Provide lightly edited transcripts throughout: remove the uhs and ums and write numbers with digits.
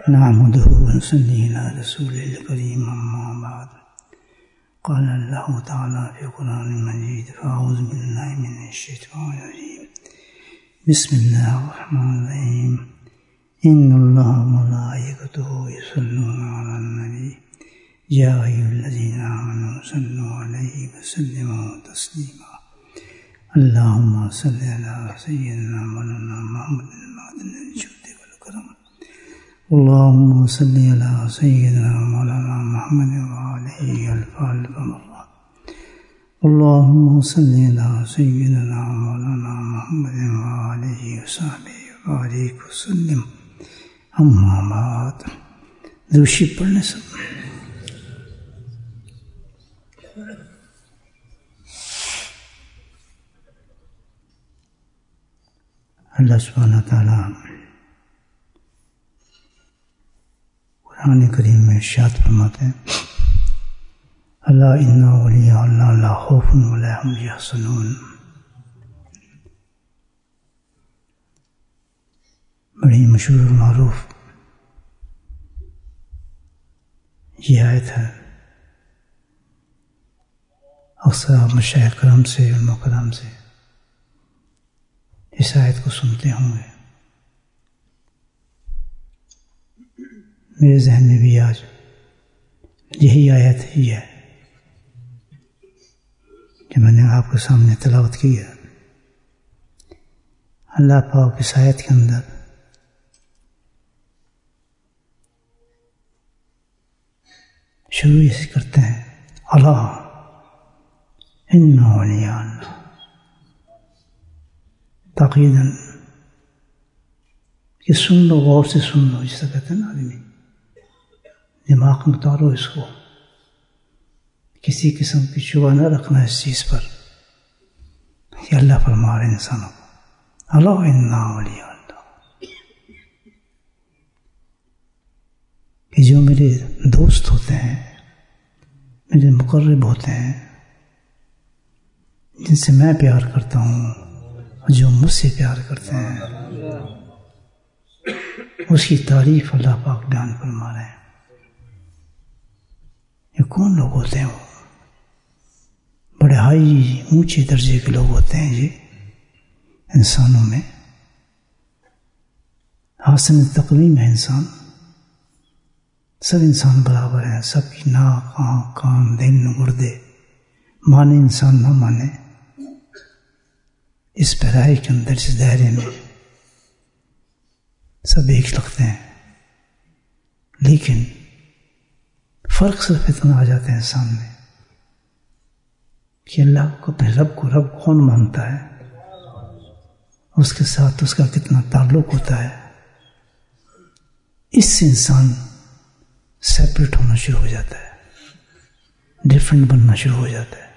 نعمده ونصلي على رسول الكريم أما بعد قال الله تعالى في القرآن المجيد فأعوذ بالله من الشيطان الرجيم بسم الله الرحمن الرحيم إن الله وملائكته يصلون على النبي يا أيها الذين آمنوا صلوا عليه وسلموا تسليما اللهم صل على سيدنا مولانا محمد المعدن الجود والكرم اللهم صل على سيدنا مولانا محمد وآله ألف مرة اللهم صل على سيدنا مولانا محمد وآله وصحبه وبارك وسلم أما بعد دوشی پڑھنے سے اللہ سبحانہ تعالیٰ قرآن کریم میں ارشاد فرماتے ہیں الا ان اولیاء اللہ لا خوف ولا هم يحزنون. بڑی مشہور و معروف یہ آیت ہے. اکثر آپ مشائخ کرام سے علماء کرام سے اس آیت کو سنتے ہوں گے. میرے ذہن میں بھی آج یہی آیت ہی ہے کہ میں نے آپ کے سامنے تلاوت کی ہے. اللہ پاک اس آیت کے اندر شروع سے کرتے ہیں الا ان اولیاء اللہ تاکیداً کہ سن لو، غور سے سن لو، جیسا کہتے ہیں نا آدمی، دماغ میں اتارو اس کو، کسی قسم کی شبہ نہ رکھنا اس چیز پر. یہ اللہ فرما رہے انسانوں کو الا ان اولیاء اللہ، کہ جو میرے دوست ہوتے ہیں، میرے مقرب ہوتے ہیں، جن سے میں پیار کرتا ہوں، جو مجھ سے پیار کرتے ہیں، اس کی تعریف اللہ پاک بیان فرما رہے ہیں. یہ کون لوگ ہوتے ہیں؟ وہ بڑے ہائی اونچے درجے کے لوگ ہوتے ہیں. یہ انسانوں میں حسن تقویم ہے. انسان سب انسان برابر ہیں، سب کی ناک، آنکھ، کان، دل، گردے، مانے انسان نہ مانے، اس پیرائی کے اندر، اس دائرے میں سب ایک لگتے ہیں. لیکن فرق صرف اتنا آ جاتا ہے انسان میں کہ اللہ کو اپنے رب کون مانتا ہے، اس کے ساتھ اس کا کتنا تعلق ہوتا ہے. اس سے انسان سیپریٹ ہونا شروع ہو جاتا ہے، ڈفرینٹ بننا شروع ہو جاتا ہے.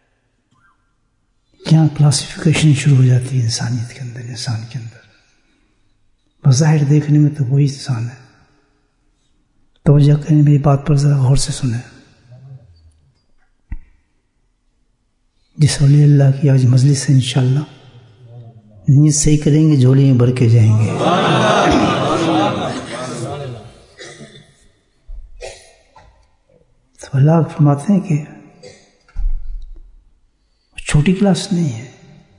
کیا کلاسیفیکیشن شروع ہو جاتی ہے انسانیت کے اندر، انسان کے اندر. بظاہر دیکھنے میں تو وہی انسان ہے. توجہ کریں، میری بات پر ذرا غور سے سنیں. جس ولی اللہ کی آج مجلس ہے، انشاءاللہ نیت صحیح کریں گے، جھولی میں بھر کے جائیں گے. تو اللہ فرماتے ہیں کہ چھوٹی کلاس نہیں ہے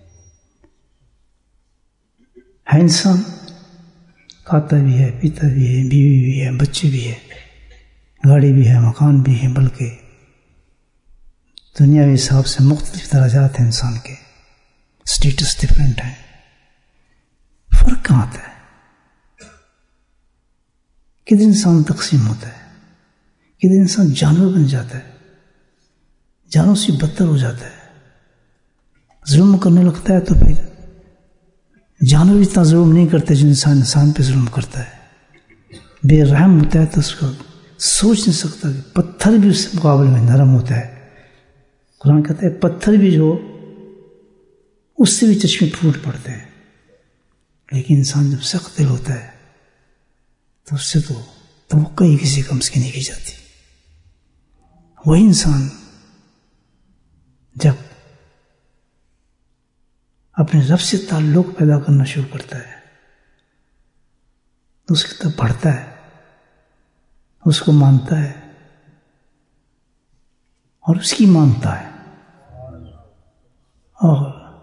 انسان. کھاتا بھی ہے، پیتا بھی ہے، بیوی بھی ہے، بچے بھی ہے، گاڑی بھی ہے، مکان بھی ہے، بلکہ دنیاوی حساب سے مختلف درجات ہیں انسان کے، سٹیٹس ڈفرینٹ ہیں. فرق کہاں آتا ہے؟ کدھر انسان تقسیم ہوتا ہے، کدھر انسان جانور بن جاتا ہے، جانور سے بدتر ہو جاتا ہے، ظلم کرنے لگتا ہے. تو پھر جانور اتنا ظلم نہیں کرتے جو انسان پہ ظلم کرتا ہے. بے رحم ہوتا ہے تو اس کو سوچ نہیں سکتا کہ پتھر بھی اس مقابلے میں نرم ہوتا ہے. قرآن کہتا ہے پتھر بھی جو اس سے بھی چشمے پھوٹ پڑتے ہیں. لیکن انسان جب سخت دل ہوتا ہے تو اس سے تو توقع ہی کسی کم سے نہیں کی جاتی. وہی انسان جب اپنے رب سے تعلق پیدا کرنا شروع کرتا ہے تو اس کی طرف بڑھتا ہے. اس کو مانتا ہے اور اس کی مانتا ہے، اور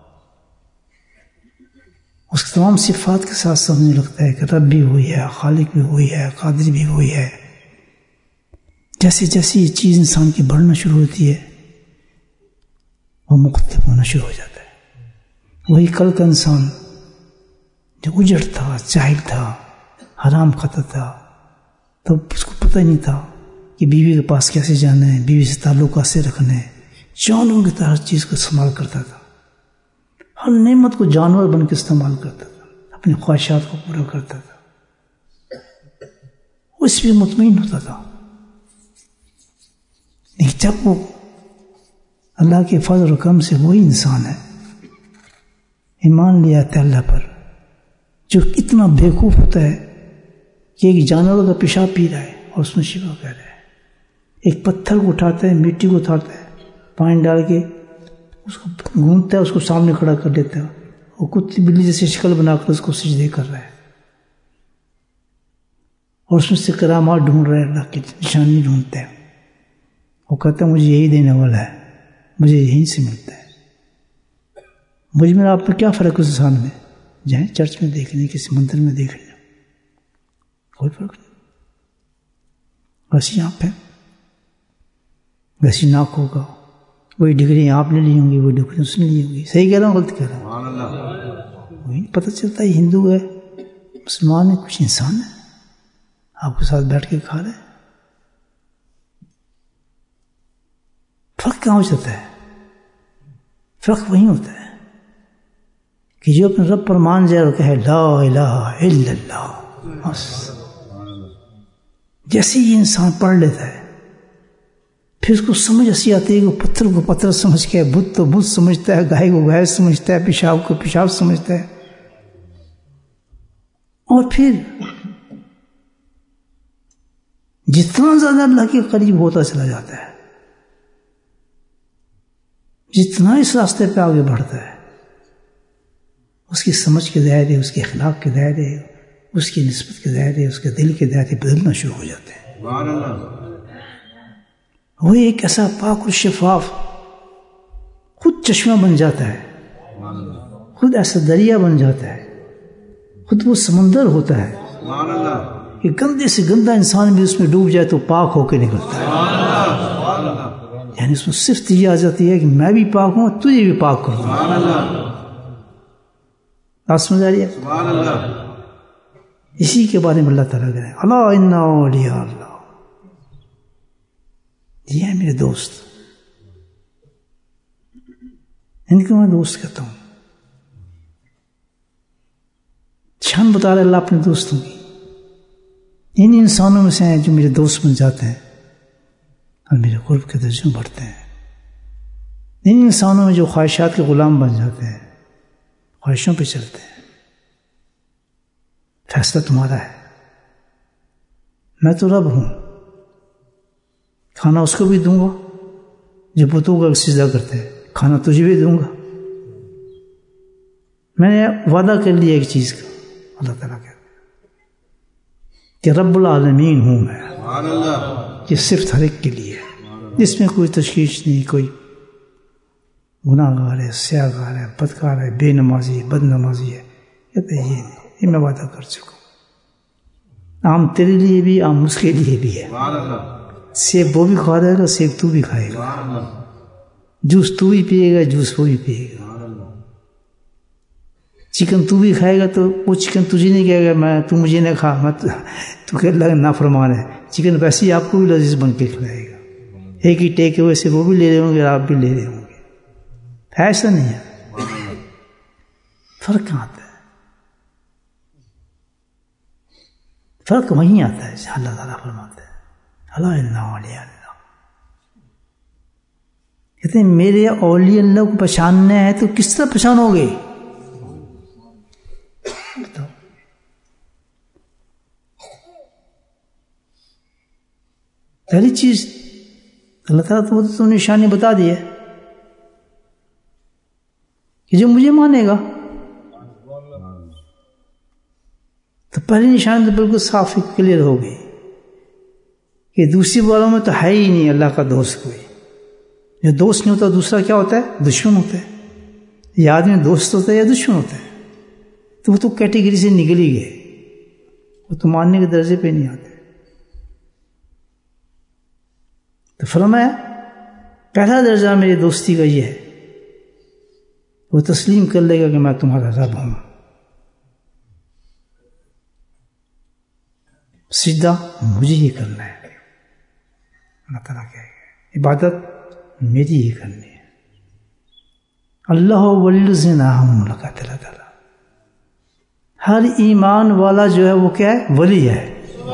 اس تمام صفات کے ساتھ سمجھنے لگتا ہے کہ رب بھی وہی ہے، خالق بھی وہی ہے، قادر بھی وہی ہے. جیسے جیسے یہ چیز انسان کی بڑھنا شروع ہوتی ہے وہ مختلف ہونا شروع ہو جاتا ہے. وہی کل کا انسان جو اجڑ تھا، جاہل تھا، حرام کھاتا تھا، تب اس کو پتہ نہیں تھا کہ بیوی کے پاس کیسے جانا ہے، بیوی سے تعلق کیسے رکھنا ہے. جانور کی طرح ہر چیز کو استعمال کرتا تھا، ہر نعمت کو جانور بن کے استعمال کرتا تھا، اپنی خواہشات کو پورا کرتا تھا، اس پہ مطمئن ہوتا تھا. لیکن جب وہ اللہ کے فضل و کرم سے وہی انسان ہے ایمان لے آتا ہے اللہ پر، جو اتنا بیوقوف ہوتا ہے کہ ایک جانور کا پیشاب پی رہا ہے اور اس میں شفا کر رہا ہے، ایک پتھر کو اٹھاتا ہے، مٹی کو اٹھاتا ہے، پانی ڈال کے اس کو گھومتا ہے، اس کو سامنے کھڑا کر دیتا ہے، وہ کتی بلی جیسے شکل بنا کر اس کو سجدے کر رہا ہے، اور اس میں سے کرامات ڈھونڈ رہا ہے، اللہ کی نشانی ڈھونڈتا ہے. وہ کہتا ہے مجھے یہی دینے والا ہے، مجھے یہیں سے ملتا ہے. مجھ میں آپ میں کیا فرق اس انسان میں؟ جائیں چرچ میں دیکھ لیں، کسی مندر میں دیکھ لیں، کوئی فرق نہیں. ویسی آنکھ ہے، ویسی ناک ہوگا، وہی ڈگری آپ نے لی ہوں گی، وہی ڈگری اس نے لی ہوں گی. صحیح کہہ رہا ہوں غلط کہہ رہا ہوں؟ وہی پتہ چلتا ہے ہندو ہے، مسلمان ہے، کچھ انسان ہے آپ کے ساتھ بیٹھ کے کھا رہے ہیں. فرق کہاں ہو جاتا ہے؟ فرق وہی ہوتا ہے کہ جو اپنے رب پر مان جائے اور کہے لا الہ الا اللہ، بس جیسے یہ انسان پڑھ لیتا ہے پھر اس کو سمجھ ایسی آتی ہے کہ وہ پتھر کو پتھر سمجھ کے، بت تو بت سمجھتا ہے، گائے کو گائے سمجھتا ہے، پیشاب کو پیشاب سمجھتا ہے، اور پھر جتنا زیادہ اللہ کے قریب ہوتا چلا جاتا ہے، جتنا اس راستے پہ آگے بڑھتا ہے، اس کی سمجھ کے دائرے، اس کے اخلاق کے دائرے، اس کی نسبت کے دائرے، اس کے دل کے دائرے بدلنا شروع ہو جاتے ہیں. وہ ایک ایسا پاک اور شفاف خود چشمہ بن جاتا ہے، خود ایسا دریا بن جاتا ہے، خود وہ سمندر ہوتا ہے کہ گندے سے گندا انسان بھی اس میں ڈوب جائے تو پاک ہو کے نکلتا ہے. یعنی اس میں صرف یہ آ جاتی ہے کہ میں بھی پاک ہوں، تجھے بھی پاک کروں. بات سمجھ آ رہی ہے؟ اسی کے بارے میں اللہ تعالیٰ کہہ رہے ہیں الا ان اولیاء اللہ، یہ ہے میرے دوست، ان کو میں دوست کہتا ہوں. شان بتا رہے اللہ اپنے دوستوں کی، ان انسانوں میں سے ہیں جو میرے دوست بن جاتے ہیں اور میرے قرب کے درجے میں بڑھتے ہیں. ان انسانوں میں جو خواہشات کے غلام بن جاتے ہیں، خواہشوں پہ چلتے ہیں. فیصلہ تمہارا ہے، میں تو رب ہوں، کھانا اس کو بھی دوں گا جو بتوں کا سجدہ کرتے ہیں، کھانا تجھے بھی دوں گا. میں نے وعدہ کر لیا ایک چیز کا، اللہ تعالیٰ کہتے ہیں کہ رب العالمین ہوں میں. یہ صرف ہر ایک کے لیے ہے، جس میں کوئی تشویش نہیں، کوئی گناہ گار ہے، سیاہ گار ہے، بدکار ہے، بے نمازی ہے، بد نمازی ہے. کہتے ہیں یہ نہیں، یہ میں وعدہ کر چکا ہوں. آم تیرے لیے بھی، آم اس کے لیے بھی ہے. سیب وہ بھی کھا رہے گا، سیب تو بھی کھائے گا، جوس تو بھی پیے گا، جوس وہ بھی پیے گا. چکن تو بھی کھائے گا تو وہ چکن تجھے نہیں کہے گا میں تو مجھے نہ کھا، میں تو کہ اللہ نافرمان ہے. چکن ویسے ہی آپ کو بھی لذیذ بن کے کھلائے گا. ایک ہی ٹیک اوے سے وہ بھی لے رہے ہوں گے، آپ بھی لے رہے ہوں گے. ایسا نہیں ہے. فرق کہاں آتا ہے؟ فرق وہیں آتا ہے جہاں اللہ تعالیٰ فرماتا ہے الا ان اولیاء اللہ. کہتے ہیں میرے اولیاء اللہ کو پہچاننا ہے تو کس طرح پہچانو گے؟ بتاؤ. پہلی چیز اللہ تعالیٰ تو تم نے نشانی بتا دی ہے کہ جو مجھے مانے گا، تو پہلی نشانی تو بالکل صاف کلیئر ہو گئی کہ دوسری والوں میں تو ہے ہی نہیں اللہ کا دوست کوئی. جو دوست نہیں ہوتا دوسرا کیا ہوتا ہے؟ دشمن ہوتا ہے. یہ آدمی دوست ہوتا ہے یا دشمن ہوتا ہے؟ تو وہ تو کیٹیگری سے نکل ہی گئے، وہ تو ماننے کے درجے پہ نہیں آتے. تو فرمایا پہلا درجہ میری دوستی کا یہ ہے، وہ تسلیم کر لے گا کہ میں تمہارا رب ہوں. سجدہ مجھے ہی کرنا ہے، اللہ تعالیٰ کہے گا عبادت میری ہی کرنی ہے. اللہ ولی الذین آمنوا کہتے اللہ تعالیٰ. ہر ایمان والا جو ہے وہ کیا ہے؟ ولی ہے.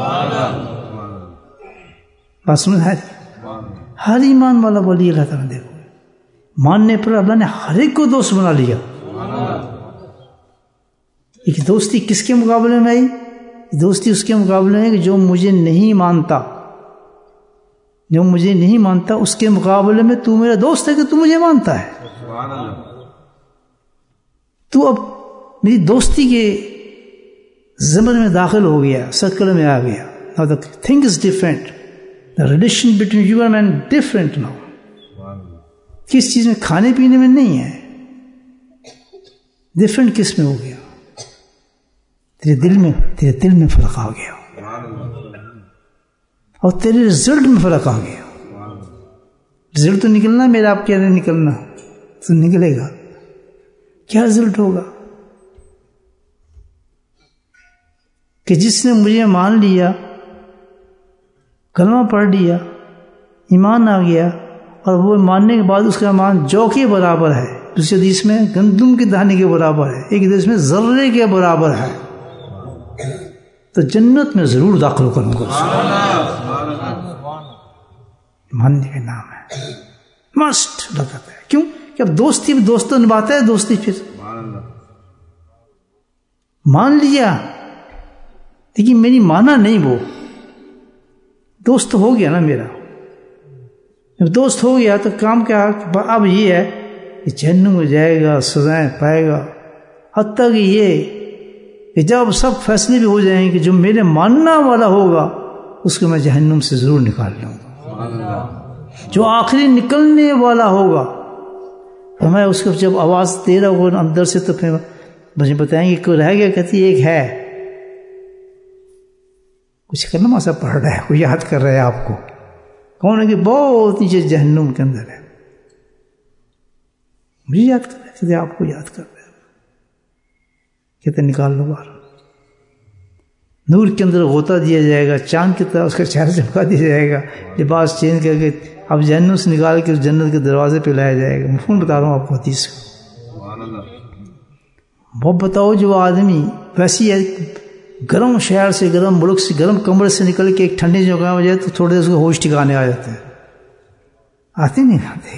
بات سمجھ ہے؟ ہر ایمان والا ولی اللہ تعالیٰ. دیکھو ماننے پر اللہ نے ہر ایک کو دوست بنا لیا. ایک دوستی کس کے مقابلے میں آئی؟ دوستی اس کے مقابلے میں کہ جو مجھے نہیں مانتا، جو مجھے نہیں مانتا اس کے مقابلے میں تو میرا دوست ہے کہ تو مجھے مانتا ہے. تو اب میری دوستی کے زمن میں داخل ہو گیا، سرکل میں آ گیا. Now the thing is different. The relation between you and man different now. کس چیز میں؟ کھانے پینے میں نہیں ہے. ڈفرینٹ کس میں ہو گیا؟ تیرے دل میں فرق آ گیا، اور تیرے رزلٹ میں فرق آ گیا. رزلٹ تو نکلنا میرا، آپ کہہ رہے نکلنا تو نکلے گا. کیا رزلٹ ہوگا؟ کہ جس نے مجھے مان لیا، کلمہ پڑھ لیا، ایمان آ گیا، اور وہ ماننے کے بعد اس کا ایمان جو کے برابر ہے، دوسری حدیث میں گندم کے دانے کے برابر ہے، ایک حدیث میں ذرے کے برابر ہے، تو جنت میں ضرور داخل کروں گا. ماننے کا نام ہے مسٹ لگاتا ہے. کیوں کہ اب دوستی دوست نبھاتا ہے. دوستی پھر مان لیا لیکن میری مانا نہیں، وہ دوست ہو گیا نا میرا. جب دوست ہو گیا تو کام کیا؟ اب یہ ہے کہ جہنم میں جائے گا، سزائیں پائے گا، حتیٰ کہ یہ کہ جب سب فیصلے بھی ہو جائیں کہ جو میرے ماننا والا ہوگا اس کو میں جہنم سے ضرور نکال لوں گا. جو آخری نکلنے والا ہوگا تو میں اس کو جب آواز دے رہا ہوگا اندر سے تو پھر مجھے بتائیں گے کوئی رہ گیا؟ کہتی ایک ہے. کچھ کرنا سا پڑھ رہا ہے، کوئی یاد کر رہا ہے آپ کو. کون ہے کہ بہت نیچے جہنم کے اندر ہے. مجھے یاد کر رہے، آپ کو یاد کر رہے، کہتے نکال لو باہر. نور کے اندر غوطہ دیا جائے گا، چاند کی طرح اس کا چہرہ چمکا دیا جائے گا، لباس چینج کر کے اب جہنم سے نکال کے اس جنت کے دروازے پہ لایا جائے گا. مفہوم بتا رہا ہوں آپ کو حدیث کو. وہ بتاؤ جو آدمی ویسی ہے گرم شہر سے، گرم ملک سے، گرم کمرے سے نکل کے ایک ٹھنڈی جگہ ہو جائے تو تھوڑے دیر اس کو ہوش ٹھکانے آ جاتے ہیں. آتے نہیں آتے.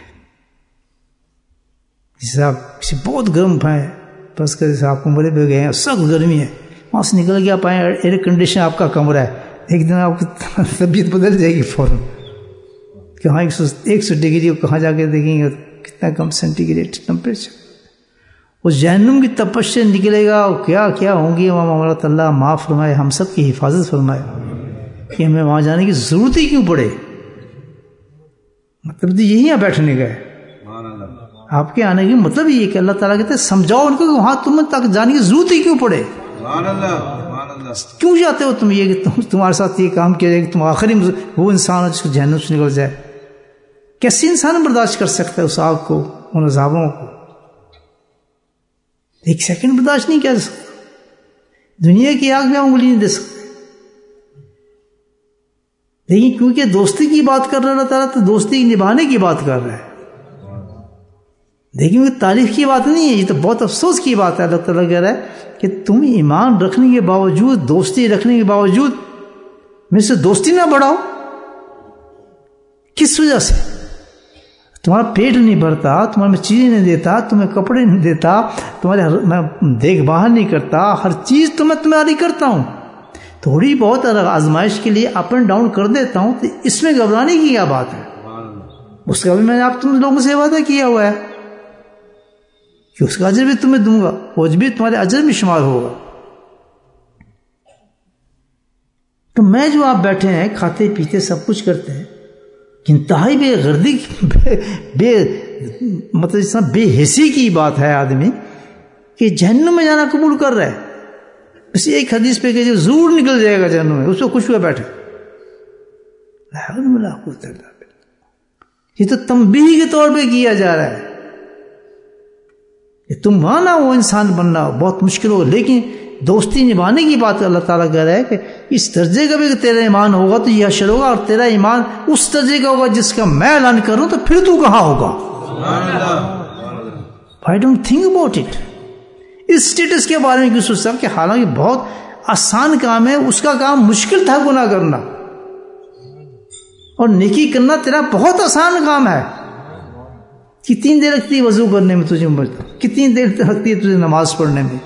جیسے آپ کسی بہت گرم پائیں، بس کہ جیسے آپ کمرے پہ گئے ہیں، سخت گرمی ہے، وہاں سے نکل کے آپ آئیں، ایئر کنڈیشن آپ کا کمرہ ہے، ایک دن آپ کی طبیعت بدل جائے گی فوراً. کہ ہاں 100 ڈگری کہاں جا کے دیکھیں گے کتنا کم سینٹی گریڈ ٹمپریچر. اس جہنم کی تپش سے نکلے گا، اور کیا کیا ہوں گی وہاں. مولا اللہ معاف فرمائے، ہم سب کی حفاظت فرمائے کہ ہمیں وہاں جانے کی ضرورت ہی کیوں پڑے. مطلب تو یہی ہے بیٹھنے کا ہے. آپ کے آنے کی مطلب یہ کہ اللہ تعالیٰ کہتے ہیں سمجھاؤ ان کو کہ وہاں تمہیں تک جانے کی ضرورت ہی کیوں پڑے. کیوں جاتے ہو تم؟ یہ کہ تمہارے ساتھ یہ کام کیا جائے کہ تم آخری وہ انسان ہو جس کو جہنم سے نکل جائے. کیسے انسان برداشت کر سکتا ہے اس آگ کو، ان عذابوں کو؟ ایک سیکنڈ برداشت نہیں کر سکتا. دنیا کی آگ میں انگلی نہیں دے سکتے. لیکن کیونکہ دوستی کی بات کر رہا ہے اللہ تعالیٰ، تو دوستی نبھانے کی بات کر رہا ہے. لیکن یہ تعریف کی بات نہیں ہے، یہ تو بہت افسوس کی بات ہے. اللہ تعالیٰ کہہ رہا ہے کہ تم ایمان رکھنے کے باوجود، دوستی رکھنے کے باوجود مجھ سے دوستی نہ بڑھاؤ. کس وجہ سے؟ تمہارا پیٹ نہیں بھرتا، تمہیں میں چیزیں نہیں دیتا، تمہیں کپڑے نہیں دیتا، تمہارے میں دیکھ بھال نہیں کرتا، ہر چیز تو میں تمہاری کرتا ہوں. تھوڑی بہت آزمائش کے لیے اپ اینڈ ڈاؤن کر دیتا ہوں، تو اس میں گھبرانے کی کیا بات ہے؟ اس کا بھی میں نے آپ تم لوگوں سے وعدہ کیا ہوا ہے کہ اس کا اجر بھی تمہیں دوں گا، وہ بھی تمہارے اجر میں شمار ہوگا. تو میں جو آپ بیٹھے ہیں کھاتے پیتے سب کچھ کرتے ہیں، انتہائی بے غردی مطلب اس طرح بے حسی کی بات ہے آدمی کہ جہنم میں جانا قبول کر رہا ہے. اسی ایک حدیث پہ کہ جو ضرور نکل جائے گا جہنم میں، اس کو خوش ہوا بیٹھے. یہ تو تنبیہ کے طور پہ کیا جا رہا ہے کہ تم مانا وہ انسان بننا بہت مشکل ہوگا، لیکن دوستی نبھانے کی بات اللہ تعالیٰ کہہ رہا ہے کہ اس درجے کا بھی تیرا ایمان ہوگا تو یہ حشر ہوگا، اور تیرا ایمان اس درجے کا ہوگا جس کا میں اعلان کروں تو پھر تو کہاں ہوگا. I don't think about it. اس سٹیٹس کے بارے میں کیوں سوچتا کہ حالانکہ بہت آسان کام ہے، اس کا کام مشکل تھا گناہ کرنا، اور نیکی کرنا تیرا بہت آسان کام ہے. کتنی دیر لگتی ہے وضو کرنے میں تجھے، کتنی دیر لگتی ہے تجھے نماز پڑھنے میں،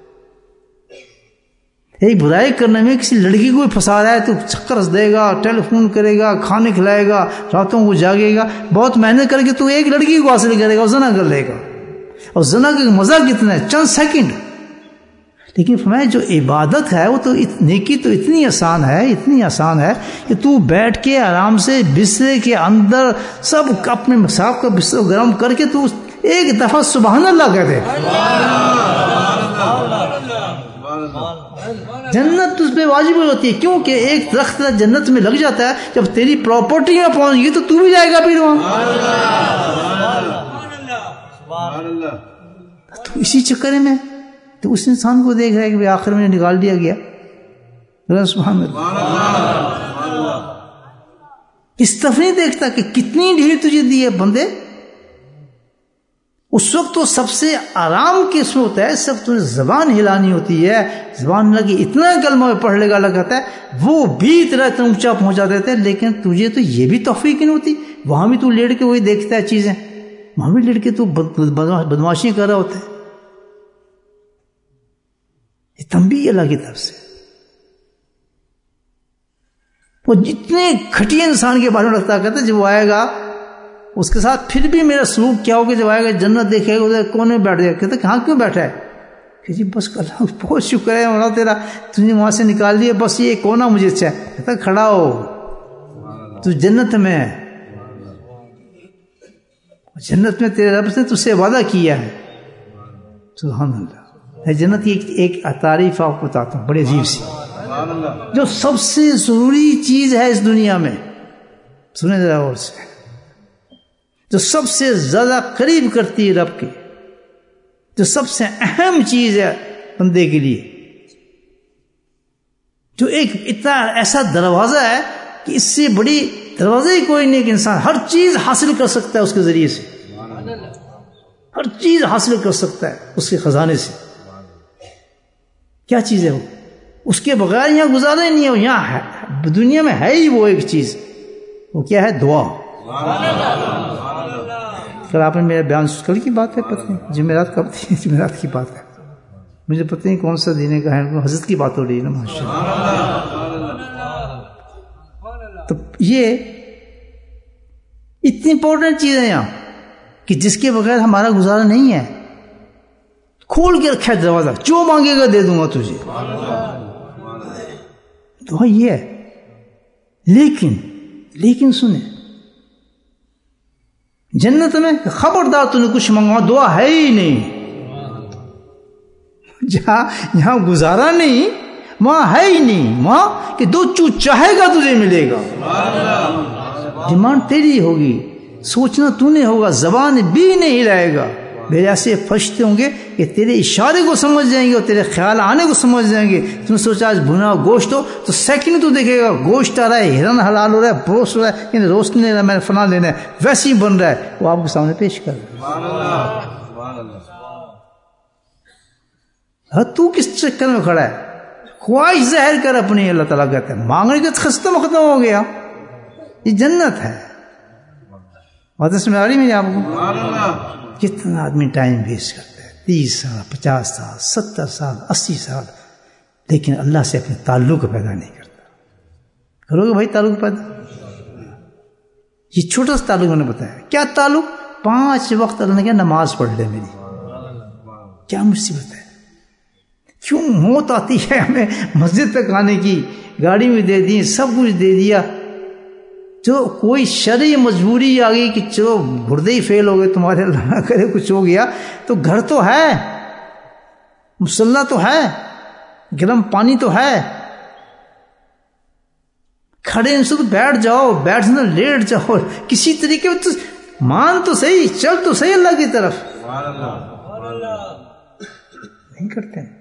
ایک برائی کرنے میں کسی لڑکی کو پھنسا رہا ہے تو چکر ہنس دے گا، ٹیلی فون کرے گا، کھانے کھلائے گا، راتوں کو جاگے گا، بہت محنت کر کے تو ایک لڑکی کو حاصل کرے گا اور زنا کر لے گا. اور زنا کا مزہ کتنا ہے، چند سیکنڈ. لیکن فرمایا جو عبادت ہے وہ تو نیکی تو اتنی آسان ہے کہ تو بیٹھ کے آرام سے بسترے کے اندر سب اپنے مساف کا بستر گرم کر کے تو ایک دفعہ سبحان اللہ کہہ دے، جنت تجھ پہ واجب ہوتی ہے. کیونکہ ایک درخت جنت میں لگ جاتا ہے، جب تیری پراپرٹی میں پہنچ گئی تو بھی جائے گا پھر وہاں. تو اسی چکر میں تو اس انسان کو دیکھ رہا ہے کہ آخر میں نکال دیا گیا. سبحان اللہ. اس طرف نہیں دیکھتا کہ کتنی ڈھیل تجھے دی ہے بندے. اس وقت تو سب سے آرام کس میں ہوتا ہے، سب تمہیں زبان ہلانی ہوتی ہے، زبان لگی اتنا کلمہ پڑھ لے گا لگاتا ہے، وہ بھی اتنا اونچا پہنچا دیتے ہیں. لیکن تجھے تو یہ بھی توفیق نہیں ہوتی، وہاں بھی تو لیٹ کے وہی دیکھتا ہے چیزیں، وہاں بھی لیٹ کے تو بدماشی کر رہا ہوتا ہے. یہ تنبیہ اللہ کی طرف سے. وہ جتنے گھٹیا انسان کے بارے میں رکھتا کہتا ہے جب وہ آئے گا اس کے ساتھ پھر بھی میرا سلوک کیا ہوگا، جب آئے گا جنت دیکھے گا ادھر کونے میں بیٹھ جائے گا، کہتا ہے کہاں کیوں بیٹھا ہے، کہ جی بس اللہ بہت شکر ہے مولا تیرا، تجھے وہاں سے نکال دیا، بس یہ کونا مجھے اچھا ہے. کہتا ہے کھڑا ہو، تو جنت میں ہے، جنت میں تیرے رب نے تجھ سے وعدہ کیا ہے. سبحان اللہ. جنت کی ایک تعریف آپ کو بتاتا ہوں بڑی عجیب سی، جو سب سے ضروری چیز ہے اس دنیا میں، سنیں ذرا اور سے، جو سب سے زیادہ قریب کرتی ہے رب کے، جو سب سے اہم چیز ہے بندے کے لیے، جو ایک اتنا ایسا دروازہ ہے کہ اس سے بڑی دروازہ ہی کوئی نہیں، کہ انسان ہر چیز حاصل کر سکتا ہے اس کے ذریعے سے، ہر چیز حاصل کر سکتا ہے اس کے خزانے سے. کیا چیز ہے وہ؟ اس کے بغیر یہاں گزارا ہی نہیں ہے، یہاں ہے دنیا میں ہے ہی وہ ایک چیز، وہ کیا ہے؟ دعا. کل آپ نے میرا بیان کل کی بات ہے، پتہ نہیں جمعرات کب تھی، جمعرات کی بات ہے، مجھے پتہ نہیں کون سا دین کا ہے، حضرت کی بات ہو رہی ہے نا ماشاءاللہ. تو یہ اتنی امپورٹنٹ چیز ہے یہاں کہ جس کے بغیر ہمارا گزارا نہیں ہے. کھول کے رکھا ہے دروازہ، جو مانگے گا دے دوں گا تجھے. دعا یہ ہے. لیکن سنیں، جنت میں خبردار تو نے کچھ منگوا، دعا ہے ہی نہیں. جہاں گزارا نہیں وہاں ہے ہی نہیں، وہاں کہ دو چاہے گا تجھے ملے گا. ڈیمانڈ تیری ہوگی، سوچنا تو نے ہوگا، زبان بھی نہیں ہلائے گا. میرے ایسے فرشتے ہوں گے کہ تیرے اشارے کو سمجھ جائیں گے اور تیرے خیال آنے کو سمجھ جائیں گے. تم نے سوچا آج بھنا گوشت ہو تو سیکنڈ تو دیکھے گا گوشت آ رہا ہے، ہرن حلال ہو رہا ہے، بروس ہو رہا ہے، یعنی روسٹ نہیں رہا، میں نے فلاں لینا ہے، ویسے ہی بن رہا ہے، وہ آپ کے سامنے پیش کر رہا ہے. تو کس چکر میں کھڑا ہے؟ خواہش ظاہر کر اپنی. اللہ تعالیٰ کہتے ہیں مانگنے کا ختم ہو گیا، یہ جنت ہے. بات سمجھ آ رہی میری آپ کو؟ کتنا آدمی ٹائم ویسٹ کرتا ہے، 30 سال 50 سال 70 سال 80 سال، لیکن اللہ سے اپنے تعلق پیدا نہیں کرتا. کرو گے بھائی تعلق پیدا؟ یہ چھوٹا سا تعلق میں نے بتایا. کیا تعلق؟ 5 وقت اللہ نے کیا نماز پڑھ لے میری. کیا مصیبت ہے؟ کیوں موت آتی ہے ہمیں مسجد تک آنے کی، گاڑی بھی دے دی، سب کچھ دے دیا، جو کوئی شرعی مجبوری آ گئی کہ چلو گردے ہی فیل ہو گئے تمہارے، اللہ نہ کرے کچھ ہو گیا، تو گھر تو ہے، مصلح تو ہے، گرم پانی تو ہے، کھڑے ان سے تو بیٹھ جاؤ، بیٹھنا لیٹ جاؤ، کسی طریقے تو مان تو صحیح، چل تو صحیح اللہ کی طرف، نہیں کرتے ہیں۔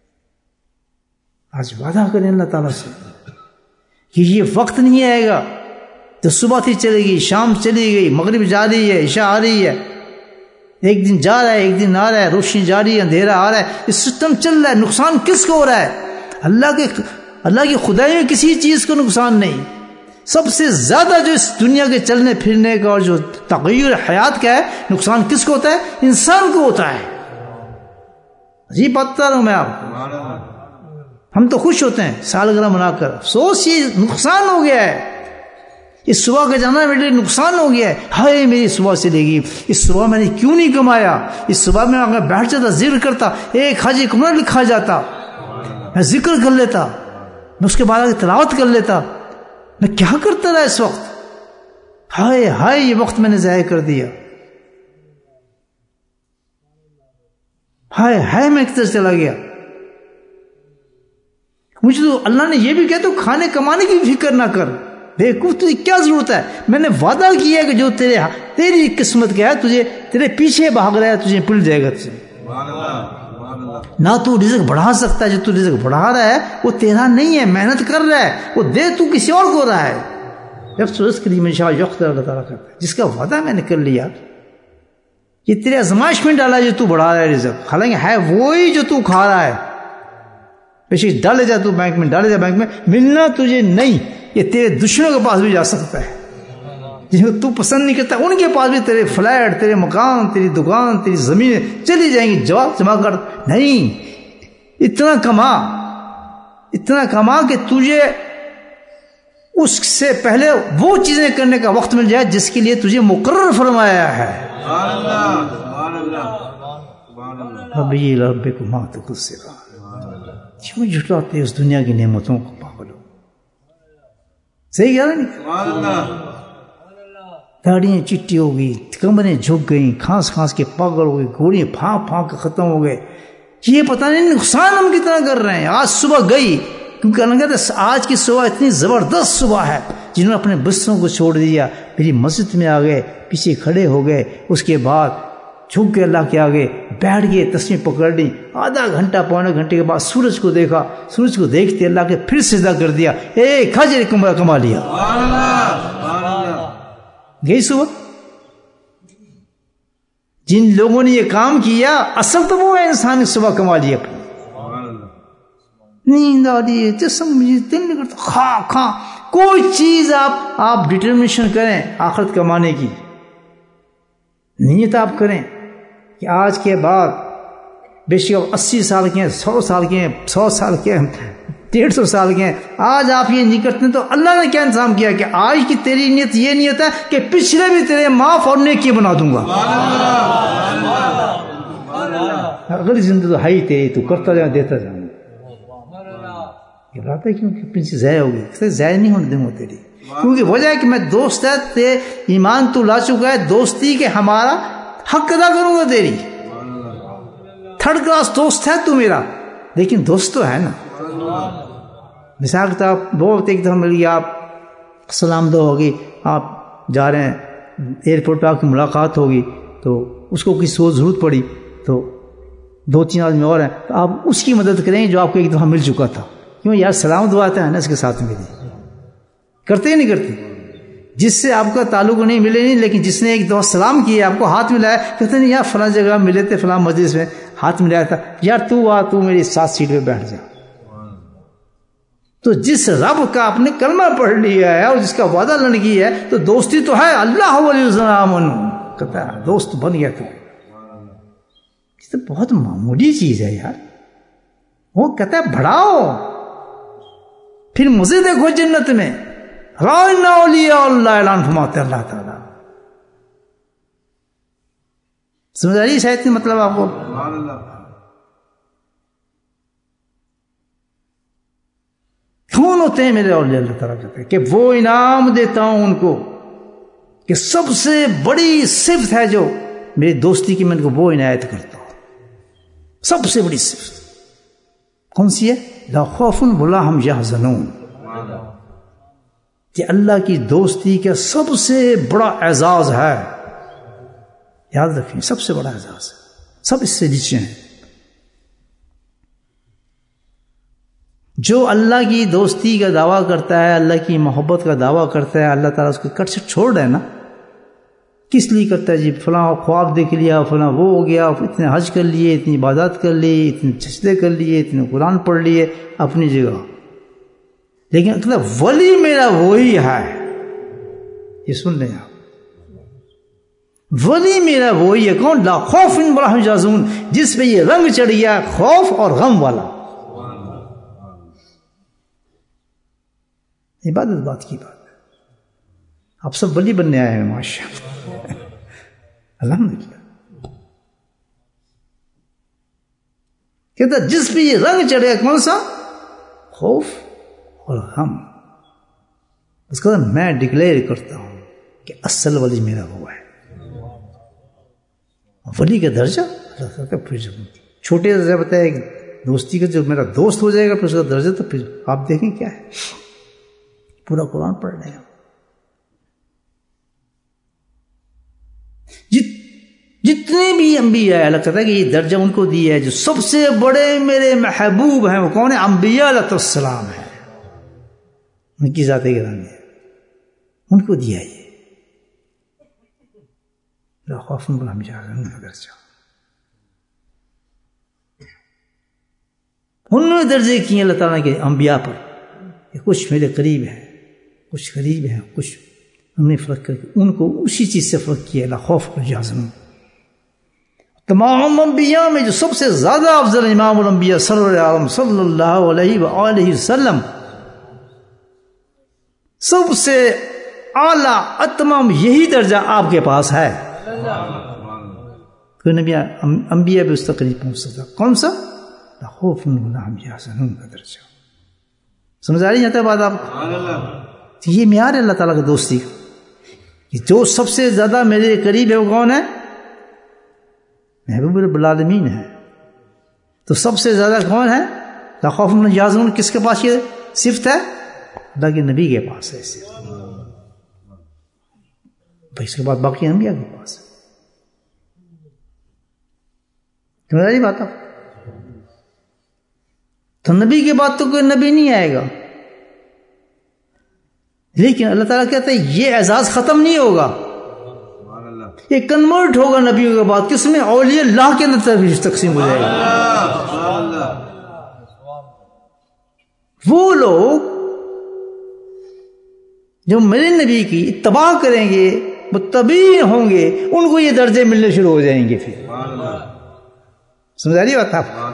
آج وعدہ کریں اللہ تعالیٰ سے کہ یہ وقت نہیں آئے گا تو صبح تھی چلے گی، شام چلی گئی، مغرب جا رہی ہے، عشاء آ رہی ہے، ایک دن جا رہا ہے ایک دن آ رہا ہے، روشنی جا رہی ہے اندھیرا آ رہا ہے، یہ سسٹم چل رہا ہے، نقصان کس کو ہو رہا ہے؟ اللہ کی خدائی میں کسی چیز کو نقصان نہیں۔ سب سے زیادہ جو اس دنیا کے چلنے پھرنے کا اور جو تغیر حیات کا ہے، نقصان کس کو ہوتا ہے؟ انسان کو ہوتا ہے۔ عجیب بات بتا رہا ہوں میں آپ کو، ہم تو خوش ہوتے ہیں سالگرہ منا کر، افسوس یہ نقصان ہو گیا ہے، اس صبح کا جانا میرے لیے نقصان ہو گیا ہے، ہائے میری صبح سے لے گی، اس صبح میں نے کیوں نہیں کمایا، اس صبح میں اگر بیٹھ جاتا ذکر کرتا، ایک حج ایک عمرہ لکھا جاتا، میں ذکر کر لیتا، میں اس کے بعد تلاوت کر لیتا، میں کیا کرتا رہا اس وقت، ہائے ہائے یہ وقت میں نے ضائع کر دیا، ہائے ہائے میں کدھر چلا گیا۔ مجھے تو اللہ نے یہ بھی کہا تو کھانے کمانے کی فکر نہ کر، بیوقوف تجھے کیا ضرورت ہے، میں نے وعدہ کیا کہ جو تیری قسمت کا ہے تجھے تیرے پیچھے بھاگ رہا ہے تجھے پل جائے گا تجھے، نہ تو رزق بڑھا سکتا ہے، جو تو رزق بڑھا رہا ہے وہ تیرا نہیں ہے، محنت کر رہا ہے، وہ دے تو کسی اور کو رہا ہے، جب رزق کی منشاء یختر اللہ تعالیٰ کرتا ہے، جس کا وعدہ میں نے کر لیا، یہ تیرے آزمائش میں ڈالا جو تو بڑھا رہا ہے رزق، حالانکہ ہے وہی جو تو کھا رہا ہے، پیشے ڈالے جا تو بینک میں، ڈالے جا بینک میں، ملنا تجھے نہیں، یہ تیرے دشمنوں کے پاس بھی جا سکتا ہے، جن کو تو پسند نہیں کرتا ان کے پاس بھی تیرے فلیٹ، تیرے مکان، تیری دکان، تیری زمینیں چلی جائیں گی، جواب جمع کر، نہیں، اتنا کما کہ تجھے اس سے پہلے وہ چیزیں کرنے کا وقت مل جائے جس کے لیے تجھے مقرر فرمایا ہے۔ ربی ربکما تکذبان، کیوں جھٹلاتے اس دنیا کی نعمتوں کو پاگلو، صحیح کہہ رہا نہیں؟ داڑیاں چٹی ہو گئی، کمریں جھک گئیں، کھانس کے پاگل ہو گئی، گولیاں پھانک کے ختم ہو گئے، یہ پتہ نہیں نقصان ہم کتنا کر رہے ہیں۔ آج صبح گئی، کیونکہ اللہ کہتا ہے آج کی صبح اتنی زبردست صبح ہے، جنہوں نے اپنے بستروں کو چھوڑ دیا، میری مسجد میں آ گئے، پیچھے کھڑے ہو گئے، اس کے بعد جھک کے اللہ کے آگے بیٹھ گئے، تسبیح پکڑ لی، آدھا گھنٹہ پونے گھنٹے کے بعد سورج کو دیکھا، سورج کو دیکھتے اللہ کے پھر سجدہ کر دیا، ایک حج کما لیا، گئی صبح۔ جن لوگوں نے یہ کام کیا اصل تو وہ ہے انسان نے صبح کما لیا، نیند آ رہی ہے، جسم دل نہیں کرتا، کھا کوئی چیز آپ ڈٹرمنیشن کریں آخرت کمانے کی، نیت آپ کریں کہ آج کے بعد بے شک 80 سال کے ہیں، 100 سال کے ہیں، 100 سال کے ہیں، 150 سال کے ہیں، آج آپ یہ نہیں کرتے تو اللہ نے کیا انتظام کیا کہ آج کی تیری نیت یہ نیت ہے کہ پچھلے بھی تیرے معاف اور نیکی بنا دوں گا، اگر زندگی تو ہے ہی تیری، تو کرتا جاؤں دیتا جاؤں، گھبراتا ہے کیونکہ پیچھے ضائع ہوگی، ضائع نہیں ہونے دوں گا تیری، کیونکہ وجہ ہے کہ میں دوست ہے، ایمان تو لا چکا ہے، دوستی کے ہمارا حق ادا کروں گا تیری، تھرڈ کلاس دوست ہے تو میرا، لیکن دوست تو ہے نا، مثال کے طور بہت ایک دفعہ مل گیا، آپ سلام دو ہوگی، آپ جا رہے ہیں ایئرپورٹ پہ آپ کی ملاقات ہوگی، تو اس کو کسی سوچ ضرورت پڑی تو 2-3 آدمی اور ہیں، تو آپ اس کی مدد کریں جو آپ کو ایک دفعہ مل چکا تھا، کیوں یار سلام دعا آتا ہے نا اس کے ساتھ میری، کرتے ہی نہیں کرتے، جس سے آپ کا تعلق نہیں ملے نہیں، لیکن جس نے ایک دفعہ سلام کیا آپ کو ہاتھ ملایا، کہتے نہیں یار فلاں جگہ ملے تھے، فلاں مجلس میں ہاتھ ملایا تھا، یار تو میری ساتھ سیٹ پہ بیٹھ جا، تو جس رب کا آپ نے کلمہ پڑھ لیا ہے اور جس کا وعدہ اللہ نے کیا ہے تو دوستی تو ہے، اللہ ولی الذین کہتا ہے دوست بن گیا، تو یہ تو بہت معمولی چیز ہے یار، وہ کہتا ہے بڑھاؤ، پھر مزے دیکھو جنت میں، رائنا اولیاء اللہ اعلان فرماتے اللہ تعالیٰ، سمجھ آ رہی شاید مطلب آپ کو؟ کون ہوتے ہیں میرے اولیاء. اللہ تعالیٰ کہتے ہیں کہ وہ انعام دیتا ہوں ان کو کہ سب سے بڑی صفت ہے جو میری دوستی کی، میں ان کو وہ عنایت کرتا ہوں. سب سے بڑی صفت کون سی ہے؟ لا خوف ولا هم يحزنون. کہ اللہ کی دوستی کا سب سے بڑا اعزاز ہے، یاد رکھیں، سب سے بڑا اعزاز ہے، سب اس سے نیچے ہیں. جو اللہ کی دوستی کا دعویٰ کرتا ہے، اللہ کی محبت کا دعویٰ کرتا ہے، اللہ تعالیٰ اس کو کٹ سے چھوڑ رہا ہے نا. کس لیے کرتا ہے جی؟ فلاں خواب دیکھ لیا، فلاں وہ ہو گیا، اتنے حج کر لیے، اتنی عبادات کر لی، اتنے سجدے کر لیے، اتنے قرآن پڑھ لیے اپنی جگہ، لیکن کہتا ولی میرا وہی ہے. یہ سن لیں آپ، ولی میرا وہی ہے. کون؟ لا خوف ولا هم يحزنون، جس پہ یہ رنگ چڑھ گیا خوف اور غم والا. عبادت بات کی بات ہے. آپ سب ولی بننے آئے ہیں ماشاء اللہ، الحمدللہ. کہتا جس پہ یہ رنگ چڑھ گیا، کون سا؟ خوف اور غم. اس کا میں ڈکلیئر کرتا ہوں کہ اصل ولی میرا وہ ہے. ولی کا درجہ اللہ تعالیٰ کا، پھر جب چھوٹے درجہ بتایا دوستی کا، جو میرا دوست ہو جائے گا پھر اس کا درجہ تو پھر آپ دیکھیں کیا ہے. پورا قرآن پڑھ رہے ہیں. جتنے بھی انبیاء اللہ کہتا ہے کہ یہ درجہ ان کو دیا ہے. جو سب سے بڑے میرے محبوب ہیں وہ کون ہے؟ انبیاء علیہ السلام ہے، ان کی ذات گرامی ہے، ان کو دیا یہ لا خوف ولا هم يحزنون کا درجہ. انہوں نے درجے کیے اللہ تعالیٰ کے انبیاء پر کہ کچھ میرے قریب ہیں، کچھ قریب ہیں، کچھ ہم نے فرق کر کے ان کو اسی چیز سے فرق کیا. لا خوف ولا يحزنون. تمام انبیاء میں جو سب سے زیادہ افضل امام الانبیاء صلی اللہ علیہ وآلہ وسلم، سب سے اعلیٰ اتمام یہی درجہ آپ کے پاس ہے. کوئی نبی انبیاء بھی اس تک قریب پہنچ سکتا. کون سا؟ لا خوف ولا هم يحزنون کا درجہ. سمجھ آ رہی ہے بات آپ کو؟ یہ معیار ہے اللہ تعالیٰ کی دوستی کا کہ جو سب سے زیادہ میرے قریب ہے وہ کون ہے؟ محبوب رب العالمین ہے. تو سب سے زیادہ کون ہے؟ لا خوف ولا يحزنون کس کے پاس یہ صفت ہے؟ اللہ کے نبی کے پاس ہے. اس کے بعد باقی انبیاء کے پاس ہے. تمہاری بات ہے. تو نبی کے بعد تو کوئی نبی نہیں آئے گا، لیکن اللہ تعالیٰ کہتا ہے یہ اعزاز ختم نہیں ہوگا، یہ کنورٹ ہوگا نبیوں کے بعد. کس میں؟ اولیاء اللہ کے اندر تقسیم ہو جائے گا. وہ لوگ جو میرے نبی کی اتباع کریں گے، متبعین ہوں گے، ان کو یہ درجے ملنے شروع ہو جائیں گے. پھر سمجھا رہی بات آپ؟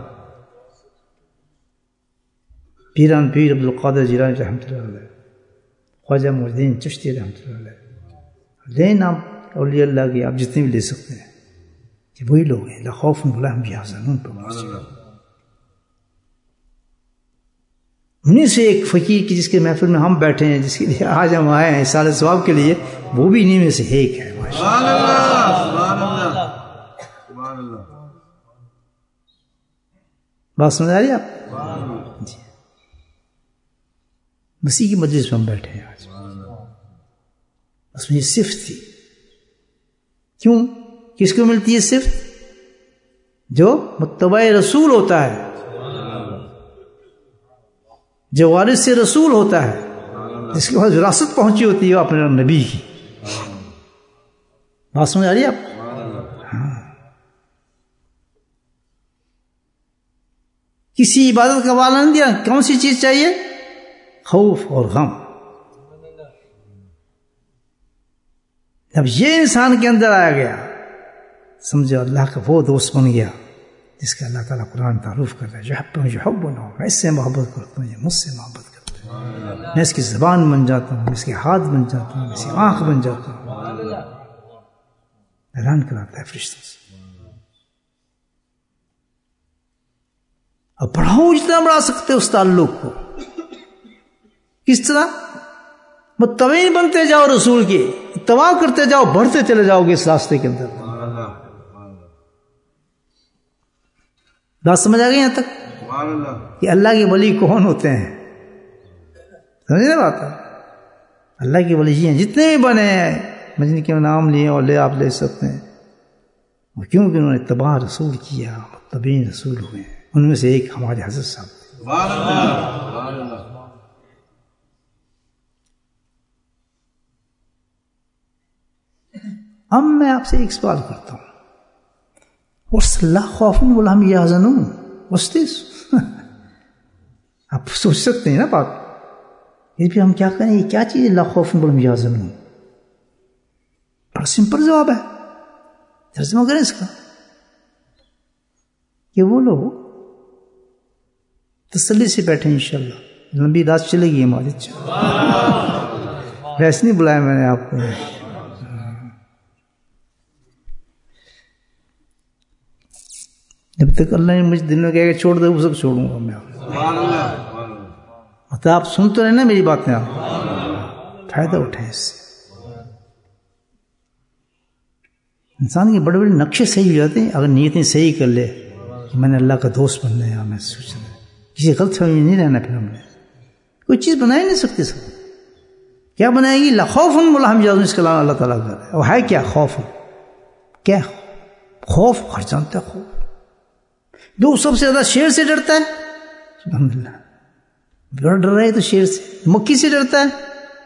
پیران پیر عبد القادر جیلانی رحمۃ اللہ علیہ، خواجہ معین الدین چشتی رحمۃ اللہ علیہ، لین آپ اولیاء اللہ کی آپ جتنے بھی لے سکتے ہیں کہ وہی لوگ ہیں لا خوف ولا هم يحزنون پر ماشاء. انہیں سے ایک فقیر کی جس کے محفل میں ہم بیٹھے ہیں، جس کے لیے آج ہم آئے ہیں سال ثواب کے لیے، وہ بھی انہیں میں سے ایک ہے. سبحان اللہ. بات سمجھ آ رہی ہے آپ؟ جی. مسیح کی مجلس میں ہم بیٹھے ہیں آج، اس میں یہ صفت تھی. کیوں؟ کس کو ملتی ہے صفت؟ جو متبع رسول ہوتا ہے، جو وارث سے رسول ہوتا ہے، جس کے پاس وراثت پہنچی ہوتی ہے اپنے نبی کی. بات سمجھ آ رہی ہے آپ؟ ہاں. کسی عبادت کا والا نہیں دیا. کون سی چیز چاہیے؟ خوف اور غم. جب یہ انسان کے اندر آیا گیا، سمجھو اللہ کا وہ دوست بن گیا جس کا اللہ تعالیٰ قرآن تعارف کر رہا ہے. جو حب نہ ہو، میں اس سے محبت کرتا ہوں، یہ مجھ سے محبت کرتا ہے. میں اس کی زبان بن جاتا ہوں، میں اس کے ہاتھ بن جاتا ہوں، میں اس کی آنکھ بن جاتا ہوں. اعلان کراتا ہے فرشتوں سے. اب بڑھاؤ جتنا بڑھا سکتے اس تعلق کو. کس طرح؟ متبعین بنتے جاؤ رسول کے، اتباع کرتے جاؤ، بڑھتے چلے جاؤ گے اس راستے کے اندر. بات سمجھ آ گئی یہاں تک کہ اللہ کے ولی کون ہوتے ہیں؟ سمجھے بات ہے؟ اللہ کے ولی ہیں جتنے بھی بنے ہیں، جن کے نام لیے اور لے آپ لے سکتے ہیں، کیونکہ انہوں نے اتباع رسول کیا، متبعین رسول ہوئے ہیں. ان میں سے ایک ہمارے حضرت صاحب. اب میں آپ سے ایک سوال کرتا ہوں، وَاللَّهُ خَوْفٌ وَلَا هُمْ يَحْزَنُونَ. What's this؟ آپ سوچ سکتے ہیں نا بات، یہ بھی ہم کیا کریں، یہ کیا چیز ہے لا خوف ولا هم يحزنون؟ بڑا سمپل جواب ہے، ترجمہ کریں اس کا کہ وہ لوگ تسلی سے بیٹھے انشاءاللہ. لمبی رات چلے گی ہماری، ویسے نہیں بلایا میں نے آپ کو. جب تک اللہ نے مجھے دل میں کہے کہ چھوڑ دے، وہ سب چھوڑوں گا میں. مطلب آپ سن تو رہے نا میری باتیں، آپ فائدہ اٹھائیں اس سے. انسان کے بڑے بڑے نقشے صحیح ہو جاتے ہیں اگر نیتیں صحیح کر لے کہ میں نے اللہ کا دوست بننا ہے. ہمیں سوچنا ہے کسی غلط فہمی میں نہیں رہنا. پھر ہم نے کوئی چیز بنا ہی نہیں سکتے. سب کیا بنائے گی؟ لا خوف ولا هم يحزنون. اس کا نام اللہ تعالیٰ کا ہے. وہ ہے کیا؟ خوف. کیا خوف؟ ہر جانتا ہے خوف. جو سب سے زیادہ شیر سے ڈرتا ہے، الحمدللہ ڈر رہے تو شیر سے. مکھی سے ڈرتا ہے،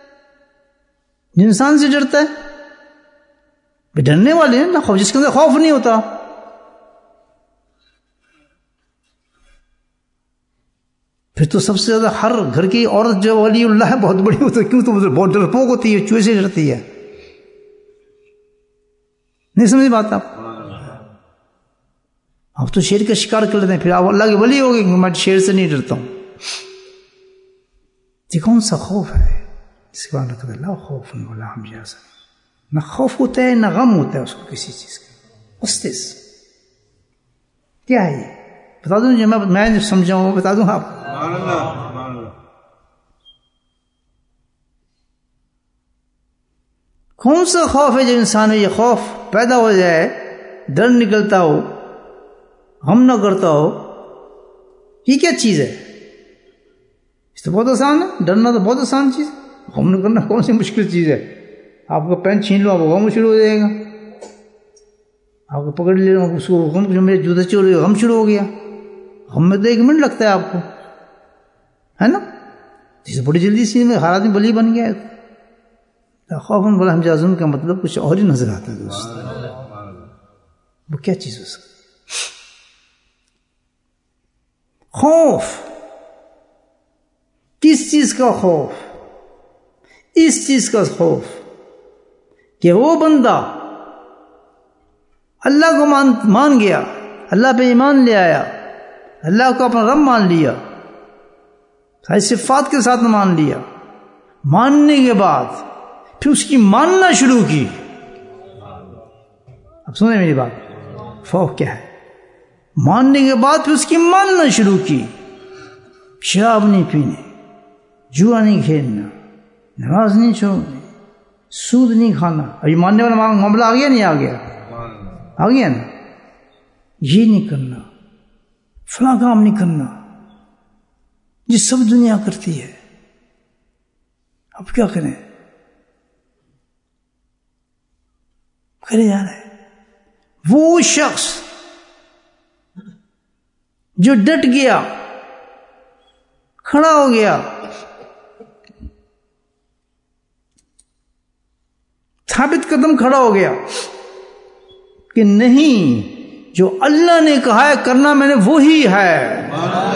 انسان سے ڈرتا ہے. ڈرنے والے ہیں نا خوف، جس کے اندر خوف نہیں ہوتا. پھر تو سب سے زیادہ ہر گھر کی عورت جو ولی اللہ ہے بہت بڑی ہوتی ہے. کیوں؟ تو بہت ڈرپوک ہوتی ہے، چوہے سے ڈرتی ہے. نہیں سمجھ بات آپ؟ آپ تو شیر کا شکار کر لیتے ہیں، پھر آپ اللہ کے ولی ہو گئے کہ میں شیر سے نہیں ڈرتا ہوں. یہ کون سا خوف ہے جس کے بعد کہتے ہیں لا خوف ولا هم يحزنون؟ نہ خوف ہوتا ہے نہ غم ہوتا ہے اس کو کسی چیز کا. استس کیا ہے یہ؟ بتا دوں جو میں سمجھا ہوں بتا دوں آپ. کون سا خوف ہے جو انسان میں یہ خوف پیدا ہو جائے، ڈر نکلتا ہو، غم نہ کرتا ہو؟ یہ کیا چیز ہے؟ اس تو بہت آسان ہے. ڈرنا تو بہت آسان چیز ہے. غم نہ کرنا کون سی مشکل چیز ہے؟ آپ کا پین چھین لو، آپ کو غم شروع ہو جائے گا. آپ کو پکڑ لے لو، اس کو غم، میرے جوتے چور ہوئے، غم شروع ہو گیا. غم میں تو 1 منٹ لگتا ہے آپ کو، ہے نا؟ جسے بڑی جلدی سے میں ہر آدمی بلی بن گیا. خوف ولا هم يحزنون کا مطلب کچھ اور ہی نظر آتا ہے دوست. وہ کیا چیز ہو سکتی؟ خوف کس چیز کا خوف؟ اس چیز کا خوف کہ وہ بندہ اللہ کو مان گیا، اللہ پہ ایمان لے آیا، اللہ کو اپنا رب مان لیا، ساری صفات کے ساتھ مان لیا. ماننے کے بعد پھر اس کی ماننا شروع کی. اب سنیں میری بات، خوف کیا ہے؟ ماننے کے بعد پھر اس کی ماننا شروع کی. شراب نہیں پینے، جوا نہیں کھیلنا، نماز نہیں چھوڑنی، سود نہیں کھانا. ابھی ماننے والا معاملہ آ گیا نہیں؟ آ گیا، آ گیا نا. یہ نہیں کرنا، فلاں کام نہیں کرنا، یہ سب دنیا کرتی ہے. اب کیا کریں؟ کرے جا رہے. وہ شخص جو ڈٹ گیا، کھڑا ہو گیا، ثابت قدم کھڑا ہو گیا کہ نہیں، جو اللہ نے کہا ہے کرنا میں نے وہی ہے،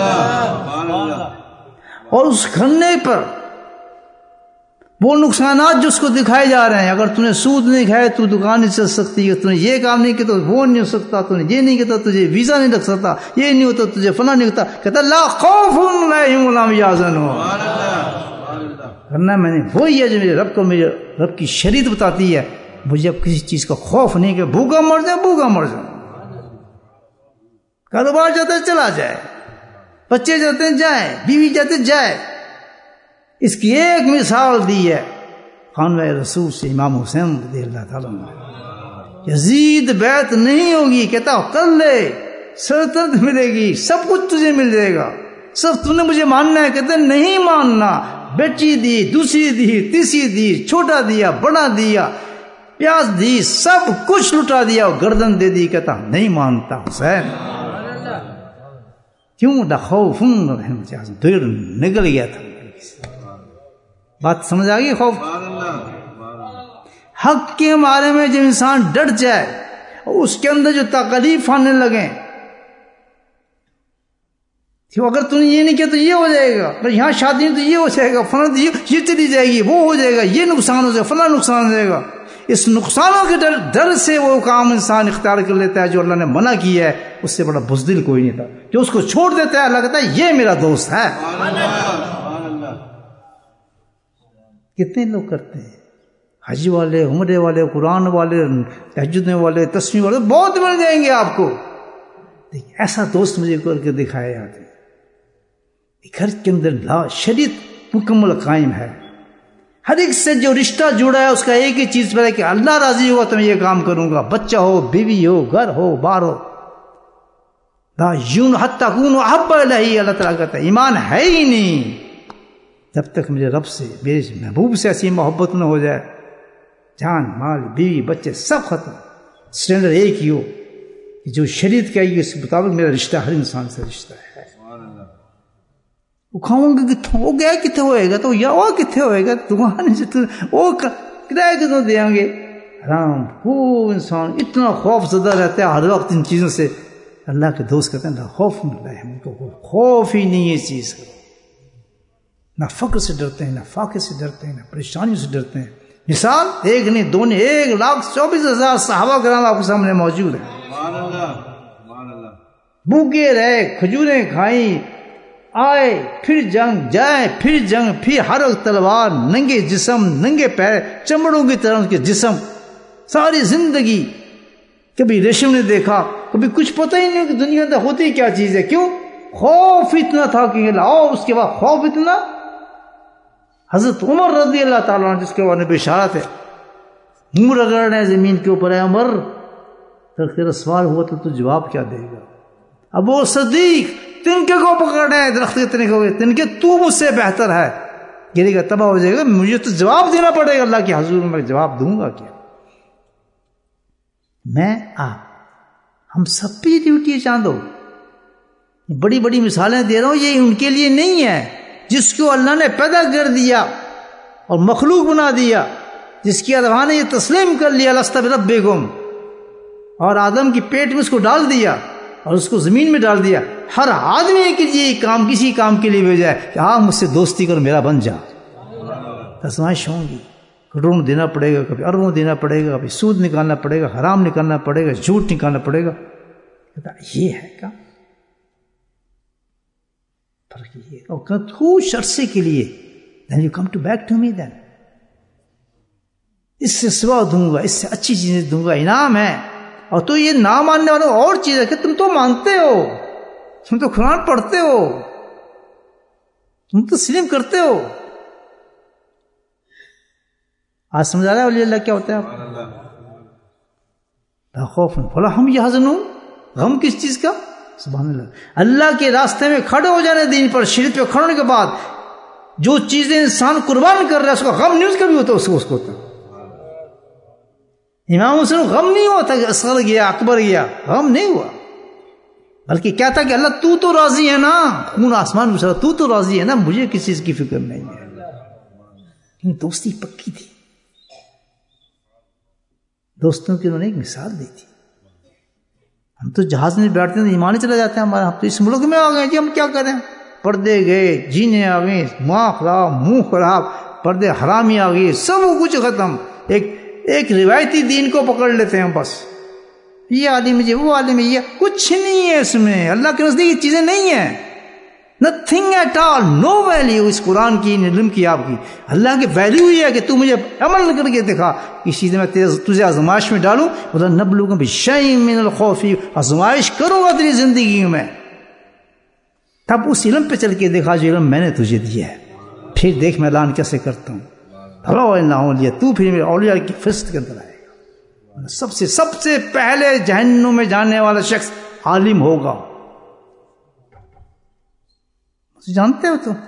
اور اس کرنے پر وہ نقصانات جو اس کو دکھائے جا رہے ہیں، اگر تم نے سود نہیں کھایا تو دکان نہیں چل سکتی، اگر تم نے یہ کام نہیں کیا تو وہ نہیں ہو سکتا، تم نے یہ نہیں کیا تجھے ویزا نہیں لگ سکتا، یہ نہیں ہوتا تجھے فلاں نہیں ہوتا. کہتا لا خوف علیہم ولا هم يحزنون. کرنا میں نے وہی ہے جو میرے رب کو، میرے رب کی شریعت بتاتی ہے. مجھے اب کسی چیز کا خوف نہیں کہ بھوکا مر جائے، بھوکا مر جائے، کاروبار جاتا ہے چلا جائے، بچے جاتے ہیں جائیں، بیوی جاتے جائے، اس کی ایک مثال دی ہے خانوہ رسول سے امام حسین رضی اللہ تعالیٰ عنہ. یزید بیعت نہیں ہوگی، کہتا کر لے، سلطنت ملے گی، سب کچھ تجھے مل جائے گا، صرف تو نے مجھے ماننا ہے. کہتے نہیں ماننا، بیٹی دی، دوسری دی، تیسری دی، چھوٹا دیا، بڑا دیا، پیاز دی، سب کچھ لٹا دیا، گردن دے دی. کہتا نہیں مانتا حسین. کیوں؟ خوف دیر نکل گیا تھا. بات سمجھ آ گئی؟ خوف. حق کے بارے میں جب انسان ڈٹ جائے اور اس کے اندر جو تکلیف آنے لگے، اگر تم نے یہ نہیں کیا تو یہ ہو جائے گا، اگر یہاں شادی تو یہ ہو جائے گا، فلاں یہ چلی جائے گی، وہ ہو جائے گا، یہ نقصان ہو جائے گا، فلاں نقصان ہو جائے گا. اس نقصانوں کے ڈر سے وہ کام انسان اختیار کر لیتا ہے جو اللہ نے منع کیا ہے. اس سے بڑا بزدل کوئی نہیں تھا جو اس کو چھوڑ دیتا ہے. اللہ کہتا ہے یہ میرا دوست ہے. کتنے لوگ کرتے ہیں، حج والے، عمرے والے، قرآن والے، تہجد والے، تسبیح والے، بہت مل جائیں گے آپ کو. ایسا دوست مجھے کر کے دکھایا جاتا ہے. گھر کے اندر شریعت مکمل قائم ہے. ہر ایک سے جو رشتہ جڑا ہے اس کا ایک ہی چیز پر ہے کہ اللہ راضی ہوگا تو میں یہ کام کروں گا. بچہ ہو، بیوی ہو، گھر ہو، بار ہو. لا یون حتی تکونوا احب الیہ، اللہ تعالیٰ کہتا ہے ایمان ہے ہی نہیں جب تک میرے رب سے، میرے محبوب سے ایسی محبت نہ ہو جائے. جان، مال، بیوی، بچے سب ختم. اسٹینڈرڈ ایک ہی ہو کہ جو شریعت کا ہے اس کے مطابق میرا رشتہ ہر انسان سے رشتہ ہے. وہ کھاؤں گا کتوں، وہ گیا کتنے ہوئے گا، تو یا وہ کتنے ہوئے گا، دکان سے وہ کرایہ کتوں دیں گے. حرام خوب انسان اتنا خوف زدہ رہتا ہے ہر وقت ان چیزوں سے. اللہ کے دوست کہتے ہیں خوف ملا ہے، ان کو خوف ہی نہیں ہے اس چیز کا. نہ فقر سے ڈرتے ہیں، نہ فاقے سے ڈرتے ہیں، نہ پریشانیوں سے ڈرتے ہیں. مثال ایک نہیں دو نہیں، 1,24,000 صحابہ کرام آپ کے سامنے موجود ہیں. بھوکے رہے، کھجوریں کھائیں، آئے پھر جنگ، جائے پھر جنگ، پھر ہر وقت تلوار، ننگے جسم، ننگے پیر، چمڑوں کی طرح کے جسم، ساری زندگی. کبھی ریشم نے دیکھا، کبھی کچھ پتہ ہی نہیں کہ دنیا میں ہوتی کیا چیز ہے. کیوں؟ خوف اتنا تھا کہ لاؤ. اس کے بعد خوف اتنا. حضرت عمر رضی اللہ تعالیٰ عنہ جس کے بارے میں بشارت ہے، منہ رگڑنے زمین کے اوپر ہے عمر، تیرا سوال ہوا تو جواب کیا دے گا؟ ابو صدیق تنکے کو پکڑے درخت کے تنکے ہوئے، تنکے تو مجھ سے بہتر ہے، گرے گا تباہ ہو جائے گا، مجھے تو جواب دینا پڑے گا اللہ کے حضور میں. جواب دوں گا کیا؟ میں آپ ہم سب پہ ڈیوٹی ہے. چاندو بڑی بڑی مثالیں دے رہا ہوں، یہ ان کے لیے نہیں ہے جس کو اللہ نے پیدا کر دیا اور مخلوق بنا دیا، جس کی ادوان نے یہ تسلیم کر لیا لست بربکم، اور آدم کی پیٹ میں اس کو ڈال دیا اور اس کو زمین میں ڈال دیا. ہر آدمی کے لیے کام کسی کام کے لیے بھیجا ہے کہ آپ مجھ سے دوستی کر میرا بن جا. آزمائش ہوں گی، کروڑوں دینا پڑے گا، کبھی اربوں دینا پڑے گا، کبھی سود نکالنا پڑے گا، حرام نکالنا پڑے گا، جھوٹ نکالنا پڑے گا. یہ ہے کام. فرق یہ اور کچھ عرصے کے لیے then you come to back to me then. اس سے سوا دوں گا، اس سے اچھی چیزیں دوں گا، انعام ہے. اور تو یہ نہ ماننے والوں اور چیز ہے کہ تم تو مانتے ہو، تم تو قرآن پڑھتے ہو، تم تو تسلیم کرتے ہو. آج سمجھا رہا ہے ولی اللہ کیا ہوتا ہے آپ؟ لا خوف ولا هم يحزنون. غم کس چیز کا؟ سبحان اللہ. اللہ کے راستے میں کھڑے ہو جانے دین پر، شریعت پہ کھڑے ہونے کے بعد جو چیزیں انسان قربان کر رہا ہے اس کا غم نہیں، اس کا بھی ہوتا اس کو ہوتا. امام حسین غم نہیں ہوتا کہ اصغر گیا، اکبر گیا، غم نہیں ہوا، بلکہ کیا تھا کہ اللہ تو راضی ہے نا، خون آسمان گزرا، تو راضی ہے نا، مجھے کسی چیز کی فکر نہیں ہے. دوستی پکی تھی. دوستوں کی انہوں نے ایک مثال دی تھی. ہم تو جہاز میں بیٹھتے ہیں ایمان چلا جاتے ہیں ہمارا. ہم تو اس ملک میں آ گئے جی، ہم کیا کریں؟ پردے گئے، جینے آ گئے، ماں خراب، منہ خراب، پردے حرامی آ گئی، سب کچھ ختم. ایک روایتی دین کو پکڑ لیتے ہیں بس. یہ عالم ہے، وہ عالم ہے، یہ کچھ نہیں ہے اس میں. اللہ کے نزدیک یہ چیزیں نہیں ہیں. Nothing at all, no value اس قرآن کی، علم کی، آپ کی. اللہ کی ویلیو یہ ہے کہ تو مجھے عمل کر کے دکھا. اس چیز میں تجھے آزمائش میں ڈالوں، وَلَنَبْلُوكُمْ بِشَيْءٍ مِّنَ الْخَوْفِ، آزمائش کروں گا تیری زندگی میں. تب اس علم پہ چل کے دیکھا جو علم میں نے تجھے دیا ہے، پھر دیکھ میں اعلان کیسے کرتا ہوں. تو پھر میرے اولیاء کی فہرست کے اندر آئے گا. سب سے پہلے جہنم میں جانے والا شخص عالم ہوگا. جانتے ہو تو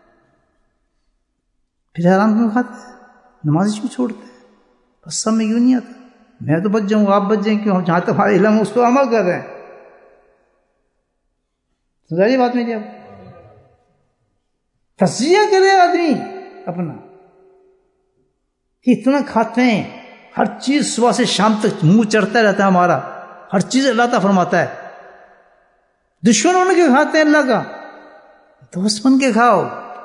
پھر حرام کیوں کھاتے ہیں, نماز کیوں چھوڑتے ہیں, بس سب میں کیوں نہیں آتا. میں تو بچ جاؤں, آپ بچ جائیں, کیوں؟ جہاں تک ہمارا علم اس کو عمل کر رہے ہیں. سمجھا بات میری؟ اب تجزیہ کرے آدمی اپنا, اتنا کھاتے ہیں, ہر چیز صبح سے شام تک منہ چڑھتا رہتا ہے ہمارا, ہر چیز اللہ تعالیٰ فرماتا ہے. دشمن بن کے کھاتے ہیں اللہ کا, دوست بن کے کھاؤ,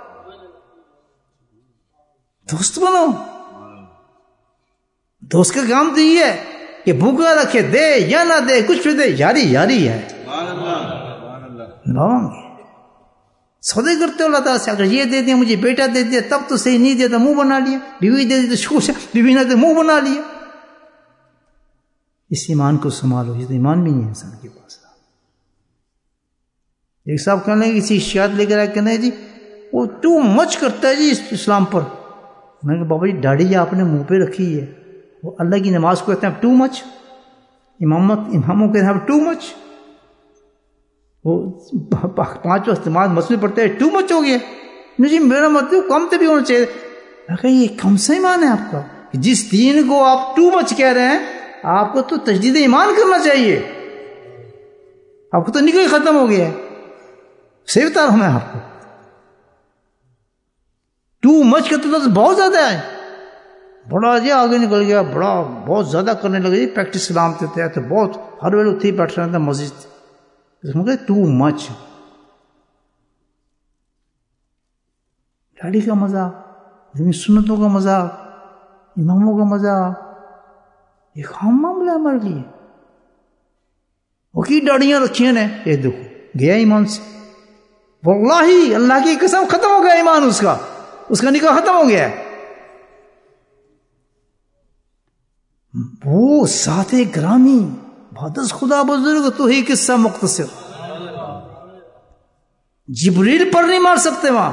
دوست بنو. دوست کا کام تو یہ ہے کہ بھوکا رکھے, دے یا نہ دے, کچھ بھی دے, یاری یاری ہے. سودے کرتے ہو اللہ تعالیٰ سے, اگر یہ دے دیا, مجھے بیٹا دے دیا تب تو صحیح, نہیں دیا تو منہ بنا لیا, بیوی دے دی تو شکر سے, بیوی نہ دے منہ بنا لیا. اس ایمان کو سنبھالو, یہ تو ایمان بھی نہیں ہے انسان کے پاس. ایک صاحب کہنے لگے کسی شکایت لے کر آئے, کہنے جی وہ ٹو مچ کرتا ہے جی اسلام پر. میں نے کہا بابا جی داڑھی آپ نے منہ پہ رکھی ہے, وہ اللہ کی نماز کو کہتے ہیں ٹو مچ, اماموں کہتے ہیں ٹو مچ, وہ 5 وقت نماز مسجد پڑھتے ہیں, ٹو مچ ہو گیا. نہیں جی میرا مطلب کم تو بھی ہونا چاہیے. میں کہا یہ کم سا ایمان ہے آپ کا, جس دین کو آپ ٹو مچ کہہ رہے ہیں, آپ کو تو تجدید ایمان کرنا چاہیے. آپ کو تو نکل ختم ہو گیا ہے. صحیح بتا رہا ہوں میں آپ کو, ٹو مچ کا تو بہت زیادہ ہے. بڑا جی آگے نکل گیا, بڑا بہت زیادہ کرنے لگے جی, پریکٹس اسلام کے تحت بہت ہر ویلے اتھی بیٹھ رہا تھا مسجد. Too much. داڑھی کا مذاق, سنتوں کا مذاق, اماموں کا مذاق, یہ خام معاملہ ہے ہمارے لیے. وہ کی داڑیاں رکھی ہیں, یہ دیکھو گیا ایمان سے. واللہ اللہ کی قسم ختم ہو گیا ایمان, اس کا نکاح ختم ہو گیا. وہ ذات گرامی بہت خدا بزرگ, تو ہی قصہ مختصر, جبریل پر نہیں مار سکتے وہاں.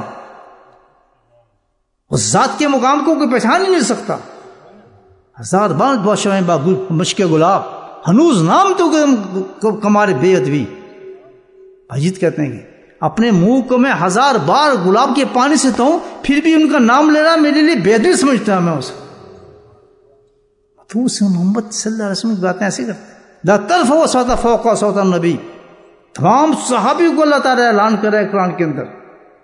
اس ذات کے مقام کو کوئی پہچان ہی نہیں سکتا. 1000 بار بادشاہ مشک گلاب, ہنوز نام تو کمارے بے ادبی. بھاجیت کہتے ہیں کہ اپنے منہ کو میں 1000 بار گلاب کے پانی سے دھوؤں, پھر بھی ان کا نام لینا میرے لیے بے ادبی سمجھتا ہوں میں اس کو. تو اس محمد صلی اللہ علیہ وسلم کی باتیں ایسے کرتے ہیں. لا ترفعوا صوت فوق صوت النبی. تمام صحابی کو اللہ تعالیٰ اعلان کر رہا ہے قرآن کے اندر.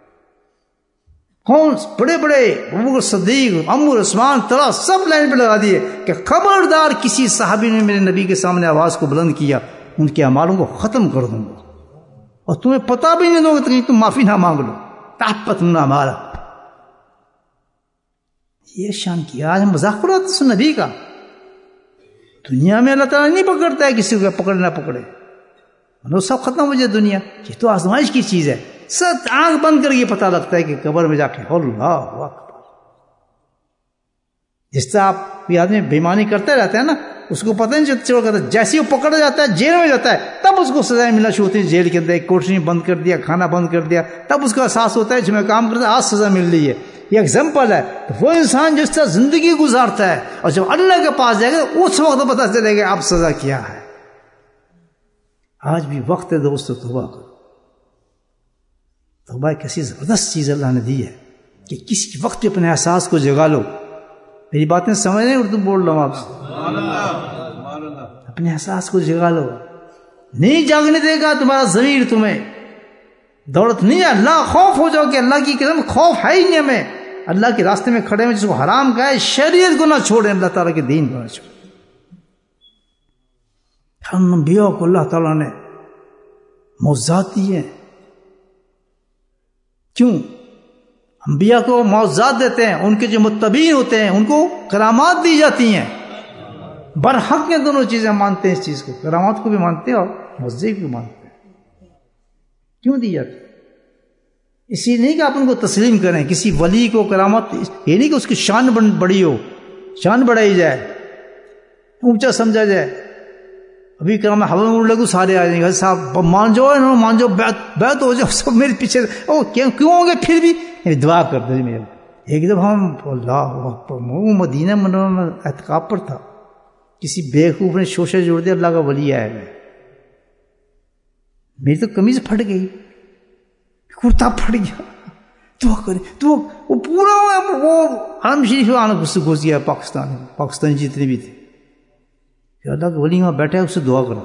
کون بڑے بڑے Abu Bakr Siddiq, Umar, Usman, Talha, سب لائن پہ لگا دیے کہ خبردار کسی صحابی نے میرے نبی کے سامنے آواز کو بلند کیا, ان کے اعمالوں کو ختم کر دوں گا, اور تمہیں پتہ بھی نہیں دوں گا, کہیں تم معافی نہ مانگ لو, طاقت نہ ہمارا. یہ شان کیا. آج ہم مذاق اڑاتے ہیں نبی کا. دنیا میں اللہ تعالیٰ نہیں پکڑتا ہے کسی کو, پکڑے نہ پکڑے, مطلب سب ختم ہو جائے دنیا. یہ تو آزمائش کی چیز ہے. سب آنکھ بند کر یہ پتہ لگتا ہے کہ قبر میں جا کے اللہ اکبر. جس سے آپ یہ آدمی بےمانی کرتے رہتے ہیں نا, اس کو پتہ نہیں چلتا, جیسے وہ پکڑا جاتا ہے جیل میں جاتا ہے, تب اس کو سزائیں ملنا شروع ہوتی ہے. جیل کے اندر ایک کوٹری بند کر دیا, کھانا بند کر دیا, تب اس کا احساس ہوتا ہے جو میں کام کرتا آج سزا مل رہی ہے. یہ ایگزامپل ہے. وہ انسان جس طرح زندگی گزارتا ہے, اور جب اللہ کے پاس جائے گا اس وقت پتہ چلے گا اب سزا کیا ہے. آج بھی وقت ہے دوستو, توبہ کرو. توبہ ایک ایسی زبردست چیز اللہ نے دی ہے کہ کسی وقت بھی اپنے احساس کو جگا لو. میری باتیں سمجھ رہے ہیں, اردو بول رہا ہوں آپ سے. اپنے احساس کو جگا لو. نہیں جاگنے دے گا تمہارا ضمیر تمہیں, دولت نہیں ہے. اللہ خوف ہو جاؤ کہ اللہ کی قسم خوف ہے ہی نہیں ہمیں. اللہ کے راستے میں کھڑے ہوئے جس کو حرام کہے, شریعت کو نہ چھوڑیں, اللہ تعالیٰ کے دین کو نہ چھوڑیں. ہم انبیاء کو اللہ تعالیٰ نے معجزات دی ہیں. کیوں انبیاء کو معجزات دیتے ہیں؟ ان کے جو متبعین ہوتے ہیں ان کو کرامات دی جاتی ہیں. برحق میں دونوں چیزیں مانتے ہیں. اس چیز کو, کرامات کو بھی مانتے ہیں اور معجزے کو بھی مانتے ہیں. کیوں دی جاتی؟ اسی نہیں کہ آپ ان کو تسلیم کریں. کسی ولی کو کرامت, یہ نہیں کہ اس کی شان بڑی ہو, شان بڑھائی جائے, اونچا سمجھا جائے. ابھی کرام ہوا میں اڑ لگو, سارے آ جائیں گے, صاحب مان جاؤ, مان جاؤ, بیعت ہو جاؤ, سب میرے پیچھے. او کیوں ہوں گے پھر بھی؟ دعا کر دو میرے. ایک دفعہ ہم اللہ وہ مدینہ منورہ میں اعتکاف پر تھا, کسی بیوقوف نے شوشہ جوڑ دیا, اللہ کا ولی آیا ہے, میری تو قمیض پھٹ گئی, کرتا پھٹ گیا, دعا کرے تو وہ پورا وہ حرم شریف آنا گھس گیا پاکستانی جتنے بھی تھے, کہ اللہ کا ولی وہاں بیٹھا ہے اس سے دعا کرنا.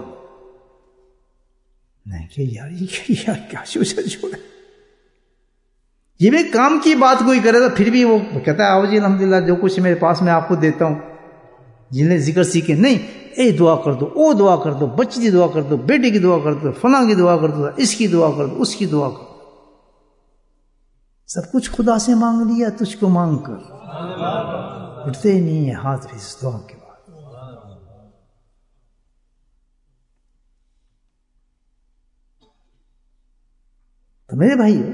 نہیں کہ یار یہ کیا شوشہ جوڑا, یہ بھی کام کی بات کوئی کرے تو پھر بھی وہ کہتا ہے آؤ جی الحمدللہ جو کچھ میرے پاس میں آپ کو دیتا ہوں, جنہیں ذکر سیکھے. نہیں اے دعا کر دو, او دعا کر دو, بچی کی دعا کر دو, بیٹے کی دعا کر دو, فلاں کی دعا کر دو, اس کی دعا کر دو, اس کی دعا کر دو. سب کچھ خدا سے مانگ لیا, تجھ کو مانگ کر اٹھتے نہیں ہے ہاتھ بھی اس دعا کے بعد. تو میرے بھائیو,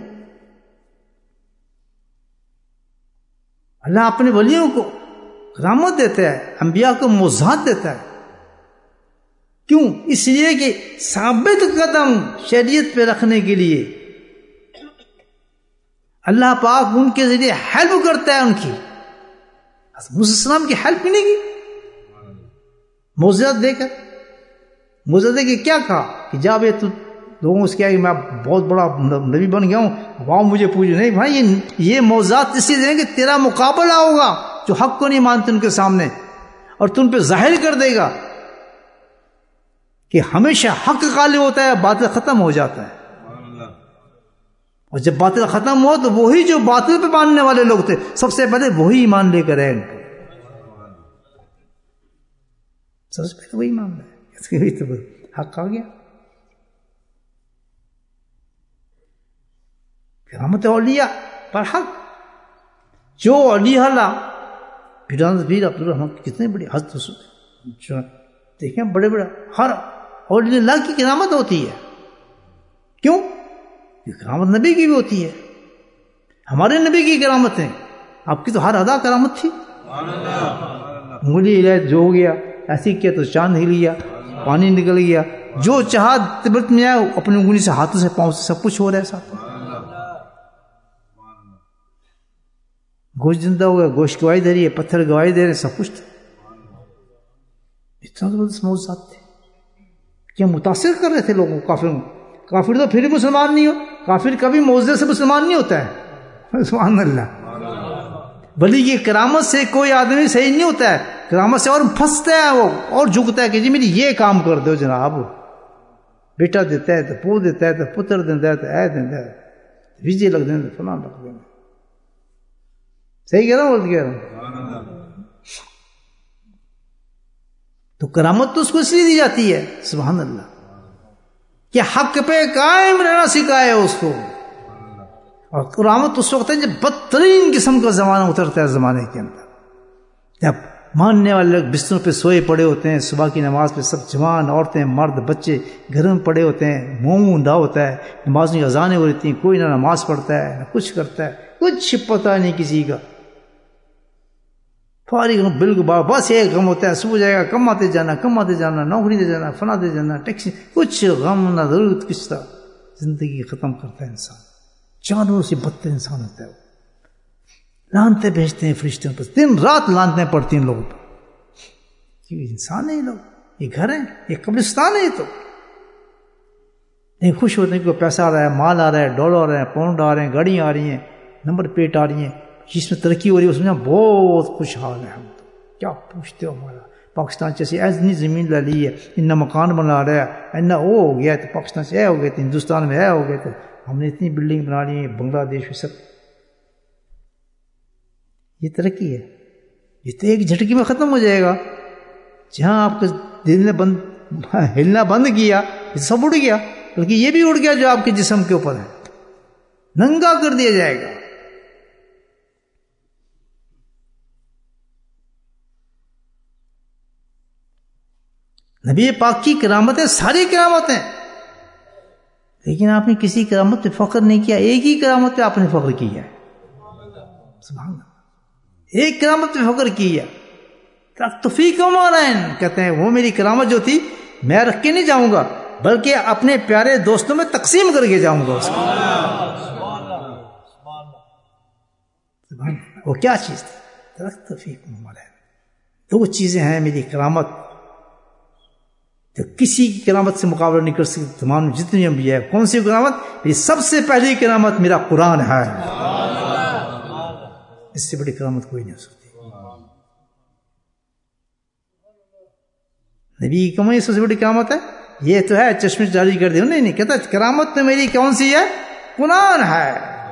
اللہ اپنے ولیوں کو کرامت دیتا ہے, انبیاء کو معجزات دیتا ہے. کیوں؟ اس لیے کہ ثابت قدم شریعت پہ رکھنے کے لیے اللہ پاک ان کے ذریعے ہیلپ کرتا ہے. ان کی موسیٰ علیہ السلام کی ہیلپ نہیں کی معجزات دے کر. معجزات دے کے کیا کہا کہ جا بے تو لوگوں سے کیا کہ میں بہت بڑا نبی بن گیا ہوں, وہاں مجھے پوچھو. نہیں بھائی, یہ معجزات اس لیے دیں کہ تیرا مقابلہ ہوگا جو حق کو نہیں مانتے ان کے سامنے, اور تم پہ ظاہر کر دے گا کہ ہمیشہ حق غالب ہوتا ہے, باطل ختم ہو جاتا ہے. اور جب باطل ختم ہو تو وہی جو باطل پہ ماننے والے لوگ تھے سب سے پہلے وہی ایمان لے کر آئے. سب سے پہلے وہی مان رہے, اس کے بھی تو حق آ گیا. کرامت اولیاء پر حق, جو اولیاء اللہ پیر عبدالرحمن کتنے بڑے حضرت دیکھیں, بڑے بڑے ہر اولیاء اللہ کی کرامت ہوتی ہے. کیوں؟ کرامت نبی کی بھی ہوتی ہے. ہمارے نبی کی کرامت ہے, آپ کی تو ہر ادا کرامت تھی. انگلی ہلائی جو ہو گیا, ایسی کیا تو چاند ہل گیا, پانی نکل گیا, جو چاہا تبرت میں آیا اپنی انگلی سے, ہاتھوں سے, پاؤں سے, سب کچھ ہو رہا ہے ساتھ. گوشت زندہ ہو گیا, گوشت گواہی دے رہی ہے, پتھر گواہی دے رہے, سب کچھ تھا. اتنا زبردست معجزات تھے, کیا متاثر کر رہے تھے لوگوں, کافروں. کافر تو پھر بھی مسلمان نہیں ہو, کافر کبھی معجزے سے مسلمان نہیں ہوتا ہے. سبحان اللہ. ولی کی کرامت سے کوئی آدمی صحیح نہیں ہوتا ہے, کرامت سے اور پھنستا ہے وہ, اور جھکتا ہے کہ جی میری یہ کام کر دو جناب. بیٹا دیتا ہے تو پو دیتا ہے, تو پتر دیتا ہے, تو اے دیتا ہے, ویزے لگ دینا, فلاں لگ دینا. صحیح کہہ رہا ہوں, غلط کہہ رہا ہوں؟ تو کرامت تو اس کو اس لیے دی جاتی ہے, سبحان اللہ, کہ حق پہ قائم رہنا سکھائے اس کو. اور کرامت اس وقت ہے جب بدترین قسم کا زمانہ اترتا ہے زمانے کے اندر, جب ماننے والے لوگ بستروں پہ سوئے پڑے ہوتے ہیں, صبح کی نماز پہ سب جوان عورتیں مرد بچے گھر میں پڑے ہوتے ہیں, منہ مونڈا ہوتا ہے, نماز کی اذانیں ہو رہتی ہیں, کوئی نہ نماز پڑھتا ہے نہ کچھ کرتا ہے, کچھ پتہ نہیں کسی کا. فارغ بالکل بس ایک غم ہوتا ہے, صبح جائے گا کماتے جانا, نوکری دے جانا, فنا دے جانا, ٹیکسی, کچھ غم نہ ضرورت کس طرح زندگی ختم کرتا ہے انسان. جانوروں سے بدتر انسان ہوتا ہے. لانتے بھیجتے ہیں فرشتوں پر, دن رات لانتے پڑتی ہیں لوگوں پر. یہ انسان ہے, یہ لوگ, یہ گھر ہے, یہ قبرستان ہے. یہ تو نہیں خوش ہوتے ہیں کہ پیسہ آ رہا ہے, مال آ رہا ہے, ڈالر آ رہے ہیں, پاؤنڈ آ رہے ہیں, گاڑیاں آ رہی ہیں, نمبر پلیٹ آ رہی ہیں, جس میں ترقی ہو رہی ہے اس میں بہت خوشحال ہے. ہم تو کیا پوچھتے ہو, ہمارا پاکستان جیسے ایسنی زمین لے لی ہے, اتنا مکان بنا رہا ہے, اتنا وہ ہو گیا تو پاکستان سے اے ہو گئے تھے, ہندوستان میں اے ہو گئے تھے, ہم نے اتنی بلڈنگ بنا لی ہے, بنگلہ دیش میں سب. یہ ترقی ہے. یہ تو ایک جھٹکی میں ختم ہو جائے گا. جہاں آپ کے دل نے ہلنا بند کیا, یہ سب اڑ گیا, بلکہ یہ بھی اڑ گیا جو آپ کے جسم کے اوپر ہے, ننگا کر دیا جائے گا. نبی پاک کی کرامتیں ساری کرامتیں, لیکن آپ نے کسی کرامت پہ فخر نہیں کیا, ایک ہی کرامت پہ آپ نے فخر کیا ہے. سبحان اللہ, ایک کرامت پہ فخر کیا. تفیقم علیہم, کہتے ہیں وہ میری کرامت جو تھی میں رکھ کے نہیں جاؤں گا, بلکہ اپنے پیارے دوستوں میں تقسیم کر کے جاؤں گا اس کو. وہ کیا چیز تھی؟ درخت فیکم علیہ. دو چیزیں ہیں میری کرامت جو کسی کی کرامت سے مقابلہ نہیں کر سکتی تمام جتنی انبیاء ہے. کون سی کرامت؟ میری سب سے پہلی کرامت میرا قرآن ہے. اس سے بڑی کرامت کوئی نہیں ہو سکتی. نبی کی کمائی سب سے بڑی کرامت ہے. یہ تو ہے چشمے جاری کر دیا. نہیں کہتا کرامت تو میری کون سی ہے؟ قرآن ہے.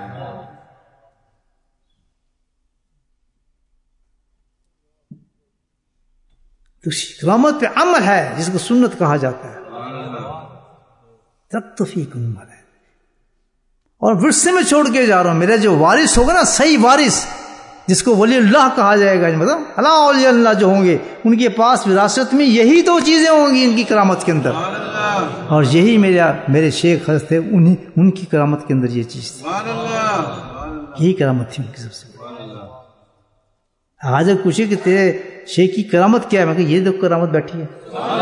تو کرامت پہ عمل ہے جس کو سنت کہا جاتا ہے. تک تو فیکم علیہ. اور ورثے میں چھوڑ کے جا رہا ہوں. میرا جو وارث ہوگا نا صحیح وارث جس کو ولی اللہ کہا جائے گا, مطلب اللہ اولیاء اللہ جو ہوں گے ان کے پاس وراثت میں یہی دو چیزیں ہوں گی ان کی کرامت کے اندر. اور یہی میرے شیخ حضرت تھے, ان کی کرامت کے اندر یہ چیز تھی. یہی کرامت تھی ان کی سب سے بڑی. آج اگر پوچھے کہ تیرے شیخ کی کرامت کیا ہے, میں کہ یہ دیکھ کرامت بیٹھی ہے,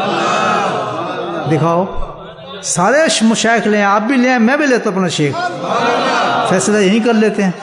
دکھاؤ. سارے مشائخ لیں, آپ بھی لیں, میں بھی لیتا ہوں اپنا شیخ, فیصلہ یہی کر لیتے ہیں.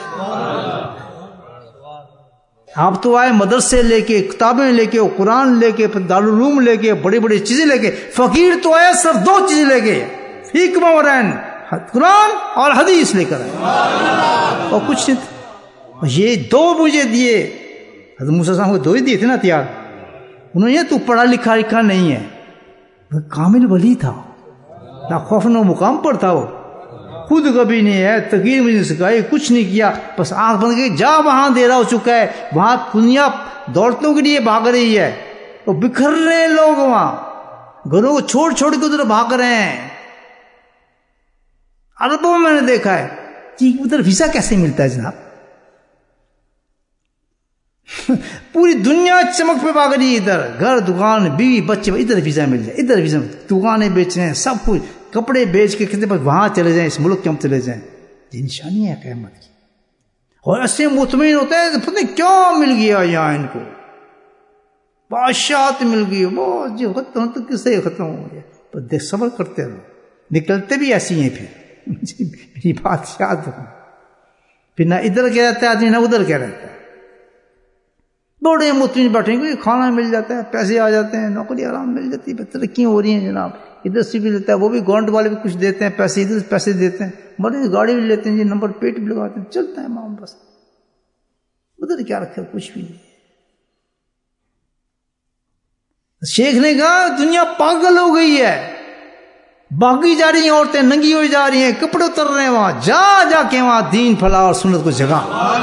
آپ تو آئے مدرسے لے کے, کتابیں لے کے, قرآن لے کے, دارالعلوم لے کے, بڑی بڑی چیزیں لے کے. فقیر تو آیا صرف دو چیزیں لے کے, حکمہ ورین, قرآن اور حدیث لے کر آئے, اور کچھ نہیں. یہ دو مجھے دیے. حضرت موسیٰ صاحب کو دو ہی دیے تھے نا تیار. انہوں نے تو پڑھا لکھا نہیں ہے, وہ کامل ولی تھا, نہ خوف نہ مقام پر تھا. وہ خود کبھی نہیں ہے, تقریر مجھے نہیں سکھائی, کچھ نہیں کیا, بس آنکھ بند کے جا, وہاں اندھیرا ہو چکا ہے, وہاں دنیا دولتوں کے لیے بھاگ رہی ہے, وہ بکھر رہے ہیں لوگ, وہاں گھروں کو چھوڑ چھوڑ کے ادھر بھاگ رہے ہیں. عربوں میں نے دیکھا ہے کہ ادھر ویزا کیسے ملتا ہے جناب. پوری دنیا چمک پہ بھاگ رہی ہے, ادھر گھر دکان بیوی بچے, ادھر ویزا مل جائے, ادھر ویزا, دکانیں بیچ رہے ہیں, سب کچھ, کپڑے بیچ کے کہتے ہیں وہاں چلے جائیں, اس ملک کے ہم چلے جائیں. یہ نشانی ہے قیامت کی. اور ایسے مطمئن ہوتے ہیں پتہ نہیں کیا مل گیا یہاں ان کو, بادشاہت مل گئی, وہ جو ختم تو کس سے ختم ہو گیا. پر صبر کرتے رہو, نکلتے بھی ایسی ہیں پھر. میری بات یاد رکھو, پھر نہ ادھر کہہ رہتا ہے آدمی نہ ادھر کہہ رہتا ہے. بڑے مطمئن بیٹھیں گے, کھانا مل جاتا ہے, پیسے آ جاتے ہیں, نوکری آرام مل جاتی ہے, ترقیاں ہو رہی ہیں جناب. ادھر سے بھی لیتا ہے, وہ بھی گورنمنٹ والے بھی کچھ دیتے ہیں پیسے, ادھر سے پیسے دیتے ہیں, بڑی گاڑی بھی لیتے ہیں جی, نمبر پلیٹ بھی لگاتے ہیں, چلتا ہے معاملہ. بس ادھر کیا رکھا, کچھ بھی نہیں. شیخ نے کہا دنیا پاگل ہو گئی ہے, باغی جا رہی ہیں عورتیں, ننگی ہوئی جا رہی ہیں, کپڑے اتر رہے ہیں, وہاں جا کے وہاں دین پھیلا اور سنت کو جگا.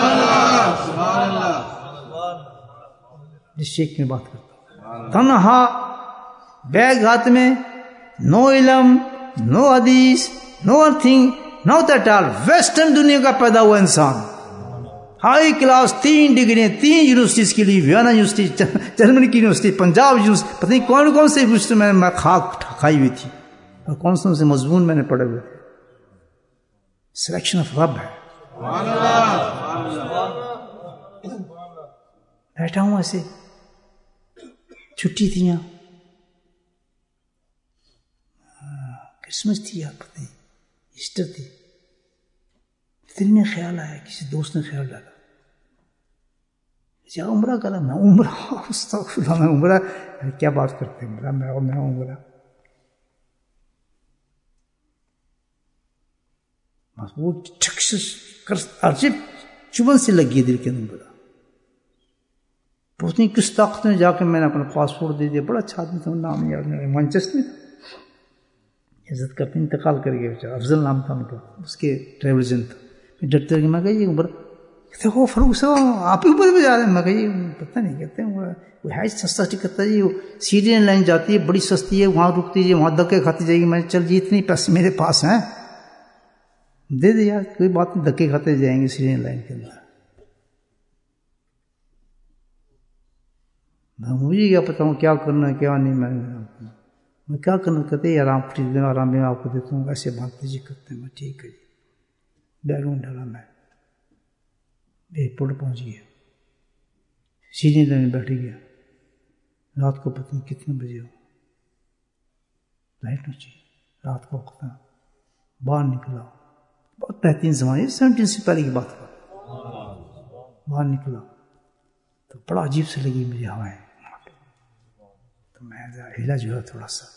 جس شیخ میں بات کرتا ہوں, تنہا بیگ ہاتھ میں, نو علم, نو حدیث, no anything, not at all. Western دنیا کا پیدا ہوا انسان, ہائی کلاس, 3 ڈگریاں, 3 یونیورسٹیز کے لیے, ویانا یونیورسٹی, جرمنی کی یونیورسٹی, پنجاب یونیورسٹی, پتہ نہیں کون سے یونیورسٹی میں خاک کھائی ہوئی تھی, اور کون سے مضمون میں نے پڑھے ہوئے تھے. سلیکشن آف رب ہے. بیٹھا ہوں ایسے, چھٹی تھی یہاں, کرسمس تھی یا پتہ نہیں ایسٹر تھی. دل میں خیال آیا, کسی دوست نے خیال ڈالا, جا عمرہ کرا. میں عمرہ, استغفر اللہ, میں عمرہ کیا بات کرتے ہیں, میں عمرہ. وہ عجیب چبن سے لگی دل کے اندر. پوچھنی کس طاقت میں جا کے میں نے اپنا پاسپورٹ دے دیا. بڑا اچھا آدمی تھا, نام یاد نہیں, مانچسٹر میں تھا, عزت کرتے انتقال کر گیا بیچارہ, افضل نام تھا ان کا, اس کے ٹریول ایجنٹ تھا. ڈرتے رہے, میں کہا یہ عمر, کہتے ہو فاروق صاحب آپ ہی اوپر بھی جا رہے ہیں. میں کہا یہ پتہ نہیں, کہتے ہیں وہ ہے سستا ٹکٹ ہے جی, وہ سیڈین لائن جاتی ہے, بڑی سستی ہے, وہاں رکتی ہے, وہاں دھکے کھاتی جائے گی. میں چل جی اتنے پیسے میرے پاس ہیں, دے دے یار, کوئی بات نہیں, دھکے کھاتے جائیں گے سیڈین لائن کے اندر. مجھے کیا پتا ہوں کیا کرنا ہے کیا نہیں. میں کیا کرنا, کہتے ہیں آرام خرید دیں, آرام میں آپ کو دیتا ہوں, ایسے بات جی کرتے ہیں. میں ٹھیک ہے جی, بیرون ڈالا, میں ایئرپورٹ پہنچ گیا, سیڑھی لائن بیٹھ گیا. رات کو پتہ نہیں کتنے بجے ہو, لائٹ نہیں چاہیے, رات کو وقت باہر نکلا. بہت بہترین زمانے, 17 سے پہلے کی بات کر, باہر نکلا تو بڑا عجیب سے لگی مجھے ہوائیں، تو میں ہلا جو ہے تھوڑا سا،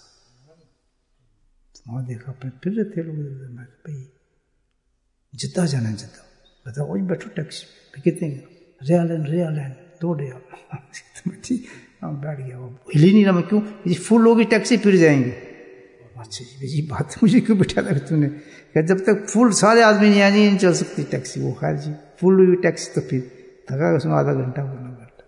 وہاں دیکھا پھر رہے تھے لوگ، میں کہ بھائی جدہ جانا ہے، جدہ بتا وہی بیٹھو ٹیکسی پہ، کتنے ریال 2 ریال ٹھیک، بیٹھ گیا، وہ ہل ہی نہیں رہا، میں کیوں جی فل ہوگی ٹیکسی پھر جائیں گے، اچھا جی بات مجھے کیوں بٹھا کر تم نے کہ جب تک فل سارے آدمی نہیں آئیں گے نہیں چل سکتی ٹیکسی، وہ خیر جی فل ہوئی ٹیکسی تو پھر تھکا اس میں آدھا گھنٹہ ہونا گھنٹہ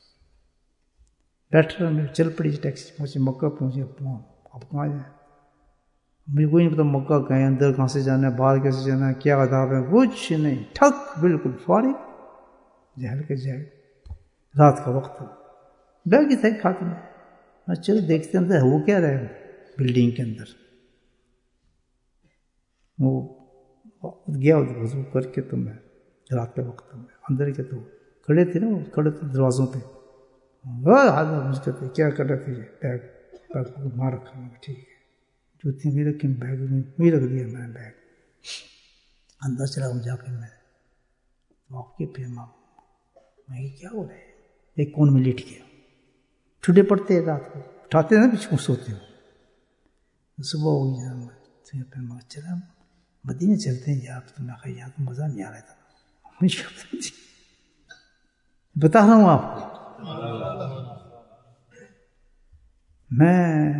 بیٹھ رہا، میں چل پڑی ٹیکسی، پہنچے مکہ، پہنچے اب کہاں جائیں، مجھے کوئی نہیں پتا مکہ کہیں، اندر کہاں سے جانا ہے، باہر کیسے جانا ہے، کیا عذاب ہے، کچھ نہیں، ٹھک بالکل فارغ، جہل کے جہل، رات کا وقت بیٹھ تھا کھاتے میں، چلو دیکھتے اندر وہ کیا رہے بلڈنگ کے اندر، وہ گیا وضو کر کے، تو میں رات کے وقت میں اندر کے تو کھڑے تھے نا، وہ کھڑے تھے دروازوں پہ، مجھ کہتے کیا کر رہے تھے، بیگ مار رکھا، ٹھیک ہے، جوتیاں بھی رکھی بیگ میں وہی رکھ دیا میں نے، بیگ اندر چلا ہوں، جا کے میں واپ کے پھر میں کیا ہو رہا ہے، ایک کون میں لیٹ گیا، چھٹے پڑتے ہیں رات کو، اٹھاتے ہیں نا پیچھے سوتے ہو، صبح ہو گئی، پھر میں چلا مدینے چلتے ہیں یار، تو میں کہا یار تو مزہ نہیں آ رہا تھا، بتا رہا ہوں آپ کو، میں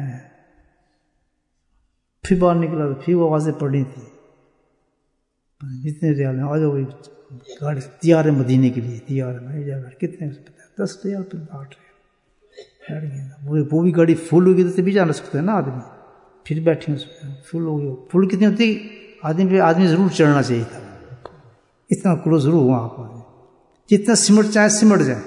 پھر باہر نکلا تو پھر وہ آوازیں پڑی تھی، جتنے ریال ہیں آ جاؤ، گاڑی تیار ہے مدینے کے لیے، تیار ہے، میں جا کر کتنے 10 ریال پھر 8 ریال، وہ بھی گاڑی فل ہوگی تو بھی جا سکتا ہے نا آدمی، پھر بیٹھے اس میں فل ہو گیا، فل کتنی ہوتی آدمی پہ آدمی ضرور چڑھنا چاہیے تھا، اتنا کلوز ضرور ہوا آپ کو، جتنا سمٹ چاہے سمٹ جائے،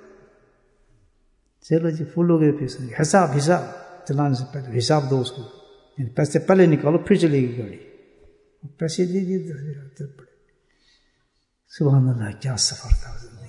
چلو جی فل ہو گئے، پھر حساب چلانے سے پہلے حساب دو اس کو، پیسے پہلے نکالو پھر چلے گی گاڑی، پیسے دے دیے 10 ریال چل پڑے، سبحان اللہ کیا سفر تھا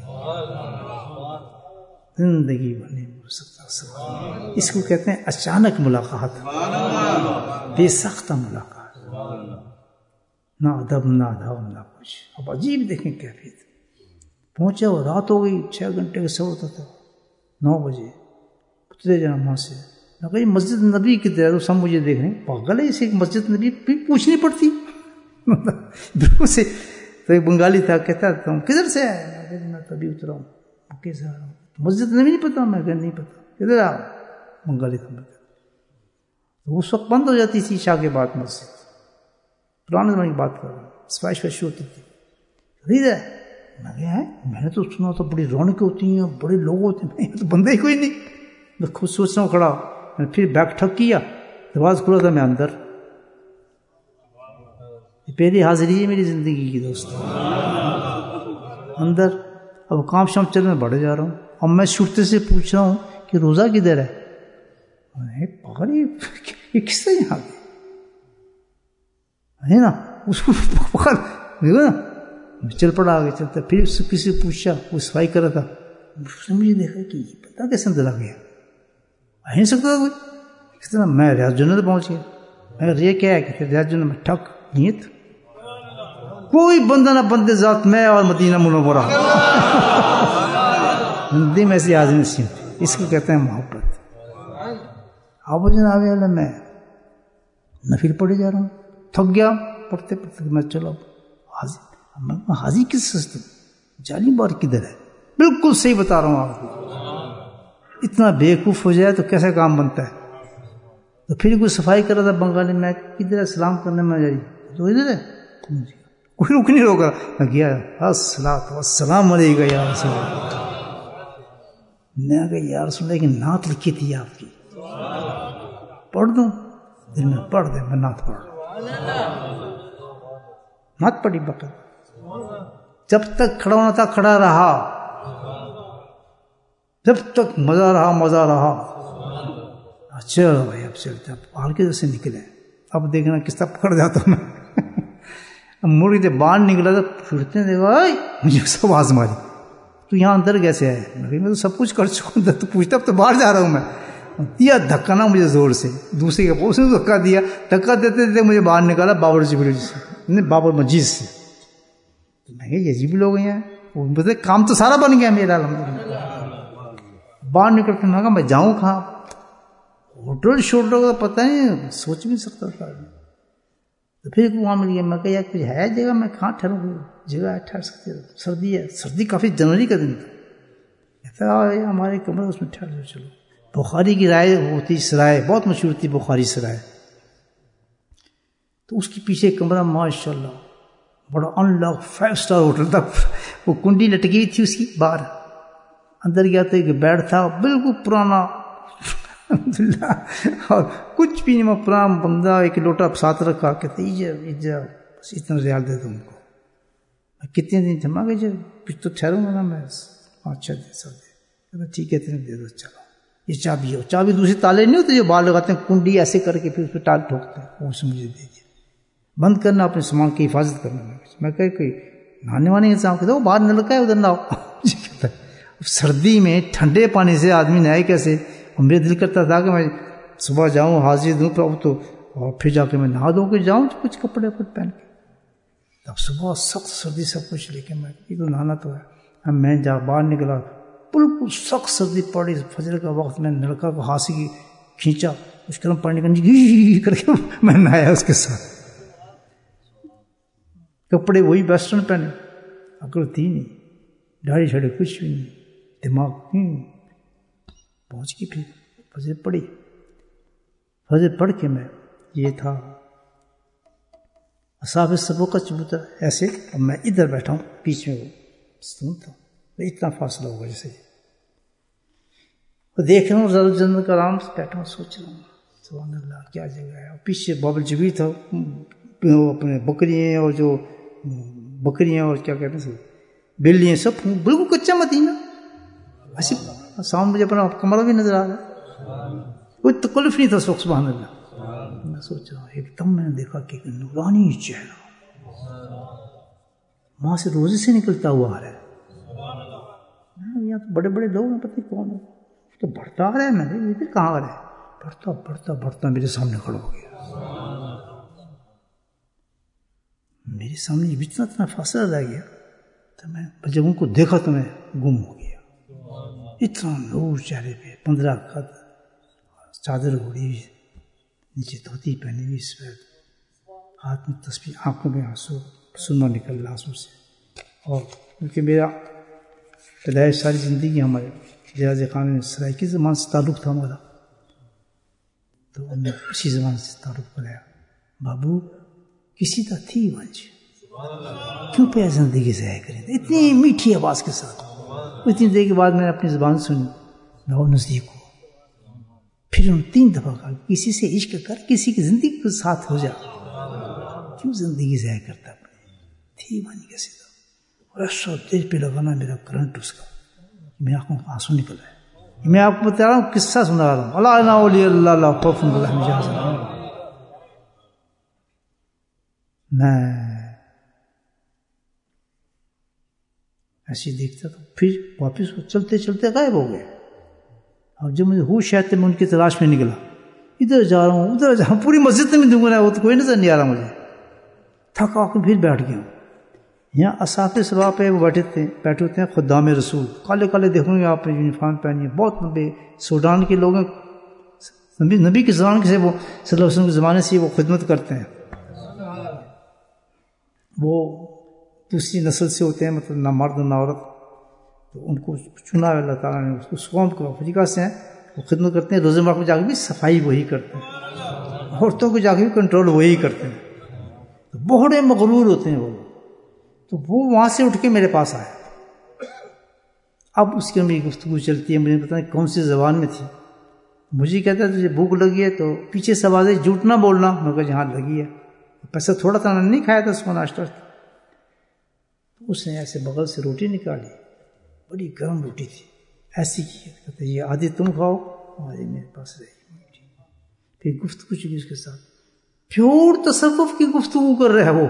زندگی بنے ہو سکتا سفر، اس کو کہتے ہیں اچانک ملاقات، بے ساختہ ملاقات، نہ ادب نہ ادب نہ کچھ، اب عجیب دیکھیں کیفیت، پہنچا وہ رات ہو گئی، 6 گھنٹے کا سفر ہوتا تھا، 9 بجے اترے جانا وہاں سے، میں کہا یہ مسجد نبی کدھر ہے، تو سب مجھے دیکھ رہے ہیں، پاگل ہے اسے مسجد نبی پوچھنی پڑتی بالکل سے، تو ایک بنگالی تھا، کہتا تم کدھر سے آئے، میں تبھی اترا ہوں، کیسے آ رہا ہوں، مسجد نبی نہیں پتا، میں کہا نہیں پتا، کدھر آ، بنگالی تھا، اس وقت بند ہو جاتی تھی عشاء کے بعد مسجد، پرانے زمانے کی بات کر رہا ہوں، صفائی فیش ہوتی تھی، خرید ہے، میں کہا میں نے تو سنا تو بڑی رونقیں ہوتی ہیں، بڑے لوگ ہوتے ہیں، تو بندہ ہی کوئی نہیں، میں خود سوچ رہا ہوں کھڑا، میں پھر بیگ ٹھک کیا، دروازہ کھلا تھا، میں اندر، پہلی حاضری ہے میری زندگی کی دوست، اندر، اب کام شام چل میں بڑھ جا رہا ہوں، اب میں چھوٹے سے پوچھ رہا ہوں کہ روزہ کدھر ہے، پاگل یہ کس طرح یہاں ہے نا، اس کو پکڑ چل پڑا آگے چلتا، پھر اس سے کسی سے پوچھا، وہ صفائی کر رہا تھا، اس نے مجھے دیکھا کہ یہ پتا کیسے اندر آ گیا، آ نہیں سکتا تھا کوئی، اس طرح میں ریاض جنت پہنچ گیا، میں یہ کیا ہے کہ ریاض جنت میں ٹھک نیت، کوئی بندہ نہ بندے ذات، میں اور مدینہ منورہ، ہندی میں ایسی آدمی نصیب، اس کو کہتے ہیں محبت، اب جناب میں نفل پڑھے جا رہا ہوں، تھک گیا پڑھتے پڑھتے، میں چلو حاضی کس سستے جالی بار کدھر ہے، بالکل صحیح بتا رہا ہوں آپ کو، اتنا بیوقوف ہو جائے تو کیسے کام بنتا ہے، تو پھر کوئی صفائی کر رہا تھا بنگالی میں، کدھر ہے سلام کرنے میں جاری، تو ادھر ہے، کوئی رک نہیں روکا، میں گیا، الصلاۃ والسلام علیکم یا رسول اللہ، میں کہا یا رسول اللہ کی نعت لکھی تھی آپ کی، پڑھ دوں، دل میں پڑھ دے، میں نعت پڑھ رہا، نعت پڑھی بقر، جب تک کھڑا ہونا تھا کھڑا رہا، جب تک مزہ رہا، چلو بھائی اب چلتے، اب آل کے سے نکلے، اب دیکھنا کس طرح پکڑ جاتا ہوں میں، اب مڑی سے باہر نکلا تو پھرتے دیکھا، مجھے سب آواز ماری، تو یہاں اندر کیسے آئے، میں تو سب کچھ کر چکا ہوں، تو پوچھتا اب تو باہر جا رہا ہوں میں، دیا دھکا نا مجھے زور سے، دوسرے کے اس نے دھکا دیا، دھکا دیتے دیتے مجھے باہر نکالا بابر جبریل سے، بابر مسجد سے، میں کہ یہ عجیب لوگ ہیں، وہ کام تو سارا بن گیا میرا الحمدللہ. باہر نکلتے میں کہا میں جاؤں کہاں, ہوٹل شوٹل کا پتہ نہیں, سوچ بھی نہیں سکتا تھا. تو پھر وہاں مل گیا, میں کہا یار کچھ ہے جگہ, میں کہاں ٹھہروں, کوئی جگہ ہے ٹھہر سکتے, سردی ہے, سردی کافی جنوری کا دن تھا. کہتا ہمارے کمرے اس میں ٹھہر جاؤ. چلو بخاری کی رائے ہوتی, سرائے بہت مشہور تھی بخاری سرائے, تو اس کے پیچھے کمرہ ماشاء اللہ بڑا ان لاک 5 اسٹار ہوٹل تھا. وہ کنڈی لٹکی ہوئی تھی اس کی باہر, اندر گیا تو ایک بیڈ تھا بالکل پرانا الحمدللہ, اور کچھ بھی نہیں, پرانا بندہ ایک لوٹا ساتھ رکھا, کہتے ایجا بس اتنا ریال دے دو ان کو. میں کتنے دن تھا, میں کہ کچھ تو ٹھہروں گا نا میں 5-6 دن سب دے. ٹھیک ہے اتنے دے دو, چلو یہ چابی ہے. چابی دوسری تالے نہیں ہوتے جو باہر لگاتے ہیں, کنڈی ایسے کر کے پھر اس پہ تال ٹھوکتے ہیں, وہ سے مجھے دے دیا. بند کرنا, اپنے سامان کی حفاظت کرنا. میں کہ کوئی نہانے وانے انتظام کرتا, وہ باہر نلکا ہے ادھر نہ ہو. کہتا ہے سردی میں ٹھنڈے پانی سے آدمی نہائے کیسے, اور میرا دل کرتا تھا کہ میں صبح جاؤں حاضری دوں تو, اور پھر جا کے میں نہا دھو کے جاؤں کچھ کپڑے پہن کے. تب صبح سخت سردی سب کچھ لے کے میں یہ تو نہانا تو ہے. اب میں جا باہر نکلا, بالکل سخت سردی پڑی, فجر کا وقت, میں نلکا کو ہاتھ سے کھینچا, کچھ گرم پانی کر کے میں نہایا اس کے ساتھ. کپڑے وہی ویسٹرن پہنے, عقل تھی نہیں, داڑھی چھڑے کچھ بھی نہیں, دماغ پہنچ کی. پھر فجر پڑھی, فجر پڑھ کے میں یہ تھا اصحاب الصفوف کا چبوترا ایسے, اب میں ادھر بیٹھا ہوں, بیچ میں وہ ستون تھا, اتنا فاصلہ ہوگا جیسے. دیکھ رہا ہوں ذرا جنت کا آرام سے بیٹھا ہوں, سوچ رہا ہوں سبحان اللہ کیا جگہ ہے. اور پیچھے بابل جبیر تھا, اپنے بکریاں اور جو بکریاں اور کیا کہتے ہیں بلیاں سب بالکل کچا مدینہ. ایسے سامنے مجھے اپنا کمرہ بھی نظر آ رہا, کوئی تکلف نہیں تھا اس وقت. سبحان اللہ. میں سوچ رہا ہوں, ایک دم میں نے دیکھا کہ نورانی چہرہ وہاں سے روزے سے نکلتا ہوا آ رہا ہے. یہاں تو بڑے بڑے لوگ ہیں, پتہ نہیں کون ہے, تو بڑھتا آ رہا ہے. میں نے یہ کہاں آ رہا ہے, بڑھتا بڑھتا بڑھتا میرے سامنے کھڑا ہو گیا. میرے سامنے اتنا فاصلہ رہ گیا, تو میں جب ان کو دیکھا تو میں گم ہو گیا. اتنا نور چہرے پہ, 15 قد, چادر اڑی ہوئی, نیچے دھوتی پہنی ہوئی, سفید, ہاتھ میں تسبیح, آنکھوں میں آنسو, سرما نکل رہا آنسو سے. اور کیونکہ میرا ابتدائی ساری زندگی ہمارے جہاز خان سرائکی زبان سے تعلق تھا ہمارا, تو انہوں نے اسی زبان سے تعلق بنایا. بابو کسی کا تھی ونج, کیوں پہ زندگی ضائع کریں, اتنی میٹھی آواز کے ساتھ. اتنی دیر کے بعد میں نے اپنی زبان سنی, میں وہ نزدیک ہوا. پھر انہوں نے 3 دفعہ کہا کسی سے عشق کر, کسی کی زندگی کے ساتھ ہو جا, کیوں زندگی ضائع کرتا تھی ونج کیسے تھا. اور ایسا دل پہ لگانا میرا کرنٹ اس کا, میرے آنکھوں میں آنسو نکل رہا ہے. میں آپ کو بتا رہا ہوں, قصہ سنا رہا ہوں. اللہ ولی اللہ خوف اللہ. میں ایسے دیکھتا تو پھر واپس چلتے چلتے غائب ہو گئے. اب جب مجھے ہوش آیا تو میں ان کی تلاش میں نکلا, ادھر جا رہا ہوں ادھر جا رہا ہوں, پوری مسجد میں ڈھونڈا, وہ تو کوئی نظر نہیں آ رہا مجھے. تھکا کے پھر بیٹھ گیا. یہاں اصحاب صبا پہ وہ بیٹھے ہوتے ہیں خدام رسول, کالے کالے دیکھوں گے آپ نے یونیفارم پہنی ہے, بہت لمبے, سوڈان کے لوگ ہیں, نبی کے زمانے سے وہ صلی اللہ علیہ وسلم کے زمانے سے وہ خدمت کرتے ہیں. وہ دوسری نسل سے ہوتے ہیں, مطلب نہ مرد نہ عورت, تو ان کو چنا ہے اللہ تعالیٰ نے, اس کو قوم کو افریقہ سے ہیں, وہ خدمت کرتے ہیں. روزہ مبارک میں جا کے بھی صفائی وہی کرتے ہیں, عورتوں کو جا کے بھی کنٹرول وہی کرتے ہیں. تو بہت مغرور ہوتے ہیں وہ. تو وہ وہاں سے اٹھ کے میرے پاس آئے. اب اس کی میری گفتگو چلتی ہے, مجھے پتہ نہیں کون سی زبان میں تھی. مجھے کہتا ہے تجھے بھوک لگی ہے, تو پیچھے سے آواز ہے جھوٹ نہ بولنا. میں کہا جہاں لگی ہے, پیسہ تھوڑا تھا, میں نے نہیں کھایا تھا اس کو ناشتہ. اس نے ایسے بغل سے روٹی نکالی, بڑی گرم روٹی تھی, ایسی کی. کہتے یہ آدھی تم کھاؤ, آدھی میرے پاس رہی. پھر گفتگو چلی اس کے ساتھ, پیور تصوف کی گفتگو کر رہا ہے وہ,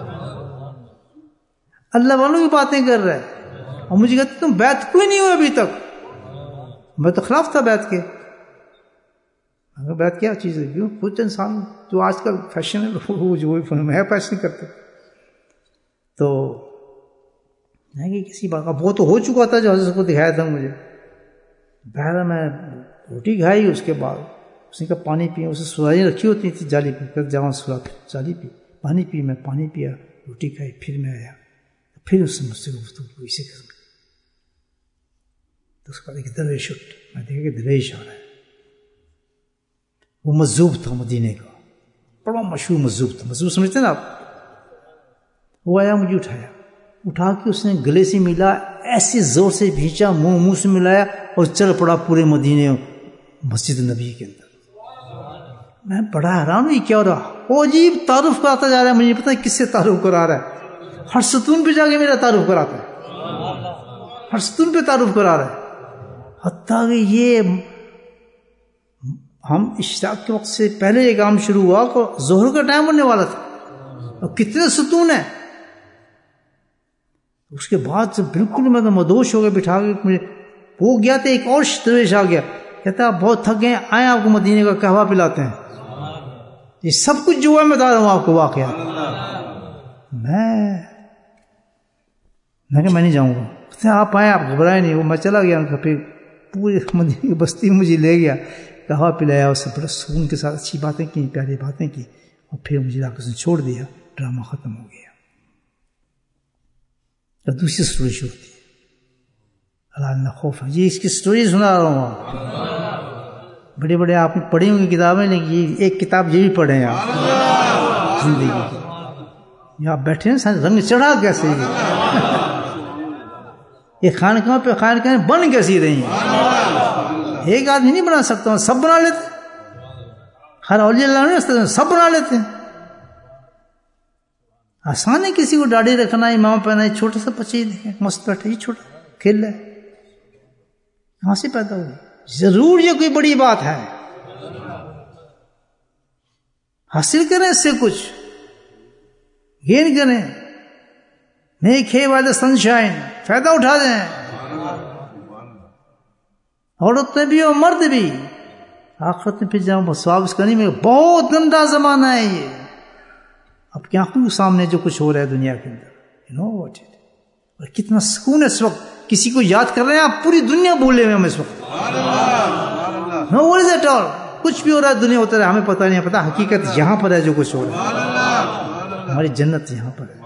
اللہ والوں کی باتیں کر رہا ہے. اور مجھے کہتے تم بیعت کوئی نہیں ہو ابھی تک. میں تو خلاف تھا بیعت کے. اگر بیعت کیا چیز ہے, کیوں کچھ انسان جو آج کل فیشن ہے وہ جو وہی میں پیش نہیں کرتے. تو نہیں کہ کسی بات کا وہ تو ہو چکا تھا جو حضرت کو دکھایا تھا مجھے. بہرحال میں روٹی کھائی, اس کے بعد اس نے کہا پانی پی, اسے سواری رکھی ہوتی تھی جالی پی, پھر جوان سلا جالی پی, پانی پی, میں پانی پیا, روٹی کھائی, پھر میں آیا, پھر اس سے مجھ سے گفتگو ہوئی اسی قسم کی. تو اس کا ایک درویش اٹھ, میں دیکھا کہ درویش آ رہا ہے, وہ مجذوب تھا مدینے کا, بڑا مشہور مجذوب تھا. مجذوب سمجھتے ہیں نا آپ؟ وہ آیا, مجھے اٹھا کے اس نے گلے سے ملا, ایسے زور سے بھینچا, منہ سے ملایا اور چل پڑا پورے مدینے مسجد نبی کے اندر. میں بڑا حیران ہوں, یہ کیا ہو رہا؟ وہ عجیب تعارف کراتا جا رہا ہے, مجھے پتہ ہے کس سے تعارف کرا رہا ہے. ہر ستون پہ جا کے میرا تعارف کراتا ہے, ہر ستون پہ تعارف کرا رہا ہے. حتیٰ کہ یہ ہم اشراق کے وقت سے پہلے یہ کام شروع ہوا کہ ظہر کا ٹائم ہونے والا تھا, اور کتنے ستون ہیں. اس کے بعد جب بالکل میں تو مدوش ہو گیا, بٹھا کے مجھے وہ گیا تھا, ایک اور درویش آ گیا, کہتا آپ بہت تھک گئے, آئیں آپ کو مدینے کا قہوہ پلاتے ہیں. یہ سب کچھ جو ہے میں بتا رہا ہوں آپ کو واقعات. میں نہیں جاؤں گا. کہتے ہیں آپ آئیں, آپ گھبرائے نہیں. وہ میں چلا گیا, پھر پوری مدینے کی بستی مجھے لے گیا, قہوہ پلایا, اس سے بڑا سکون کے ساتھ اچھی باتیں کی, پیاری باتیں کی, اور پھر مجھے لا کے چھوڑ دیا. ڈرامہ ختم ہو گیا. تو دوسری سٹوری شروع ہوتی ہے, اللہ خوف ہے. یہ اس کی سٹوری سنا رہا ہوں آپ. بڑے بڑے آپ نے پڑھی ہوں گی کتابیں, لیکن یہ ایک کتاب یہ بھی پڑھیں ہیں آپ زندگی کی. آپ بیٹھے ہیں, رنگ چڑھا کیسے یہ خانقاہ پہ خانقاہ بن کیسی رہی ہیں. ایک آدمی نہیں بنا سکتا, سب بنا لیتے. ہر اولیاء اللہ نے سب بنا لیتے ہیں. آسان ہے کسی کو داڑھی رکھنا, امام پہنا, چھوٹا سا بچے دیکھیں مست بیٹھے, یہ چھوٹا کھیل رہا ہے, کہاں سے پیدا ہوئی؟ ضرور یہ کوئی بڑی بات ہے, حاصل کریں اس سے کچھ, گین کریں, میک ہے بائی دا سن شائن, فائدہ اٹھا دیں. عورت میں بھی اور مرد بھی. آخرت میں پھر جاؤں ثواب اس کا نہیں ملے. بہت گندا زمانہ ہے یہ. اب کی آنکھوں کے سامنے جو کچھ ہو رہا ہے دنیا کے اندر, یو نو واٹ اٹ. اور کتنا سکون ہے اس وقت. کسی کو یاد کر رہے ہیں آپ, پوری دنیا بھولے ہوئے ہم اس وقت. No worries at all. کچھ بھی ہو رہا ہے دنیا ہوتا ہے, ہمیں پتہ نہیں پتا. حقیقت یہاں پر ہے جو کچھ ہو رہا ہے. ہماری جنت یہاں پر ہے.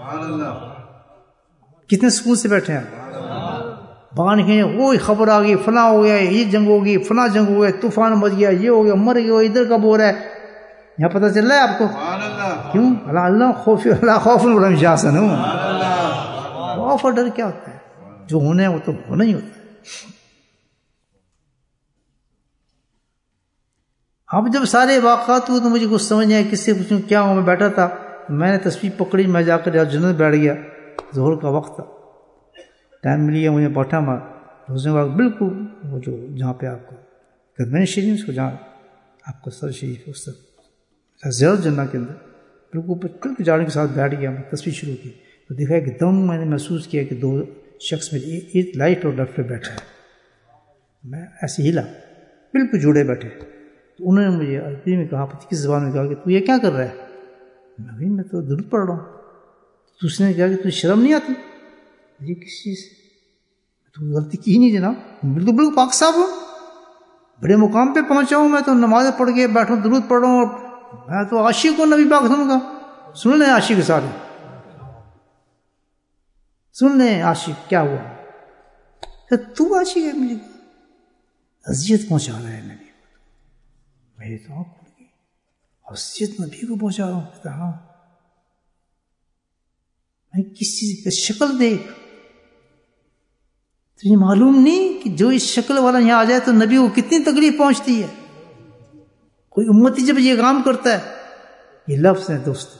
کتنے سکون سے بیٹھے ہیں آپ. باہر نکلے, وہی خبر آ گئی, فلاں ہو گیا, یہ جنگ ہوگی, فلاں جنگ ہو گیا, طوفان مچ گیا, یہ ہو گیا, مر گیا, ادھر کب ہو رہا ہے. یہاں پتہ چل رہا ہے آپ کو. کیوں؟ اللہ خوف, اللہ خوف بڑا مجاسن ہوں. خوف اور ڈر کیا ہوتا ہے؟ جو ہونا ہے وہ تو ہونا ہی ہوتا ہے. اب جب سارے واقعات ہوئے تو مجھے کچھ سمجھ نہیں آیا کس سے پوچھوں کیا ہوں. میں بیٹھا تھا, میں نے تسبیح پکڑی, میں جا کر جنت بیٹھ گیا. ظہر کا وقت تھا, ٹائم مل گیا مجھے, بیٹھا میں روزنے کا بالکل وہ جو جہاں پہ آپ کو قدمین شریف کو, جہاں آپ کا سر شریف اس طرف زیارت جنہ کے اندر بالکل جانے کے ساتھ بیٹھ گیا. میں تصویر شروع کی تو دیکھا کہ دم میں نے محسوس کیا کہ دو شخص میری ایک لائٹ اور لیفٹ پہ بیٹھا ہے. میں ایسے ہلا, بالکل جڑے بیٹھے. تو انہوں نے مجھے عربی میں کہا, پتہ کس زبان میں کہا کہ تو یہ کیا کر رہا ہے؟ میں تو درود پڑھ رہا ہوں. تو اس نے کہا کہ تجھے شرم نہیں آتی؟ یہ کس چیز سے؟ تو غلطی کی نہیں جناب, بالکل پاک صاحب ہوں, بڑے مقام پہ پہنچا ہوں. میں تو نماز پڑھ کے بیٹھا ہوں, درود پڑھ رہا ہوں, اور میں تو عاشق ہوں نبی پاک سن کا. سن لیں عاشق سارے, سن لیں عاشق کیا ہوا. کہ تو عاشق ہے, مجھے اذیت پہنچا رہا ہے نبی کو. میری تو آنکھ کھل گئی, اذیت نبی کو پہنچا رہا ہوں. کہتا ہاں, میں کس چیز کا شکل دیکھ, تجھے معلوم نہیں کہ جو اس شکل والا یہاں آ جائے تو نبی کو کتنی تکلیف پہنچتی ہے. کوئی امتی جب یہ کام کرتا ہے, یہ لفظ ہے دوست,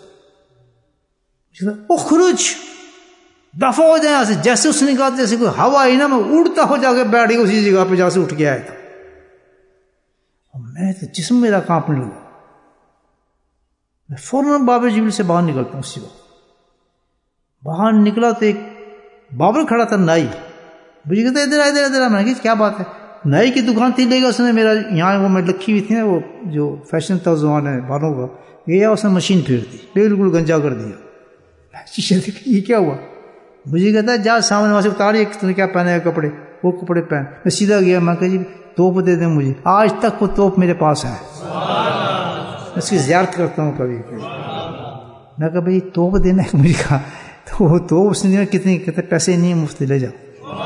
اخرج, دفع ہو جائے یہاں سے. جیسے اس نے کہا جیسے کوئی ہوا ہی نا, میں اڑتا ہو جا کے بیٹھ گیا اسی جگہ پہ جہاں سے اٹھ کے آیا تھا. اور میں تو جسم میرا کانپنے لگا. میں فوراً باب جبریل سے باہر نکلتا ہوں. اسی وقت باہر نکلا تو ایک بابر کھڑا تھا, نائی. مجھے کہتا ادھر ادھر ادھر. میں نے کہا کیا بات ہے؟ نائی کی دکان تھی, لے گا اس نے میرا یہاں وہ میں لکھی ہوئی تھی نا, وہ جو فیشن تھا زمانے بالوں کا, گیا اس نے مشین پھیر دی, بالکل گنجا کر دیا. شیشے دیکھ یہ کیا ہوا؟ مجھے کہتا ہے جا سامنے وہاں سے اتاریے تو نے کیا پہنے ہیں کپڑے، وہ کپڑے پہن. میں سیدھا گیا، میں کہا جی توپ دے دیں مجھے. آج تک وہ توپ میرے پاس ہے، میں اس کی زیارت کرتا ہوں کبھی کبھی. میں کہا بھائی توپ دینا ہے مجھے. کہا تو وہ توپ اس نے کتنی، کہتے پیسے نہیں مفت لے جاؤ.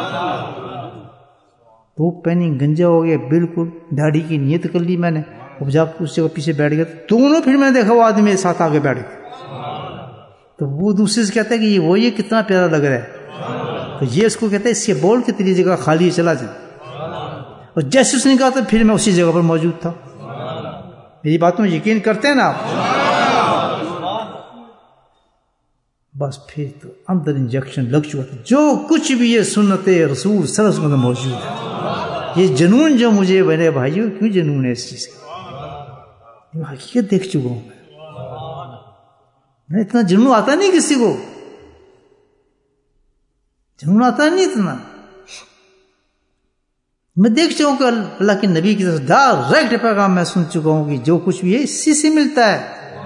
توپ پہنی، گنجا ہو گیا بالکل، داڑھی کی نیت کر لی میں نے. اب جا کے اس جگہ پیچھے بیٹھ گیا، دونوں پھر میں نے دیکھا وہ آدمی میرے ساتھ آگے بیٹھ گیا. تو وہ دوسرے سے کہتا ہے کہ یہ کتنا پیارا لگ رہا ہے. تو یہ اس کو کہتا ہے اس کے بول کے تیری جگہ خالی چلا جائے. اور جیسے اس نے کہا تو پھر میں اسی جگہ پر موجود تھا. میری باتوں میں یقین کرتے ہیں نا آپ؟ بس پھر تو اندر انجیکشن لگ چکا تھا. جو کچھ بھی یہ سنت رسول صلی اللہ علیہ وسلم موجود ہے. یہ جنون جو مجھے بنے بھائیو، کیوں جنون ہے اس چیز کا؟ یہ حقیقت دیکھ چکا ہوں میں. اتنا جنون آتا نہیں کسی کو، جنون آتا نہیں اتنا. میں دیکھ چکا ہوں کہ اللہ کے نبی کی طرف ڈائریکٹ پیغام میں سن چکا ہوں کہ جو کچھ بھی ہے اسی سے ملتا ہے.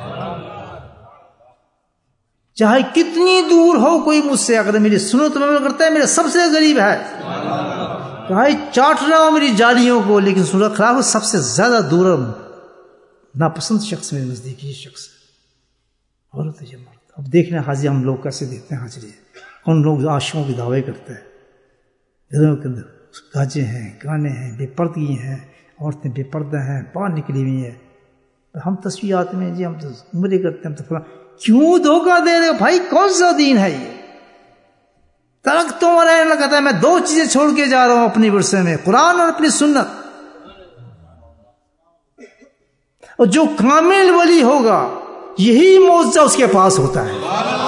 چاہے کتنی دور ہو کوئی مجھ سے، اگر میری سنو تو میں کرتا ہے میرے سب سے قریب ہے. چاہے چاٹ رہا ہو میری جالیوں کو، لیکن سنت خلاف ہو، سب سے زیادہ دور ناپسند شخص میرے نزدیک یہ شخص ہے. عورت ہے یہ مرد. اب دیکھنا حاضری ہم لوگ کیسے دیکھتے ہیں. حاضری کون لوگ عاشقوں کی دعوے کرتے ہیں، گھروں کے اندر گاجے ہیں، گانے ہیں، بے پردگی ہیں، عورتیں بے پردہ ہیں، باہر نکلی ہوئی ہیں. ہم تصویرات میں جی ہم تو عمرے کرتے ہیں، ہم تو فلاں. کیوں دھوکہ دے رہے ہو بھائی؟ کون سا دین ہے یہ؟ ترکتم علیہ کہتا ہے میں دو چیزیں چھوڑ کے جا رہا ہوں اپنی ورثے میں، قرآن اور اپنی سنت. اور جو کامل ولی ہوگا یہی معجزہ اس کے پاس ہوتا ہے.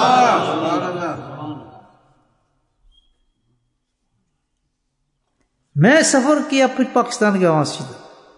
میں سفر کیا پھر پاکستان گیا وہاں سیدھا.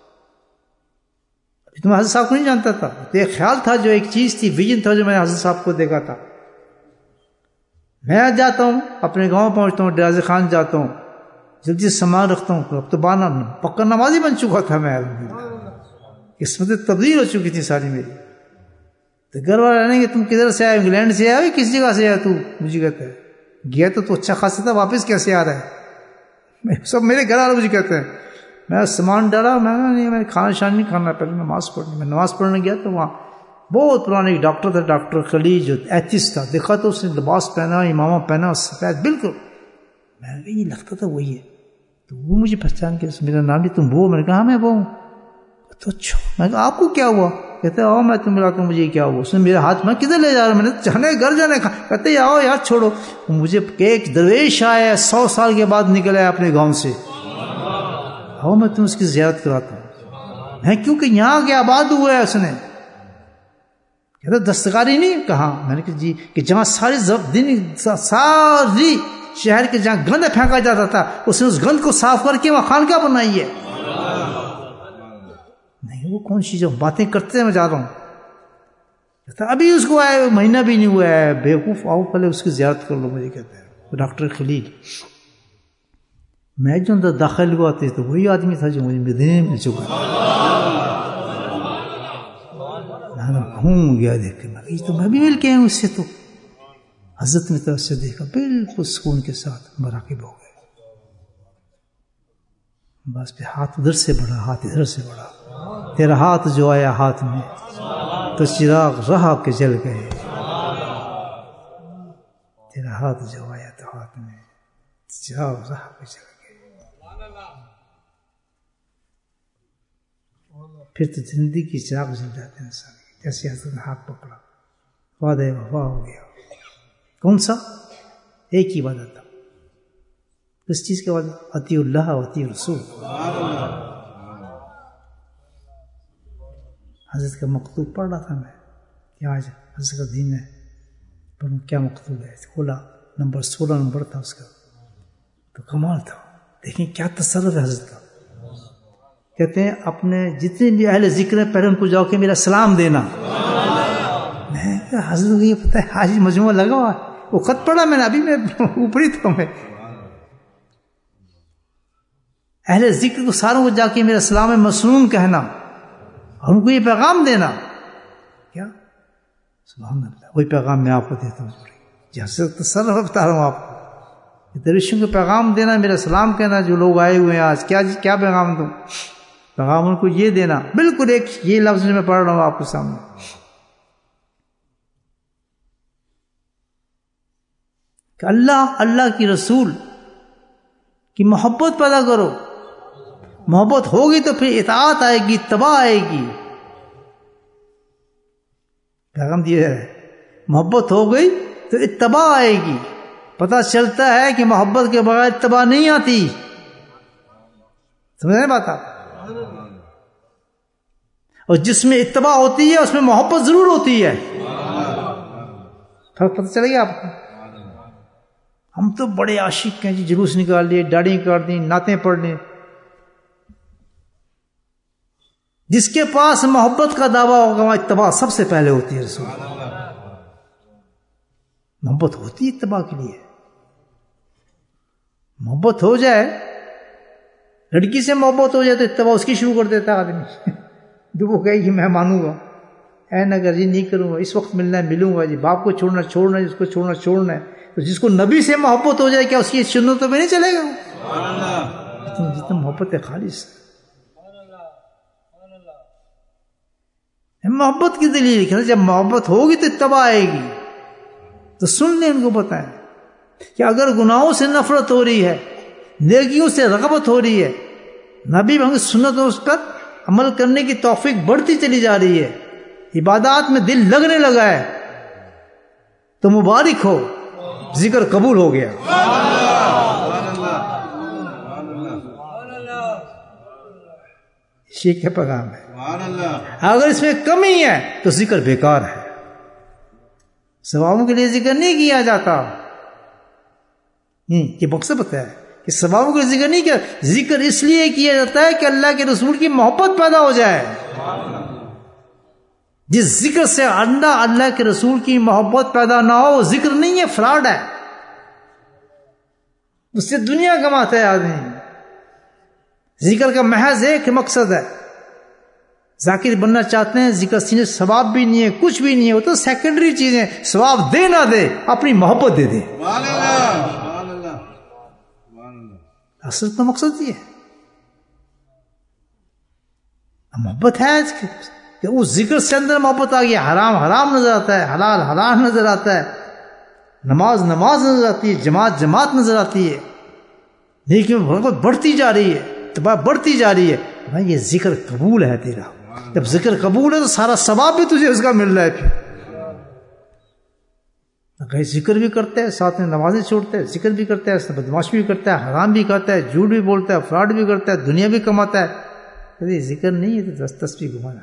تو میں حضرت صاحب کو نہیں جانتا تھا. تو ایک خیال تھا، جو ایک چیز تھی، ویژن تھا جو میں نے حضرت صاحب کو دیکھا تھا. میں جاتا ہوں اپنے گاؤں پہنچتا ہوں، ڈرازی خان جاتا ہوں، جلدی سے سامان رکھتا ہوں. اب تو بانا پکا نمازی بن چکا تھا میں، قسمت تبدیل ہو چکی تھی ساری میری. تو گھر والے رہنے گے تم کدھر سے آئے؟ انگلینڈ سے آئے؟ کس جگہ سے آیا تو؟ مجھے کہتا ہے گیا تو اچھا خاصا تھا، واپس کیسے آ رہا ہے؟ سب میرے گھر والے مجھے کہتے ہیں. میں سامان ڈالا، میں نہیں، میں کھانا شان نہیں کھانا، پہلے نماز پڑھنی. میں نماز پڑھنے گیا تو وہاں بہت پرانا ایک ڈاکٹر تھا، ڈاکٹر خلیل، جو ایتھسٹ تھا. دیکھا تو اس نے لباس پہنا، امامہ پہنا، سفید بالکل. میں نے کہا یہ لگتا تھا وہی ہے. تو وہ مجھے پہچان کے میرا نام نہیں، تم وہ؟ میں نے کہا ہاں میں وہ ہوں. تو اچھا. میں نے کہا آپ کو کیا ہوا؟ کہتے آؤ میں تم ملاتا ہوں. مجھے کیا ہوا؟ اس نے میرا ہاتھ، میں کدھر لے جا رہا ہوں؟ میں نے جانے گھر جانے کا. کہتے آؤ یار چھوڑو. مجھے ایک درویش آیا 100 سال کے بعد نکل آیا اپنے گاؤں سے. آؤ میں تم اس کی زیارت کراتا ہوں. میں کیونکہ یہاں کے آباد ہوا ہے. اس نے کہتا دستکاری نہیں. کہا میں نے کہا جی، کہ جہاں ساری شہر کے جہاں گند پھینکا جاتا تھا، اس نے اس گند کو صاف کر کے وہاں خانقاہ بنائی ہے. نہیں وہ کون سی جو باتیں کرتے ہیں، میں جا رہا ہوں. ابھی اس کو آئے مہینہ بھی نہیں ہوا ہے. بیوقوف، آؤ پہلے اس کی زیارت کر لو. مجھے کہتے ہیں ڈاکٹر خلیل. میں جو اندر داخل ہوا تھا تو وہی آدمی تھا جو مجھے مدینے میں مل چکا. میں گھوم گیا دیکھ کے، تو میں بھی مل کے آیا اس سے. تو حضرت نے طرف سے دیکھا، بالکل سکون کے ساتھ مراقب ہو گئے. بس پہ ہاتھ ادھر سے بڑھا، ہاتھ ادھر سے بڑھا. تیرا ہاتھ جو آیا ہاتھ میں تو چراغ رہا کے جل گئے. تیرا ہاتھ جو آیا تو ہاتھ میں چراغ رہا کے جل گئے. پھر تو زندگی کی چراغ جل جاتے ہیں انسان. جیسے حضرت نے ہاتھ پکڑا، وعدہ وفا ہو گیا. کون سا؟ ایک ہی وعدہ تھا. کس چیز کا وعدہ؟ اطیع اللہ و اطیع رسول. حضرت کا مکتوب پڑھ رہا تھا میں کہ آج حضرت کا دین ہے، پڑھوں کیا مکتوب ہے. کھولا، نمبر 16 نمبر تھا اس کا. تو کمال تھا. دیکھیں کیا تصرف ہے حضرت کا. کہتے ہیں اپنے جتنے بھی اہل ذکر ہیں پہلے ان کو جاؤ کہ میرا سلام دینا. میں کہا حضرت کو یہ پتہ ہے آج مجموعہ لگا ہوا. وہ خط پڑھا میں نے ابھی، میں اوپری تھا. میں اہل ذکر کو ساروں کو جا کے میرا سلام مسنون کہنا اور ان کو یہ پیغام دینا. کیا سبحان اللہ. وہی پیغام میں آپ کو دیتا ہوں. جیسے تصرف بتا رہا ہوں آپ کو. درویشوں کو پیغام دینا، میرا سلام کہنا، جو لوگ آئے ہوئے ہیں آج کیا پیغام دوں؟ پیغام ان کو یہ دینا، بالکل ایک یہ لفظ میں پڑھ رہا ہوں آپ کے سامنے، کہ اللہ کی رسول کی محبت پیدا کرو. محبت ہوگی تو پھر اطاعت آئے گی، اتباع آئے گی. پیغام دیا ہے محبت ہو گئی تو اتباع آئے گی. پتہ چلتا ہے کہ محبت کے بغیر اتباع نہیں آتی. سمجھ رہے بات آپ؟ اور جس میں اتباع ہوتی ہے اس میں محبت ضرور ہوتی ہے. فرق پتہ چلے گا آپ کو؟ ہم تو بڑے عاشق ہیں جی، جلوس نکال لیے، داڑھی کاٹ دی، نعتیں پڑھ لی. جس کے پاس محبت کا دعویٰ ہوگا وہاں اتباع سب سے پہلے ہوتی ہے. رسول محبت ہوتی ہے اتباع کے لیے. محبت ہو جائے، لڑکی سے محبت ہو جائے تو اتباع اس کی شروع کر دیتا آدمی. جو وہ کہے کہ میں مانوں گا، اے نگر جی نہیں کروں گا، اس وقت ملنا ہے ملوں گا جی، باپ کو چھوڑنا چھوڑنا ہے، جس کو چھوڑنا چھوڑنا ہے. تو جس کو نبی سے محبت ہو جائے کیا اس کی سنتوں میں نہیں چلے گا؟ جتنا محبت ہے خالص. محبت کی دلیل ہے، جب محبت ہوگی تو اتباع آئے گی. تو سن لیں، ان کو بتائیں کہ اگر گناہوں سے نفرت ہو رہی ہے، نیکیوں سے رغبت ہو رہی ہے، نبی کی سنتوں پر عمل کرنے کی توفیق بڑھتی چلی جا رہی ہے، عبادات میں دل لگنے لگا ہے، تو مبارک ہو، ذکر قبول ہو گیا. شیخ کا پیغام ہے. اگر اس میں کمی ہے تو ذکر بیکار ہے. ثوابوں کے لیے ذکر نہیں کیا جاتا. یہ مقصد پتہ ہے کہ ثوابوں کے لیے ذکر نہیں کیا، ذکر اس لیے کیا جاتا ہے کہ اللہ کے رسول کی محبت پیدا ہو جائے. جس ذکر سے اللہ کے رسول کی محبت پیدا نہ ہو وہ ذکر نہیں ہے، فراڈ ہے. اس سے دنیا کماتا ہے آدمی. ذکر کا محض ایک مقصد ہے، ذاکر بننا چاہتے ہیں، ذکر سینے ثواب بھی نہیں ہے، کچھ بھی نہیں ہے، وہ تو سیکنڈری چیزیں، ثواب دے نہ دے، اپنی محبت دے دے. اصل تو مقصد یہ ہے. محبت ہے کہ اس ذکر سے اندر محبت آ گیا، حرام حرام نظر آتا ہے، حلال حلال نظر آتا ہے، نماز نماز نظر آتی ہے، جماعت جماعت نظر آتی ہے، لیکن محبت بڑھتی جا رہی ہے، اتباع بڑھتی جا رہی ہے. بھائی یہ ذکر قبول ہے تیرا. جب ذکر قبول ہے تو سارا ثواب بھی تجھے اس کا مل رہا ہے. پھر کہیں ذکر بھی کرتا ہے، ساتھ میں نمازیں چھوڑتا ہے، ذکر بھی کرتا ہے، بدمعاشی بھی کرتا ہے، حرام بھی کھاتا ہے، جھوٹ بھی بولتا ہے، فراڈ بھی کرتا ہے، دنیا بھی کماتا ہے. ذکر نہیں ہے تو تسبیح گھمانا.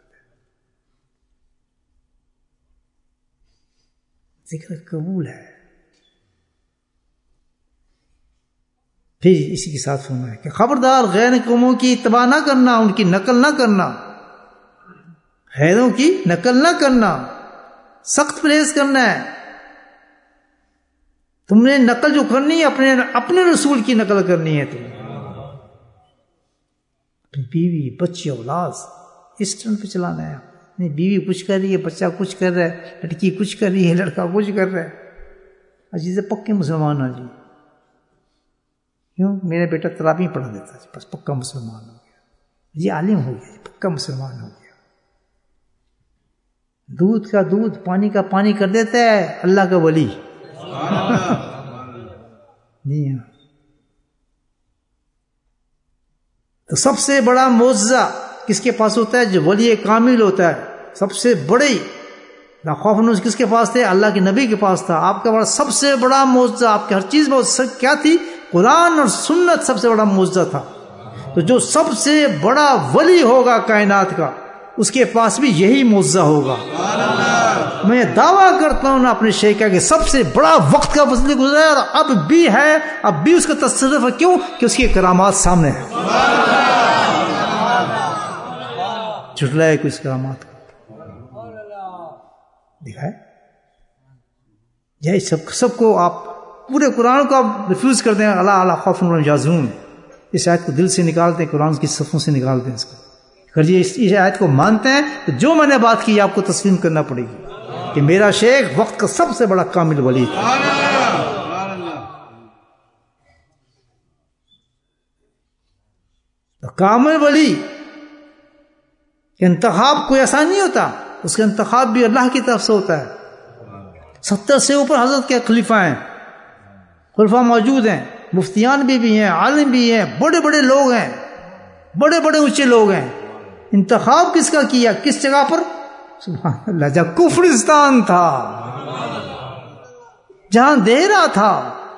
ذکر قبول ہے. پھر اسی کے ساتھ فرمایا کہ خبردار غیر قوموں کی اتباع نہ کرنا، ان کی نقل نہ کرنا، غیروں کی نقل نہ کرنا، سخت پرہیز کرنا ہے. تم نے نقل جو کرنی ہے اپنے رسول کی نقل کرنی ہے. تم اپنی بیوی بچے اولاد اس ٹرن پہ چلانا ہے. نہیں بیوی کچھ کر رہی ہے، بچہ کچھ کر رہا ہے، لڑکی کچھ کر رہی ہے، لڑکا کچھ کر رہا ہے. عزیز پکے مسلمان ہیں جی. کیوں؟ میرا بیٹا تراویح پڑھا دیتا ہے، بس پکا مسلمان ہو گیا جی، عالم ہو گیا جی، پکا مسلمان ہو گیا. دودھ کا دودھ پانی کا پانی کر دیتا ہے، اللہ کا ولی. نہیں. تو سب سے بڑا معجزہ کس کے پاس ہوتا ہے؟ جو ولی کامل ہوتا ہے. سب سے بڑی خوف نوز کس کے پاس تھے؟ اللہ کے نبی کے پاس تھا. آپ کا بڑا سب سے بڑا معجزہ، آپ کی ہر چیز میں کیا تھی؟ قرآن اور سنت سب سے بڑا معجزہ تھا. تو جو سب سے بڑا ولی ہوگا کائنات کا، اس کے پاس بھی یہی معجزہ ہوگا. میں دعویٰ کرتا ہوں نا اپنے شیخ کا کہ سب سے بڑا وقت کا فضل گزرا ہے اور اب بھی ہے، اب بھی اس کا تصرف ہے. کیوں؟ کہ اس کی کرامات سامنے ہیں. جھٹلائے کوئی اس کرامات کو دکھائے یہی سب کو آپ پورے قرآن کو آپ ریفیوز کر دیں. اللہ اللہ خوف یازون، اس آیت کو دل سے نکالتے ہیں، قرآن کی صفوں سے نکالتے ہیں. اس کو اگر یہ اس آیت کو مانتے ہیں تو جو میں نے بات کی آپ کو تسلیم کرنا پڑے گی کہ میرا شیخ وقت کا سب سے بڑا کامل ولی تھا. تو کامل ولی کہ انتخاب کوئی ایسا نہیں ہوتا، اس کا انتخاب بھی اللہ کی طرف سے ہوتا ہے۔ 70 سے اوپر حضرت کے خلیفہ ہیں، خلفاء موجود ہیں، مفتیان بھی ہیں، عالم بھی ہیں، بڑے بڑے لوگ ہیں، بڑے بڑے اونچے لوگ ہیں۔ انتخاب کس کا کیا؟ کس جگہ پر؟ سبحان اللہ، جہاں کفرستان تھا، جہاں اندھیرا تھا۔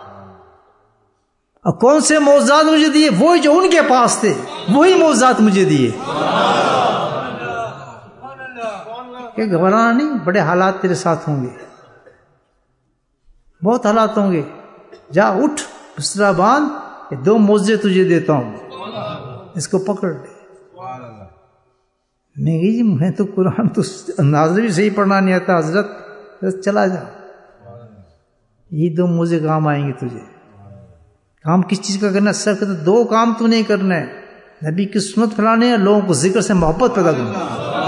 اور کون سے معجزات مجھے دیے؟ وہی جو ان کے پاس تھے، وہی معجزات مجھے دیے۔ کہ گھبرانا نہیں، بڑے حالات تیرے ساتھ ہوں گے، بہت حالات ہوں گے۔ جا اٹھ، بستر باندھ، یہ 2 معجزے تجھے دیتا ہوں، اس کو پکڑ لے۔ میں گئی جی میں تو قرآن تو انداز بھی صحیح پڑھنا نہیں آتا حضرت، چلا جا، یہ 2 معجزے کام آئیں گے تجھے۔ کام کس چیز کا کرنا؟ صرف 2 کام تو نہیں کرنا ہے، نبی کی سنت پھیلانے اور لوگوں کو ذکر سے محبت پیدا کرنا۔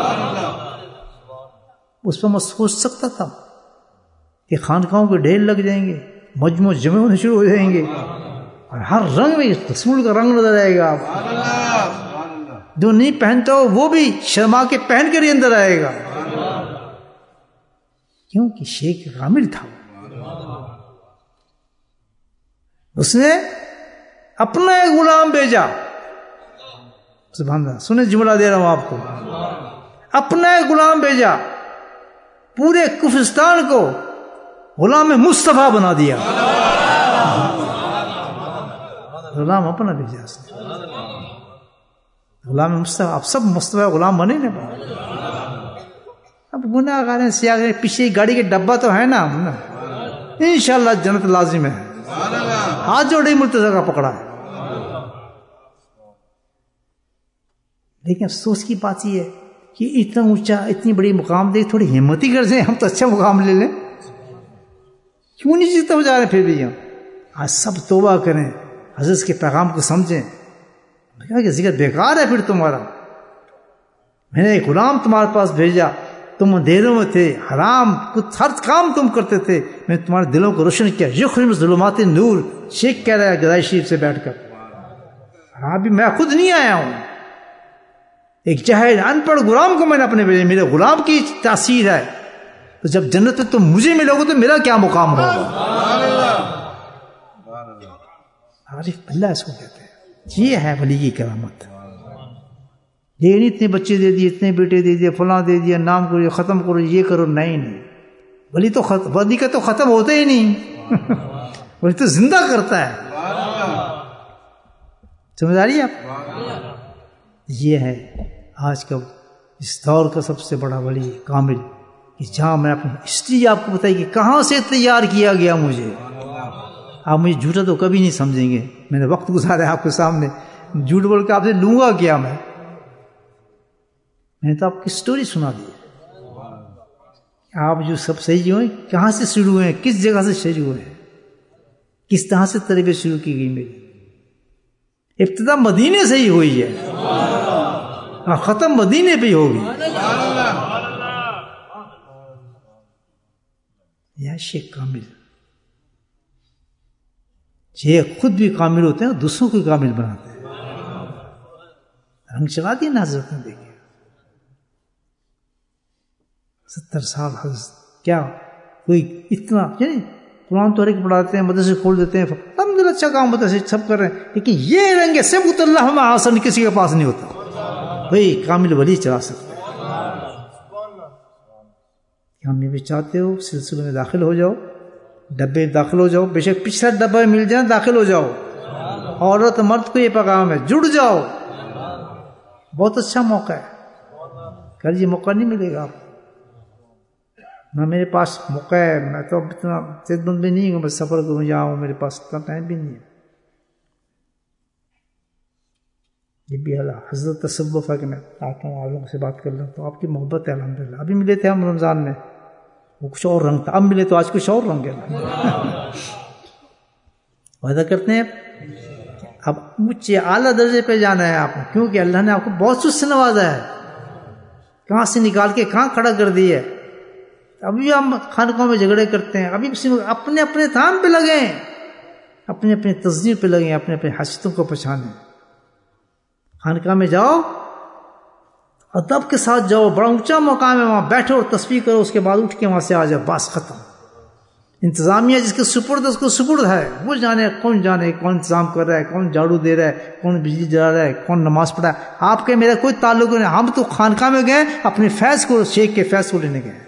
اس پر میں سوچ سکتا تھا کہ خانقاہوں کے ڈھیر لگ جائیں گے، مجموع جمع ہونے شروع ہو جائیں گے، اور ہر رنگ میں رسول کا رنگ نظر آئے گا۔ جو نہیں پہنتا ہو وہ بھی شرما کے پہن کر ہی اندر آئے گا، کیونکہ شیخ کامل تھا۔ اس نے اپنا ایک غلام بھیجا، سبحان اللہ، سنیں جملہ دے رہا ہوں آپ کو، اپنا ایک غلام بھیجا، پورے کفرستان کو غلام مصطفیٰ بنا دیا۔ غلام اپنا بھیجا اس نے، غلام مصطفیٰ۔ اب سب مصطفیٰ غلام بنے نا، اب گناہ گار ہیں، سیاہ ہیں، پیچھے گاڑی کے ڈبہ تو ہے نا، انشاءاللہ جنت لازم ہے۔ ہاتھ جوڑے مرتضی کا پکڑا ہے۔ لیکن افسوس کی بات یہ ہے کہ اتنا اونچا، اتنی بڑی مقام دے، تھوڑی ہمت ہی کر دیں، ہم تو اچھا مقام لے لیں، کیوں نہیں جیتا ہو جا رہے پھر بھی ہم؟ آج سب توبہ کریں، حضرت کے پیغام کو سمجھیں۔ میں کہا کہ ذکر بیکار ہے پھر تمہارا، میں نے ایک غلام تمہارے پاس بھیجا، تم اندھیروں میں تھے، حرام کچھ ہر کام تم کرتے تھے، میں نے تمہارے دلوں کو روشن کیا۔ یخرج ظلمات نور، شیخ کہہ رہا ہے گدائی شریف سے بیٹھ کر، ہاں بھی میں خود نہیں آیا ہوں، ایک جاہل ان پڑھ غلام کو میں نے اپنے بھیجا، میرے غلام کی تاثیر ہے۔ تو جب جنت میں تم مجھے ملو گے تو میرا کیا مقام ہوگا؟ عارف اللہ اس کو کہتے ہیں، یہ ہے ولی کی کرامت۔ یہ نہیں اتنے بچے دے دیے، اتنے بیٹے دے دیے، فلاں دے دیا، نام کرو، ختم کرو، یہ کرو، نہیں۔ ولی تو ولی کا تو ختم ہوتا ہی نہیں، ولی تو زندہ کرتا ہے۔ سمجھ آ رہی ہے آپ؟ یہ ہے آج کا اس دور کا سب سے بڑا ولی کامل، کہ جہاں میں اپنی ہسٹری آپ کو بتائی کہ کہاں سے تیار کیا گیا مجھے۔ آپ مجھے جھوٹا تو کبھی نہیں سمجھیں گے، میں نے وقت گزارا ہے آپ کے سامنے، جھوٹ بول کے آپ سے لوں گا کیا؟ میں نے تو آپ کی سٹوری سنا دی، آپ جو سب صحیح ہوئے کہاں سے شروع ہوئے، کس جگہ سے شروع ہوئے، کس طرح سے تربیت شروع کی گئی میری۔ ابتدا مدینے سے ہی ہوئی ہے، ختم مدینے پہ ہی ہوگی۔ یا شیخ کامل، یہ خود بھی کامل ہوتے ہیں، دوسروں کو کامل بناتے ہیں۔ رنگ چلا دیا نا حضرت نے، دیکھیں 70 سال حضرت، کیا کوئی اتنا یعنی قرآن تو ہر ایک پڑھاتے ہیں، مدرسے کھول دیتے ہیں، الحمدللہ اچھا کام مدرسے سب کر رہے ہیں، لیکن یہ رنگ سبغت اللہ حسن کسی کے پاس نہیں ہوتا، بھائی کامل ولی چلا سکتا ہے۔ ہم یہ بھی چاہتے ہو سلسلے میں داخل ہو جاؤ، ڈبے داخل ہو جاؤ، بے شک پچھلا ڈبہ مل جائے داخل ہو جاؤ، عورت مرد کو یہ پیغام ہے، جڑ جاؤ، بہت اچھا موقع ہے، کل یہ موقع نہیں ملے گا آپ کو۔ نہ میرے پاس موقع ہے، میں تو اتنا صحت مند بھی نہیں ہوں، میں سفر کروں جاؤں، میرے پاس اتنا ٹائم بھی نہیں ہے۔ یہ بھی حضرت تصوف ہے کہ میں آتا ہوں آپ لوگوں سے بات کر لوں، تو آپ کی محبت ہے الحمدللہ۔ ابھی ملے تھے ہم رمضان میں، وہ کچھ اور رنگ تھا، اب ملے تو آج کچھ اور رنگ ہے۔ وعدہ کرتے ہیں اب اونچے اعلیٰ درجے پہ جانا ہے آپ کو، کیونکہ اللہ نے آپ کو بہت کچھ سے نوازا ہے، کہاں سے نکال کے کہاں کھڑا کر دی ہے۔ ابھی ہم خانقاہوں میں جھگڑے کرتے ہیں، ابھی اپنے اپنے کام پہ لگیں، اپنے اپنے تزیین پہ لگیں، اپنے اپنے حیثیتوں کو پہچانیں۔ خانقاہ میں جاؤ ادب کے ساتھ جاؤ، بڑا اونچا مقام ہے، وہاں بیٹھو اور تسبیح کرو، اس کے بعد اٹھ کے وہاں سے آ جاؤ، بس ختم۔ انتظامیہ جس کے سپرد اس کو سپرد ہے، وہ جانے کون انتظام کر رہا ہے، کون جھاڑو دے رہا ہے، کون بجلی جلا رہا ہے، کون نماز پڑھا ہے۔ آپ کے میرا کوئی تعلق نہیں، ہم تو خانقاہ میں گئے اپنے فیض کو، شیخ کے فیض کو لینے گئے۔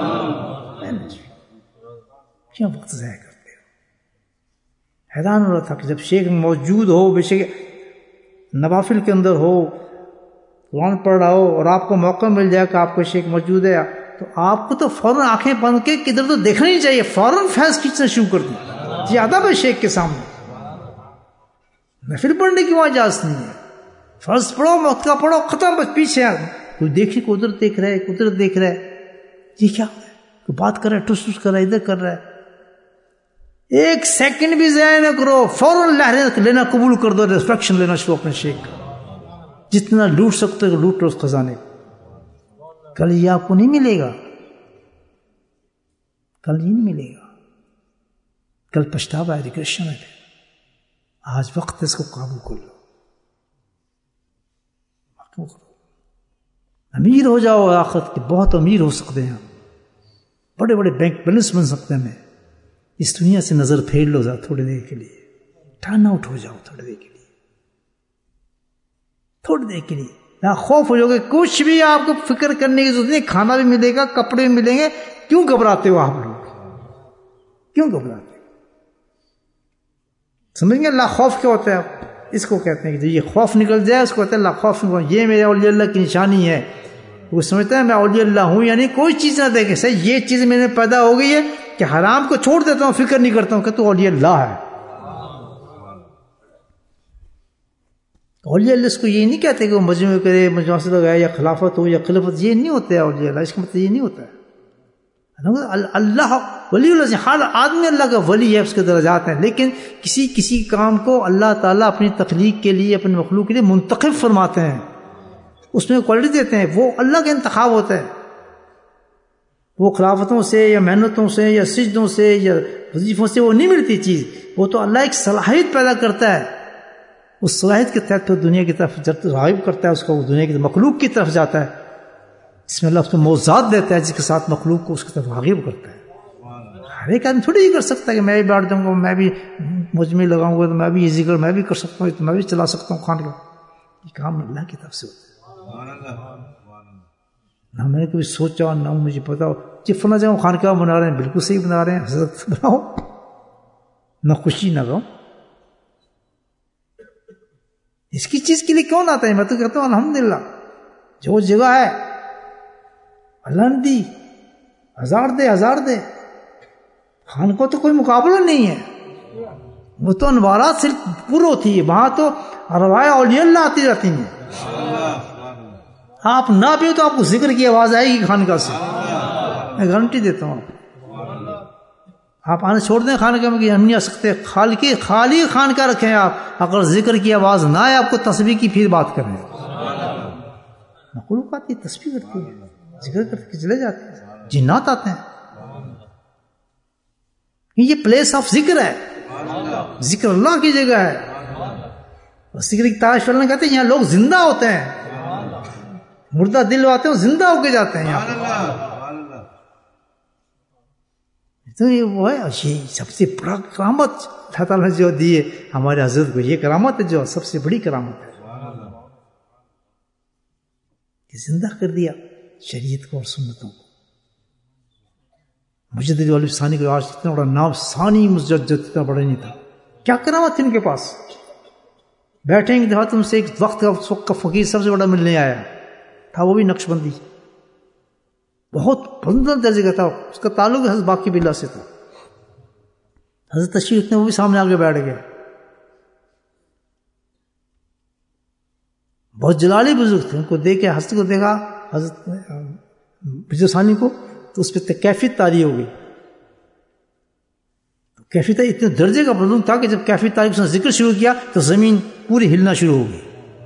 کیوں وقت ضائع کرتے ہو؟ حیران ہو رہا تھا کہ جب شیخ موجود ہو، بے شک نوافل کے اندر ہو، قرآن پڑھ رہا ہو، اور آپ کو موقع مل جائے کہ آپ کو شیخ موجود ہے، تو آپ کو تو فوراً آنکھیں بند کے کدھر تو دیکھنا ہی چاہیے، فوراً فیض کھینچنا شروع کر دیں۔ یہ ادب ہے شیخ کے سامنے۔ نفل پڑھنے کی وہاں اجازت نہیں ہے، فرض پڑھو، وقت کا پڑھو، ختم، بس پیچھے کوئی دیکھے کو ادھر دیکھ رہا ہے، ادھر دیکھ رہا ہے، یہ کیا ہے؟ کوئی بات کر رہا ہے، ٹس ٹس کر رہا ہے، ادھر کر رہا ہے۔ ایک سیکنڈ بھی ضائع نہ کرو، فوراً لہریں لینا قبول کر دو، ریسپیکشن لینا شروع اپنے شیخ کا۔ جتنا لوٹ سکتے ہو لوٹ لو اس خزانے کو، کل یہ آپ کو نہیں ملے گا، کل یہ نہیں ملے گا، کل پچھتاوا ہے، ریگریشن ہے۔ آج وقت ہے، اس کو قابو کر لو، امیر ہو جاؤ آخرت کے، بہت امیر ہو سکتے ہیں، بڑے بڑے بینک بیلنس بن سکتے ہیں۔ اس دنیا سے نظر پھیر لو ذرا تھوڑی دیر کے لیے، ٹرن آؤٹ ہو جاؤ تھوڑی دیر کے لیے، تھوڑی دیر کے لیے نہ خوف ہو جاؤ گے، کچھ بھی آپ کو فکر کرنے کی ضرورت نہیں، کھانا بھی ملے گا، کپڑے بھی ملیں گے، کیوں گھبراتے ہو آپ لوگ؟ کیوں گھبراتے ہو؟ سمجھ گئے لا خوف کیا ہوتا ہے؟ اس کو کہتے ہیں کہ یہ خوف نکل جائے، اس کو کہتے ہیں لا خوف نکل۔ یہ میرے اولیاء اللہ کی نشانی ہے، وہ سمجھتا ہے میں اولیاء اللہ ہوں، یعنی کوئی چیز نہ دیکھے، صحیح یہ چیز میرے پیدا ہو گئی ہے کہ حرام کو چھوڑ دیتا ہوں، فکر نہیں کرتا ہوں کہ تو اولیاء اللہ ہے۔ اولیاء اللہ اس کو یہ نہیں کہتے کہ وہ مجمع کرے، مجمع سے لگائے، یا خلافت ہو یا خلافت، یہ نہیں ہوتا ہے اولیاء اللہ، اس کا مطلب یہ نہیں ہوتا ہے۔ اللہ ولی اللہ، ہر آدمی اللہ کا ولی ہے، اس کے درجات ہیں، لیکن کسی کام کو اللہ تعالیٰ اپنی تخلیق کے لیے، اپنے مخلوق کے لیے منتخب فرماتے ہیں، اس میں کوالٹی دیتے ہیں، وہ اللہ کا انتخاب ہوتا ہے۔ وہ خلافتوں سے یا محنتوں سے یا سجدوں سے یا وظیفوں سے وہ نہیں ملتی چیز، وہ تو اللہ ایک صلاحیت پیدا کرتا ہے، اس صلاحیت کے تحت پھر دنیا کی طرف راغب کرتا ہے، اس کو دنیا کی مخلوق کی طرف جاتا ہے، جس میں اللہ اس کو موضوعات دیتا ہے، جس کے ساتھ مخلوق کو اس کی طرف راغب کرتا ہے۔ ہر ایک آدمی تھوڑی یہ کر سکتا ہے کہ میں بھی بیٹھ جاؤں گا، میں بھی مجمع لگاؤں گا، تو میں بھی یہ ذکر میں بھی کر سکتا ہوں، تو میں بھی چلا سکتا ہوں خانقاہ۔ یہ کام اللہ کی طرف سے ہوتا ہے، نہ میں نے کبھی سوچا، نہ مجھے پتا ہو کہ فلاں جگہ خانقاہ بنا رہے ہیں، بالکل صحیح بنا رہے ہیں، حضرت بناؤ، نہ خوشی نہ غم۔ اس کی چیز کے لیے کون آتا ہے؟ میں تو کہتا ہوں الحمدللہ، جو جگہ ہے اللہ نے دی، ہزار دے، خانقاہ تو کوئی مقابلہ نہیں ہے، وہ تو انوارات سے پر ہوتی ہے، وہاں تو روایہ اولیاء اللہ آتی رہتی ہیں۔ آپ نہ بھی ہو تو آپ کو ذکر کی آواز آئے گی خانقاہ سے، میں گارنٹی دیتا ہوں۔ آپ آنے چھوڑ دیں خانقاہ میں کہ ہم نہیں آ سکتے، خالی خانقاہ رکھیں آپ، اگر ذکر کی آواز نہ آئے آپ کو تسبیح کی پھر بات کریں، مخلوق آتی ہے تسبیح کرتی ہے، ذکر کرتے چلے جاتے ہیں، جنات آتے ہیں، یہ پلیس آف ذکر ہے، ذکر اللہ کی جگہ ہے۔ ذکر کی تاریخ اللہ کہتے ہیں یہاں لوگ زندہ ہوتے ہیں، مردہ دل آتے ہیں زندہ ہو کے جاتے ہیں یہاں۔ تو یہ وہ ہے، یہ سب سے بڑا کرامت اللہ تعالیٰ نے جو دی ہے ہمارے حضرت کو، یہ کرامت ہے جو سب سے بڑی کرامت ہے کہ زندہ کر دیا شریعت کو اور سنتوں کو۔ مجدد علی ثانی کو آج اتنا بڑا نام ثانی مجدد اتنا بڑا نہیں تھا، کیا کرامت تھی ان کے پاس؟ بیٹھیں گے دیکھا تم سے ایک وقت کا فقیر سب سے بڑا ملنے آیا تھا، وہ بھی نقش بندی، بہت بلند درجے کا تھا، اس کا تعلق حضرت باقی باللہ سے تھا۔ حضرت تشریف نے وہ بھی سامنے آگے بیٹھ گئے، بہت جلالی بزرگ تھے، ان کو دیکھے حضرت کو دیکھا، حضرت بجو ثانی کو، تو اس پہ کیفیت طاری ہو گئی۔ کیفیت اتنے درجے کا بزرگ تھا کہ جب کیفیت طاری اس نے ذکر شروع کیا تو زمین پوری ہلنا شروع ہو گئی،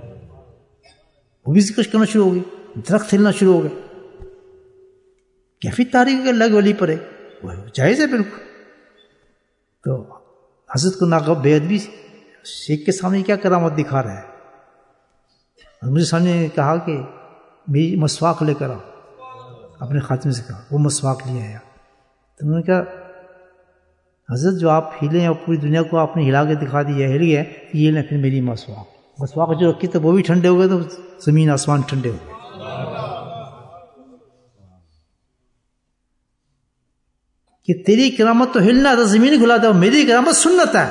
وہ بھی ذکر کرنا شروع ہو گئی، درخت ہلنا شروع ہو گئے۔ کیفیت تاریخ کے لگ ولی پڑے، وہ جائز ہے بالکل۔ تو حضرت کو ناقب بے ادبی شیخ کے سامنے کیا کرامت دکھا رہا ہے؟ مجھے سامنے کہا کہ میری مسواک لے کر آؤ، اپنے خاتمے سے کہا، وہ مسواک لے آیا. تو انہوں نے کہا حضرت جو آپ ہلے ہیں اور پوری دنیا کو آپ نے ہلا کے دکھا دیا، ہل گیا، یہ لیں پھر میری مسواک جو رکھی تو وہ بھی ٹھنڈے ہو گئے، تو زمین آسمان ٹھنڈے ہو گئے. کہ تیری کرامت تو ہلنا تھا، زمین کھلا تھا، میری کرامت سنت ہے.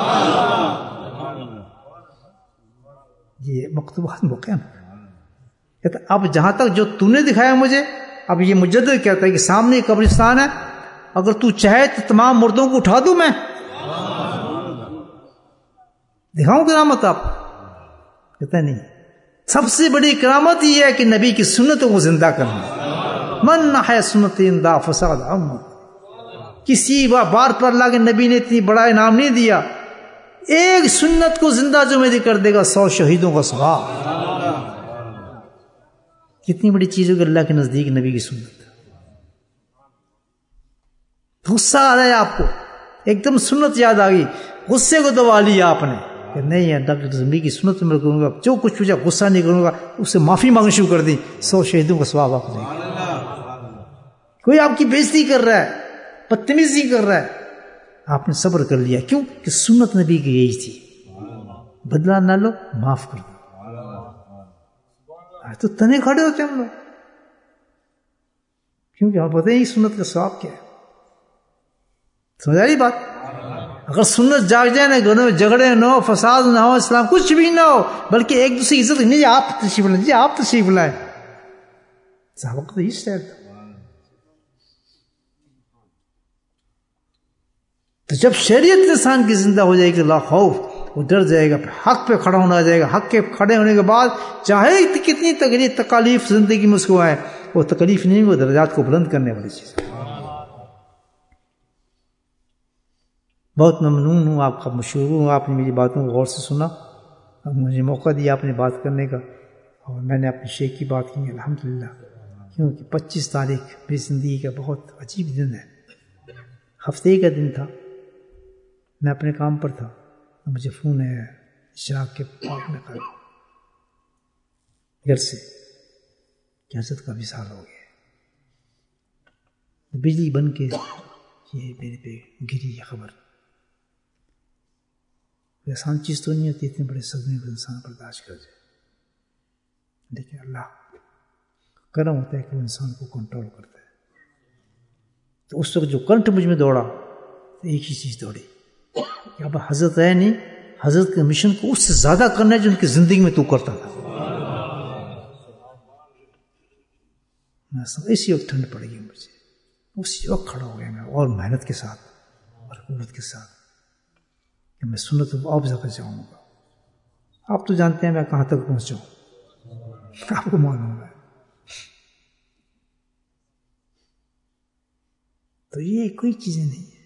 یہ مکتوبات موقع کہتا اب جہاں تک جو تو نے دکھایا مجھے، اب یہ مجدد کہتا ہے کہ سامنے قبرستان ہے، اگر تو چاہے تو تمام مردوں کو اٹھا دوں، میں دکھاؤں کرامت. آپ کہتا ہے نہیں، سب سے بڑی کرامت یہ ہے کہ نبی کی سنتوں کو زندہ کرنا. من نحیا سنتی اندہ فساد امت. کسی بار پر اللہ کے نبی نے اتنی بڑا انعام نہیں دیا، ایک سنت کو زندہ جو میری کر دے گا 100 شہیدوں کا ثواب. کتنی بڑی چیز ہے کہ اللہ کے نزدیک نبی کی سنت. غصہ آ رہا ہے آپ کو، ایک دم سنت یاد آ گئی، غصے کو دبا لیا آپ نے کہ نہیں ہے ڈاکٹر نبی کی سنت میں کروں گا، جو کچھ پوچھا غصہ نہیں کروں گا، اس سے معافی مانگنا شروع کر دی، 100 شہیدوں کا ثواب آپ لے. کوئی آپ کی بےزتی کر رہا ہے، بدتمیزی کر رہا ہے، آپ نے صبر کر لیا. کیوں کہ سنت نبی کی یہی تھی، بدلہ نہ لو، معاف کر دو. تو تنے کھڑے ہوتے ہم لوگ، کیونکہ ہم پتہ ہی سنت کا ثواب کیا ہے. سمجھ آ رہی بات؟ اگر سنت جاگ جائے نا، گھروں میں جھگڑے نہ ہو، فساد نہ ہو، اسلام کچھ بھی نہ ہو، بلکہ ایک دوسرے کی عزت نہیں، جی آپ تشریف لائیں، جی آپ تشریف لائیں. صحابہ کا تو یہ سٹائل تھا. تو جب شریعت انسان کی زندہ ہو جائے گی، لا خوف، وہ ڈر جائے گا، حق پہ کھڑا ہونا آ جائے گا. حق کے کھڑے ہونے کے بعد چاہے کتنی تکلیف زندگی میں اس کو آئے، وہ تکلیف نہیں، وہ درجات کو بلند کرنے والی چیز ہے. بہت ممنون ہوں، آپ کا مشہور ہوں، آپ نے میری باتوں کو غور سے سنا، مجھے موقع دیا اپنی بات کرنے کا، اور میں نے اپنے شیخ کی بات کی الحمدللہ. کیونکہ 25 تاریخ میری زندگی کا بہت عجیب دن ہے. ہفتے کا دن تھا، میں اپنے کام پر تھا، مجھے فون ہے اشراق کے پاک میں گھر سے کہ حضرت کا وصال ہو گیا. بجلی بن کے یہ میرے پہ گری یہ خبر. آسان چیز تو نہیں ہوتی، اتنے بڑے صدمے کو انسان برداشت کر جائے، لیکن اللہ کرم ہوتا ہے کہ وہ انسان کو کنٹرول کرتا ہے. تو اس وقت جو کنٹھ مجھ میں دوڑا، ایک ہی چیز دوڑی کہ اب حضرت ہے نہیں، حضرت کے مشن کو اس سے زیادہ کرنا ہے جو ان کی زندگی میں تو کرتا تھا. اسی وقت ٹھنڈ پڑ گئی مجھے، اسی وقت کھڑا ہو گیا میں، اور محنت کے ساتھ اور قوت کے ساتھ کہ میں سنت آپ جا کر جاؤں گا. آپ تو جانتے ہیں میں کہاں تک پہنچا ہوں، آپ کو معلوم ہے. تو یہ کوئی چیزیں نہیں ہے،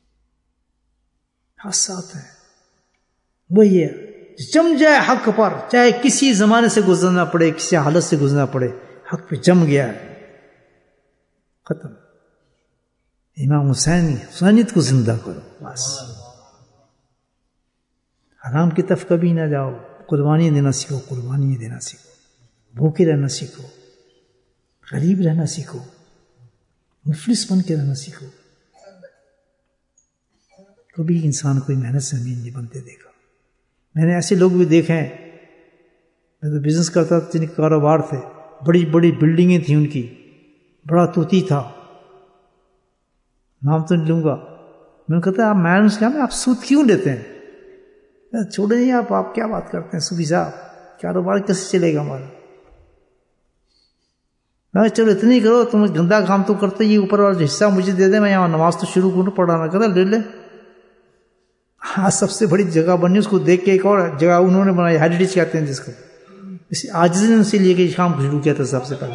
حسات ہے. وہ یہ جم جائے حق پر، چاہے کسی زمانے سے گزرنا پڑے، کسی حالت سے گزرنا پڑے، حق پہ جم گیا ہے، ختم. امام حسینیت کو زندہ کرو بس. حرام کی طرف کبھی نہ جاؤ، قربانی دینا سیکھو، قربانی دینا سیکھو، بھوکے رہنا سیکھو، غریب رہنا سیکھو، مفلس بن کے رہنا سیکھو. کبھی انسان کوئی محنت سے امین نہیں بنتے دیکھا. میں نے ایسے لوگ بھی دیکھے ہیں، میں تو بزنس کرتا تھا، جن کے کاروبار تھے، بڑی بڑی بلڈنگیں تھیں ان کی، بڑا توتی تھا، نام تو نہیں لوں گا. میں نے کہتا میں نے کہا میں آپ سود کیوں لیتے ہیں؟ چھوڑے نہیں آپ کیا بات کرتے ہیں صوفی صاحب، کاروبار کیسے چلے گا ہمارا؟ میں چلو اتنی کرو، تم گندا کام تو کرتے ہی، اوپر والا حصہ مجھے دے دے، میں یہاں نماز تو شروع کروں پڑھانا. کہتا لے لے. ہاں سب سے بڑی جگہ بنی، اس کو دیکھ کے ایک اور جگہ انہوں نے بنائی، ہیریٹیج کہتے ہیں جس کو، اس عاجزی نے سے لے کے کام شروع کیا تھا سب سے پہلے.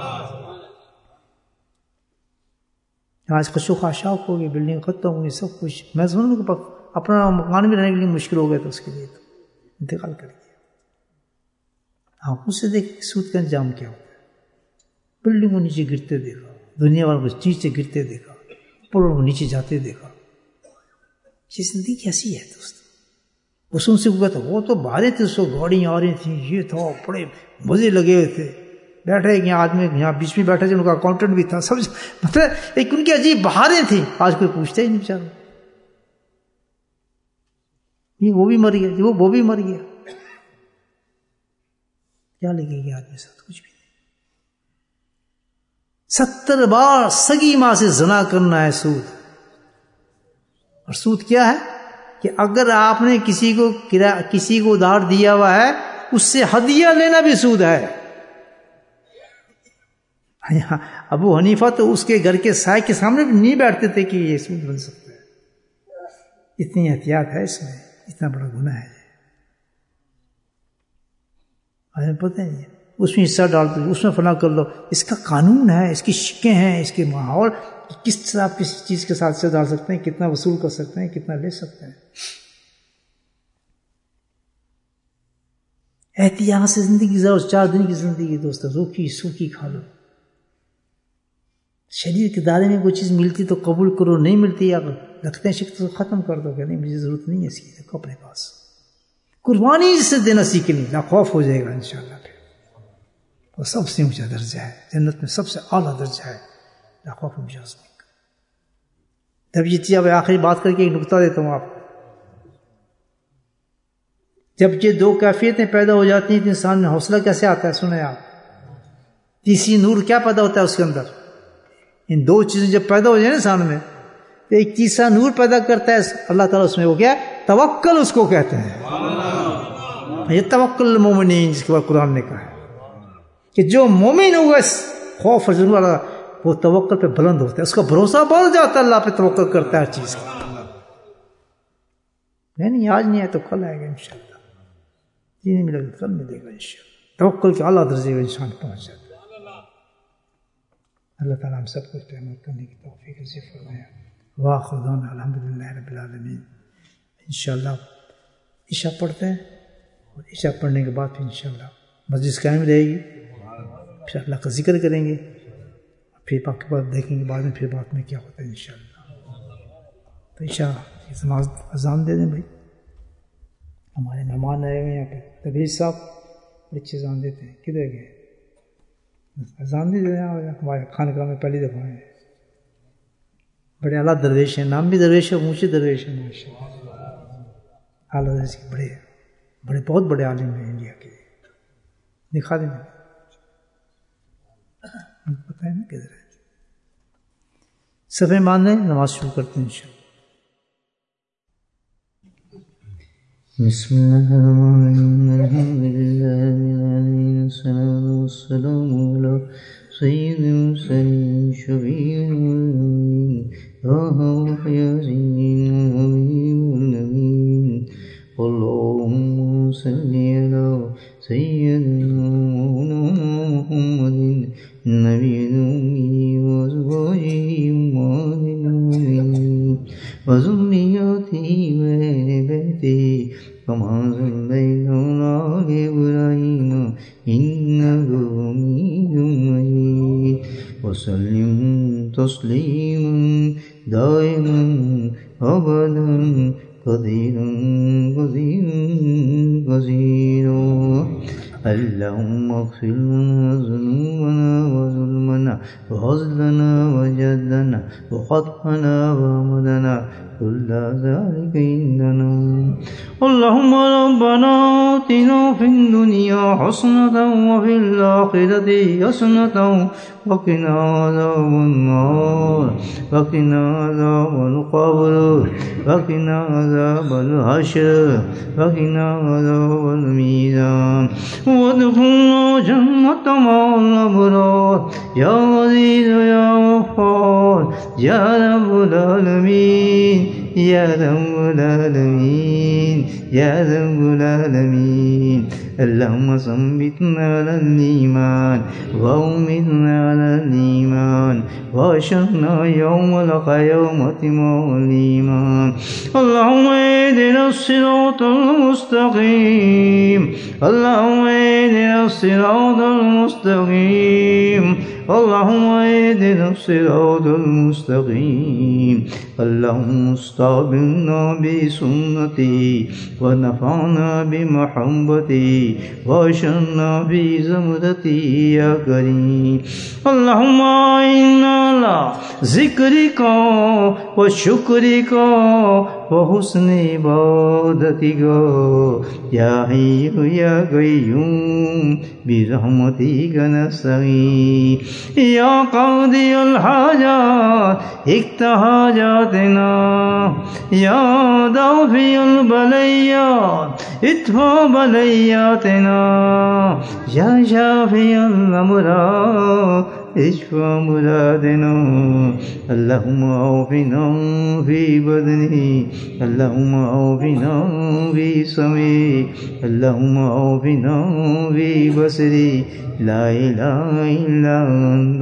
آج خشو خاشاک ہو گئی، بلڈنگ ختم ہو گئی، سب کچھ. میں سمجھوں کہ اپنا مکان میں رہنے کے لیے مشکل ہو گیا تھا، اس کے لیے تو انتقال کر گیا. آنکھوں سے دیکھ سود کا انجام کیا ہوتا ہے. بلڈنگ کو نیچے گرتے دیکھا، دنیا والوں کو نیچے گرتے دیکھا، اوپر والوں کو نیچے جاتے دیکھا. یہ زندگی کیسی ہے دوست؟ اس ان سے کہتا وہ تو باہر تھے، اس کو گاڑیاں آ رہی تھیں، یہ تھا، بڑے مزے لگے ہوئے تھے، بیٹھے یہاں آدمی یہاں بیچ میں بیٹھے تھے، ان کا اکاؤنٹنٹ بھی تھا، سب مطلب ایک ان کی عجیب بہاریں تھیں. آج کوئی پوچھتا ہی نہیں بیچارہ، وہ بھی مر گیا، وہ بھی مر گیا، کیا لگے گا آدمی ساتھ؟ کچھ بھی نہیں. 70 بار سگی ماں سے زنا کرنا ہے سود. اور سود کیا ہے کہ اگر آپ نے کسی کو ادھار دیا ہوا ہے، اس سے ہدیہ لینا بھی سود ہے. ابو حنیفہ تو اس کے گھر کے سائے کے سامنے بھی نہیں بیٹھتے تھے کہ یہ سود بن سکتا ہے. اتنی احتیاط ہے اس میں، اتنا بڑا گناہ ہے. ہمیں پتہ نہیں ہے، اس میں حصہ ڈال دو، اس میں فلاں کر لو. اس کا قانون ہے، اس کی شکیں ہیں، اس کے ماحول، کس طرح آپ کسی چیز کے ساتھ سے ڈال سکتے ہیں، کتنا وصول کر سکتے ہیں، کتنا لے سکتے ہیں. احتیاط سے زندگی گزارو. 4 دن کی زندگی دوستو، روکی سوکھی کھا لو. شریر کے دائرے میں کوئی چیز ملتی تو قبول کرو، نہیں ملتی یا رکھتے ہیں شک تو ختم کر دو کہ نہیں مجھے ضرورت نہیں ہے اس کی، دیکھو اپنے پاس. قربانی سے دینا سیکھ لیں، لا خوف ہو جائے گا انشاءاللہ. وہ سب سے اونچا درجہ ہے، جنت میں سب سے اعلیٰ درجہ ہے لا خوف مجاز میں. جب یہ چیز آخری بات کر کے ایک نقطہ دیتا ہوں آپ کو. جب یہ 2 کیفیتیں پیدا ہو جاتی ہیں تو انسان میں حوصلہ کیسے آتا ہے؟ سنیں آپ. تیسری نور کیا پیدا ہوتا ہے اس کے اندر؟ ان 2 چیزیں جب پیدا ہو جائیں انسان میں تو ایک تیسرا نور پیدا کرتا ہے اللہ تعالیٰ اس میں. وہ کیا؟ توکل اس کو کہتے ہیں. یہ توکل المومنین جس کے بعد قرآن نے کہا ہے کہ جو مومن ہوگا خوف اور ضرور اللہ وہ توکل پہ بلند ہوتا ہے، اس کا بھروسہ بڑھ جاتا ہے، اللہ پہ توکل کرتا ہے ہر چیز کا. نہیں آج نہیں ہے تو کل آئے گا انشاءاللہ. یہ نہیں ملے گا کل ملے گا انشاءاللہ. توکل کے اعلیٰ درجے میں انسان پہنچ جاتا ہے. اللہ تعالیٰ ہم سب کچھ عمل کرنے کی توفیق نصیب فرمائے. وآخر دعوانا الحمدللہ رب العالمین. انشاءاللہ عشاء پڑھتے ہیں اور عشاء پڑھنے کے بعد پھر انشاءاللہ مسجد قائم رہے گی، پھر اللہ کا ذکر کریں گے، پھر باقی بات دیکھیں گے بعد میں پھر بات میں کیا ہوتا ہے انشاءاللہ. تو عشاء کی نماز اذان دے دیں بھائی. ہمارے مہمان آئے ہوئے یہاں پہ تبریز صاحب بڑے اچھے اذان دیتے ہیں. کدھر گئے؟ اذان نہیں دے رہے ہیں. ہمارے خانقاہ میں پہلی دفعہ ہیں. بڑے اعلیٰ درویش ہیں، نام بھی درویش ہے، اونچے درویش ہیں ماشاءاللہ. اعلیٰ درویش کے بڑے بہت بڑے عالم ہیں انڈیا کے. دکھا دیں پتہ ہے نا کدھر ہے. صفحے مان لیں، نماز شروع کرتے ہیں انشاءاللہ. بسم اللہ الرحمن الرحیم. الحمدللہ والصلاة والسلام علی سید المرسلین شفیع المذنبین طه یاسین حبیب النبیین. اللهم صل على سيدنا محمد النبي الأمي وأزواجه أمهات المؤمنين وذريته وأهل بيته كما صليت على إبراهيم إنك حميد مجيد. وسلم تسليما دائما أبدا كثيرا كثيرا كثيرا. اللهم اغفر لنا ذنوبنا وظلمنا وهزلنا وجدنا وخطأنا وعمدنا كل ذلك عندنا. اللهم ربنا آتنا في الدنيا حسنة وفي الآخرة حسنة وقنا عذاب النار وقنا عذاب القبر وقنا عذاب الحشر وقنا عذاب الميزان وادخلنا جنة مع الأبرار يا عزيز يا غفار يا رب العالمين يا رب العالمين يا رب العالمين. اللهم ثبتنا على الإيمان وأمتنا على الإيمان وأشرنا يوم القيامة مع الإيمان. اللهم اهدنا الصراط المستقيم اللهم اهدنا الصراط المستقيم اللهم اهدنا الصراط المستقيم اللهم استعملنا بسنتي ونفعنا بمحبتي واشرنا في زمرتي يا كريم اللهم إنا على ذكرك وشكرك وحسن عبادتك يا حي يا قيوم برحمتك نستغيث يا قاضي الحاجات اقض حاجاتنا يا دافع البليات ادفع بلياتنا يا شافي الأمراض اشفى مرادنا اللهم عافنا في بدني اللهم عافنا في سمعي اللهم عافنا في بصري لا إله إلا أنت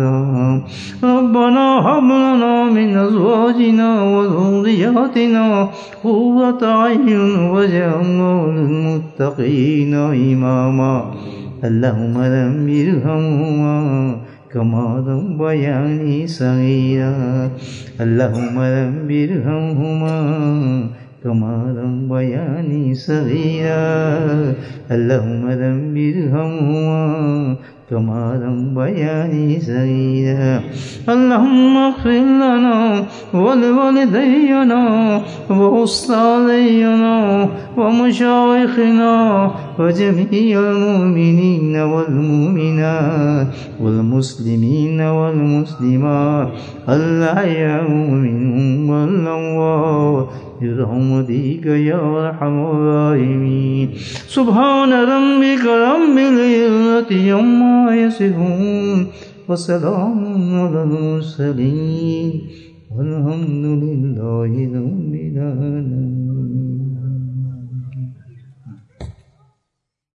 ربنا هب لنا من أزواجنا وذرياتنا قرة أعين واجعلنا للمتقين إماما اللهم رب ارحمهما كما ربياني صغيرا اللهم رب ارحمهما كما ربياني صغيرا اللهم رب ارحمهما كما ربياني صغيرا اللهم اغفر لنا ولوالدينا وأستاذينا ومشايخنا وجميع المؤمنين والمؤمنات والمسلمين والمسلمات الأحياء منهم والأموات برحمتك يا أرحم الراحمين سبحان ربك رب العزة عما يصفون وسلام على المرسلين والحمد لله رب العالمين.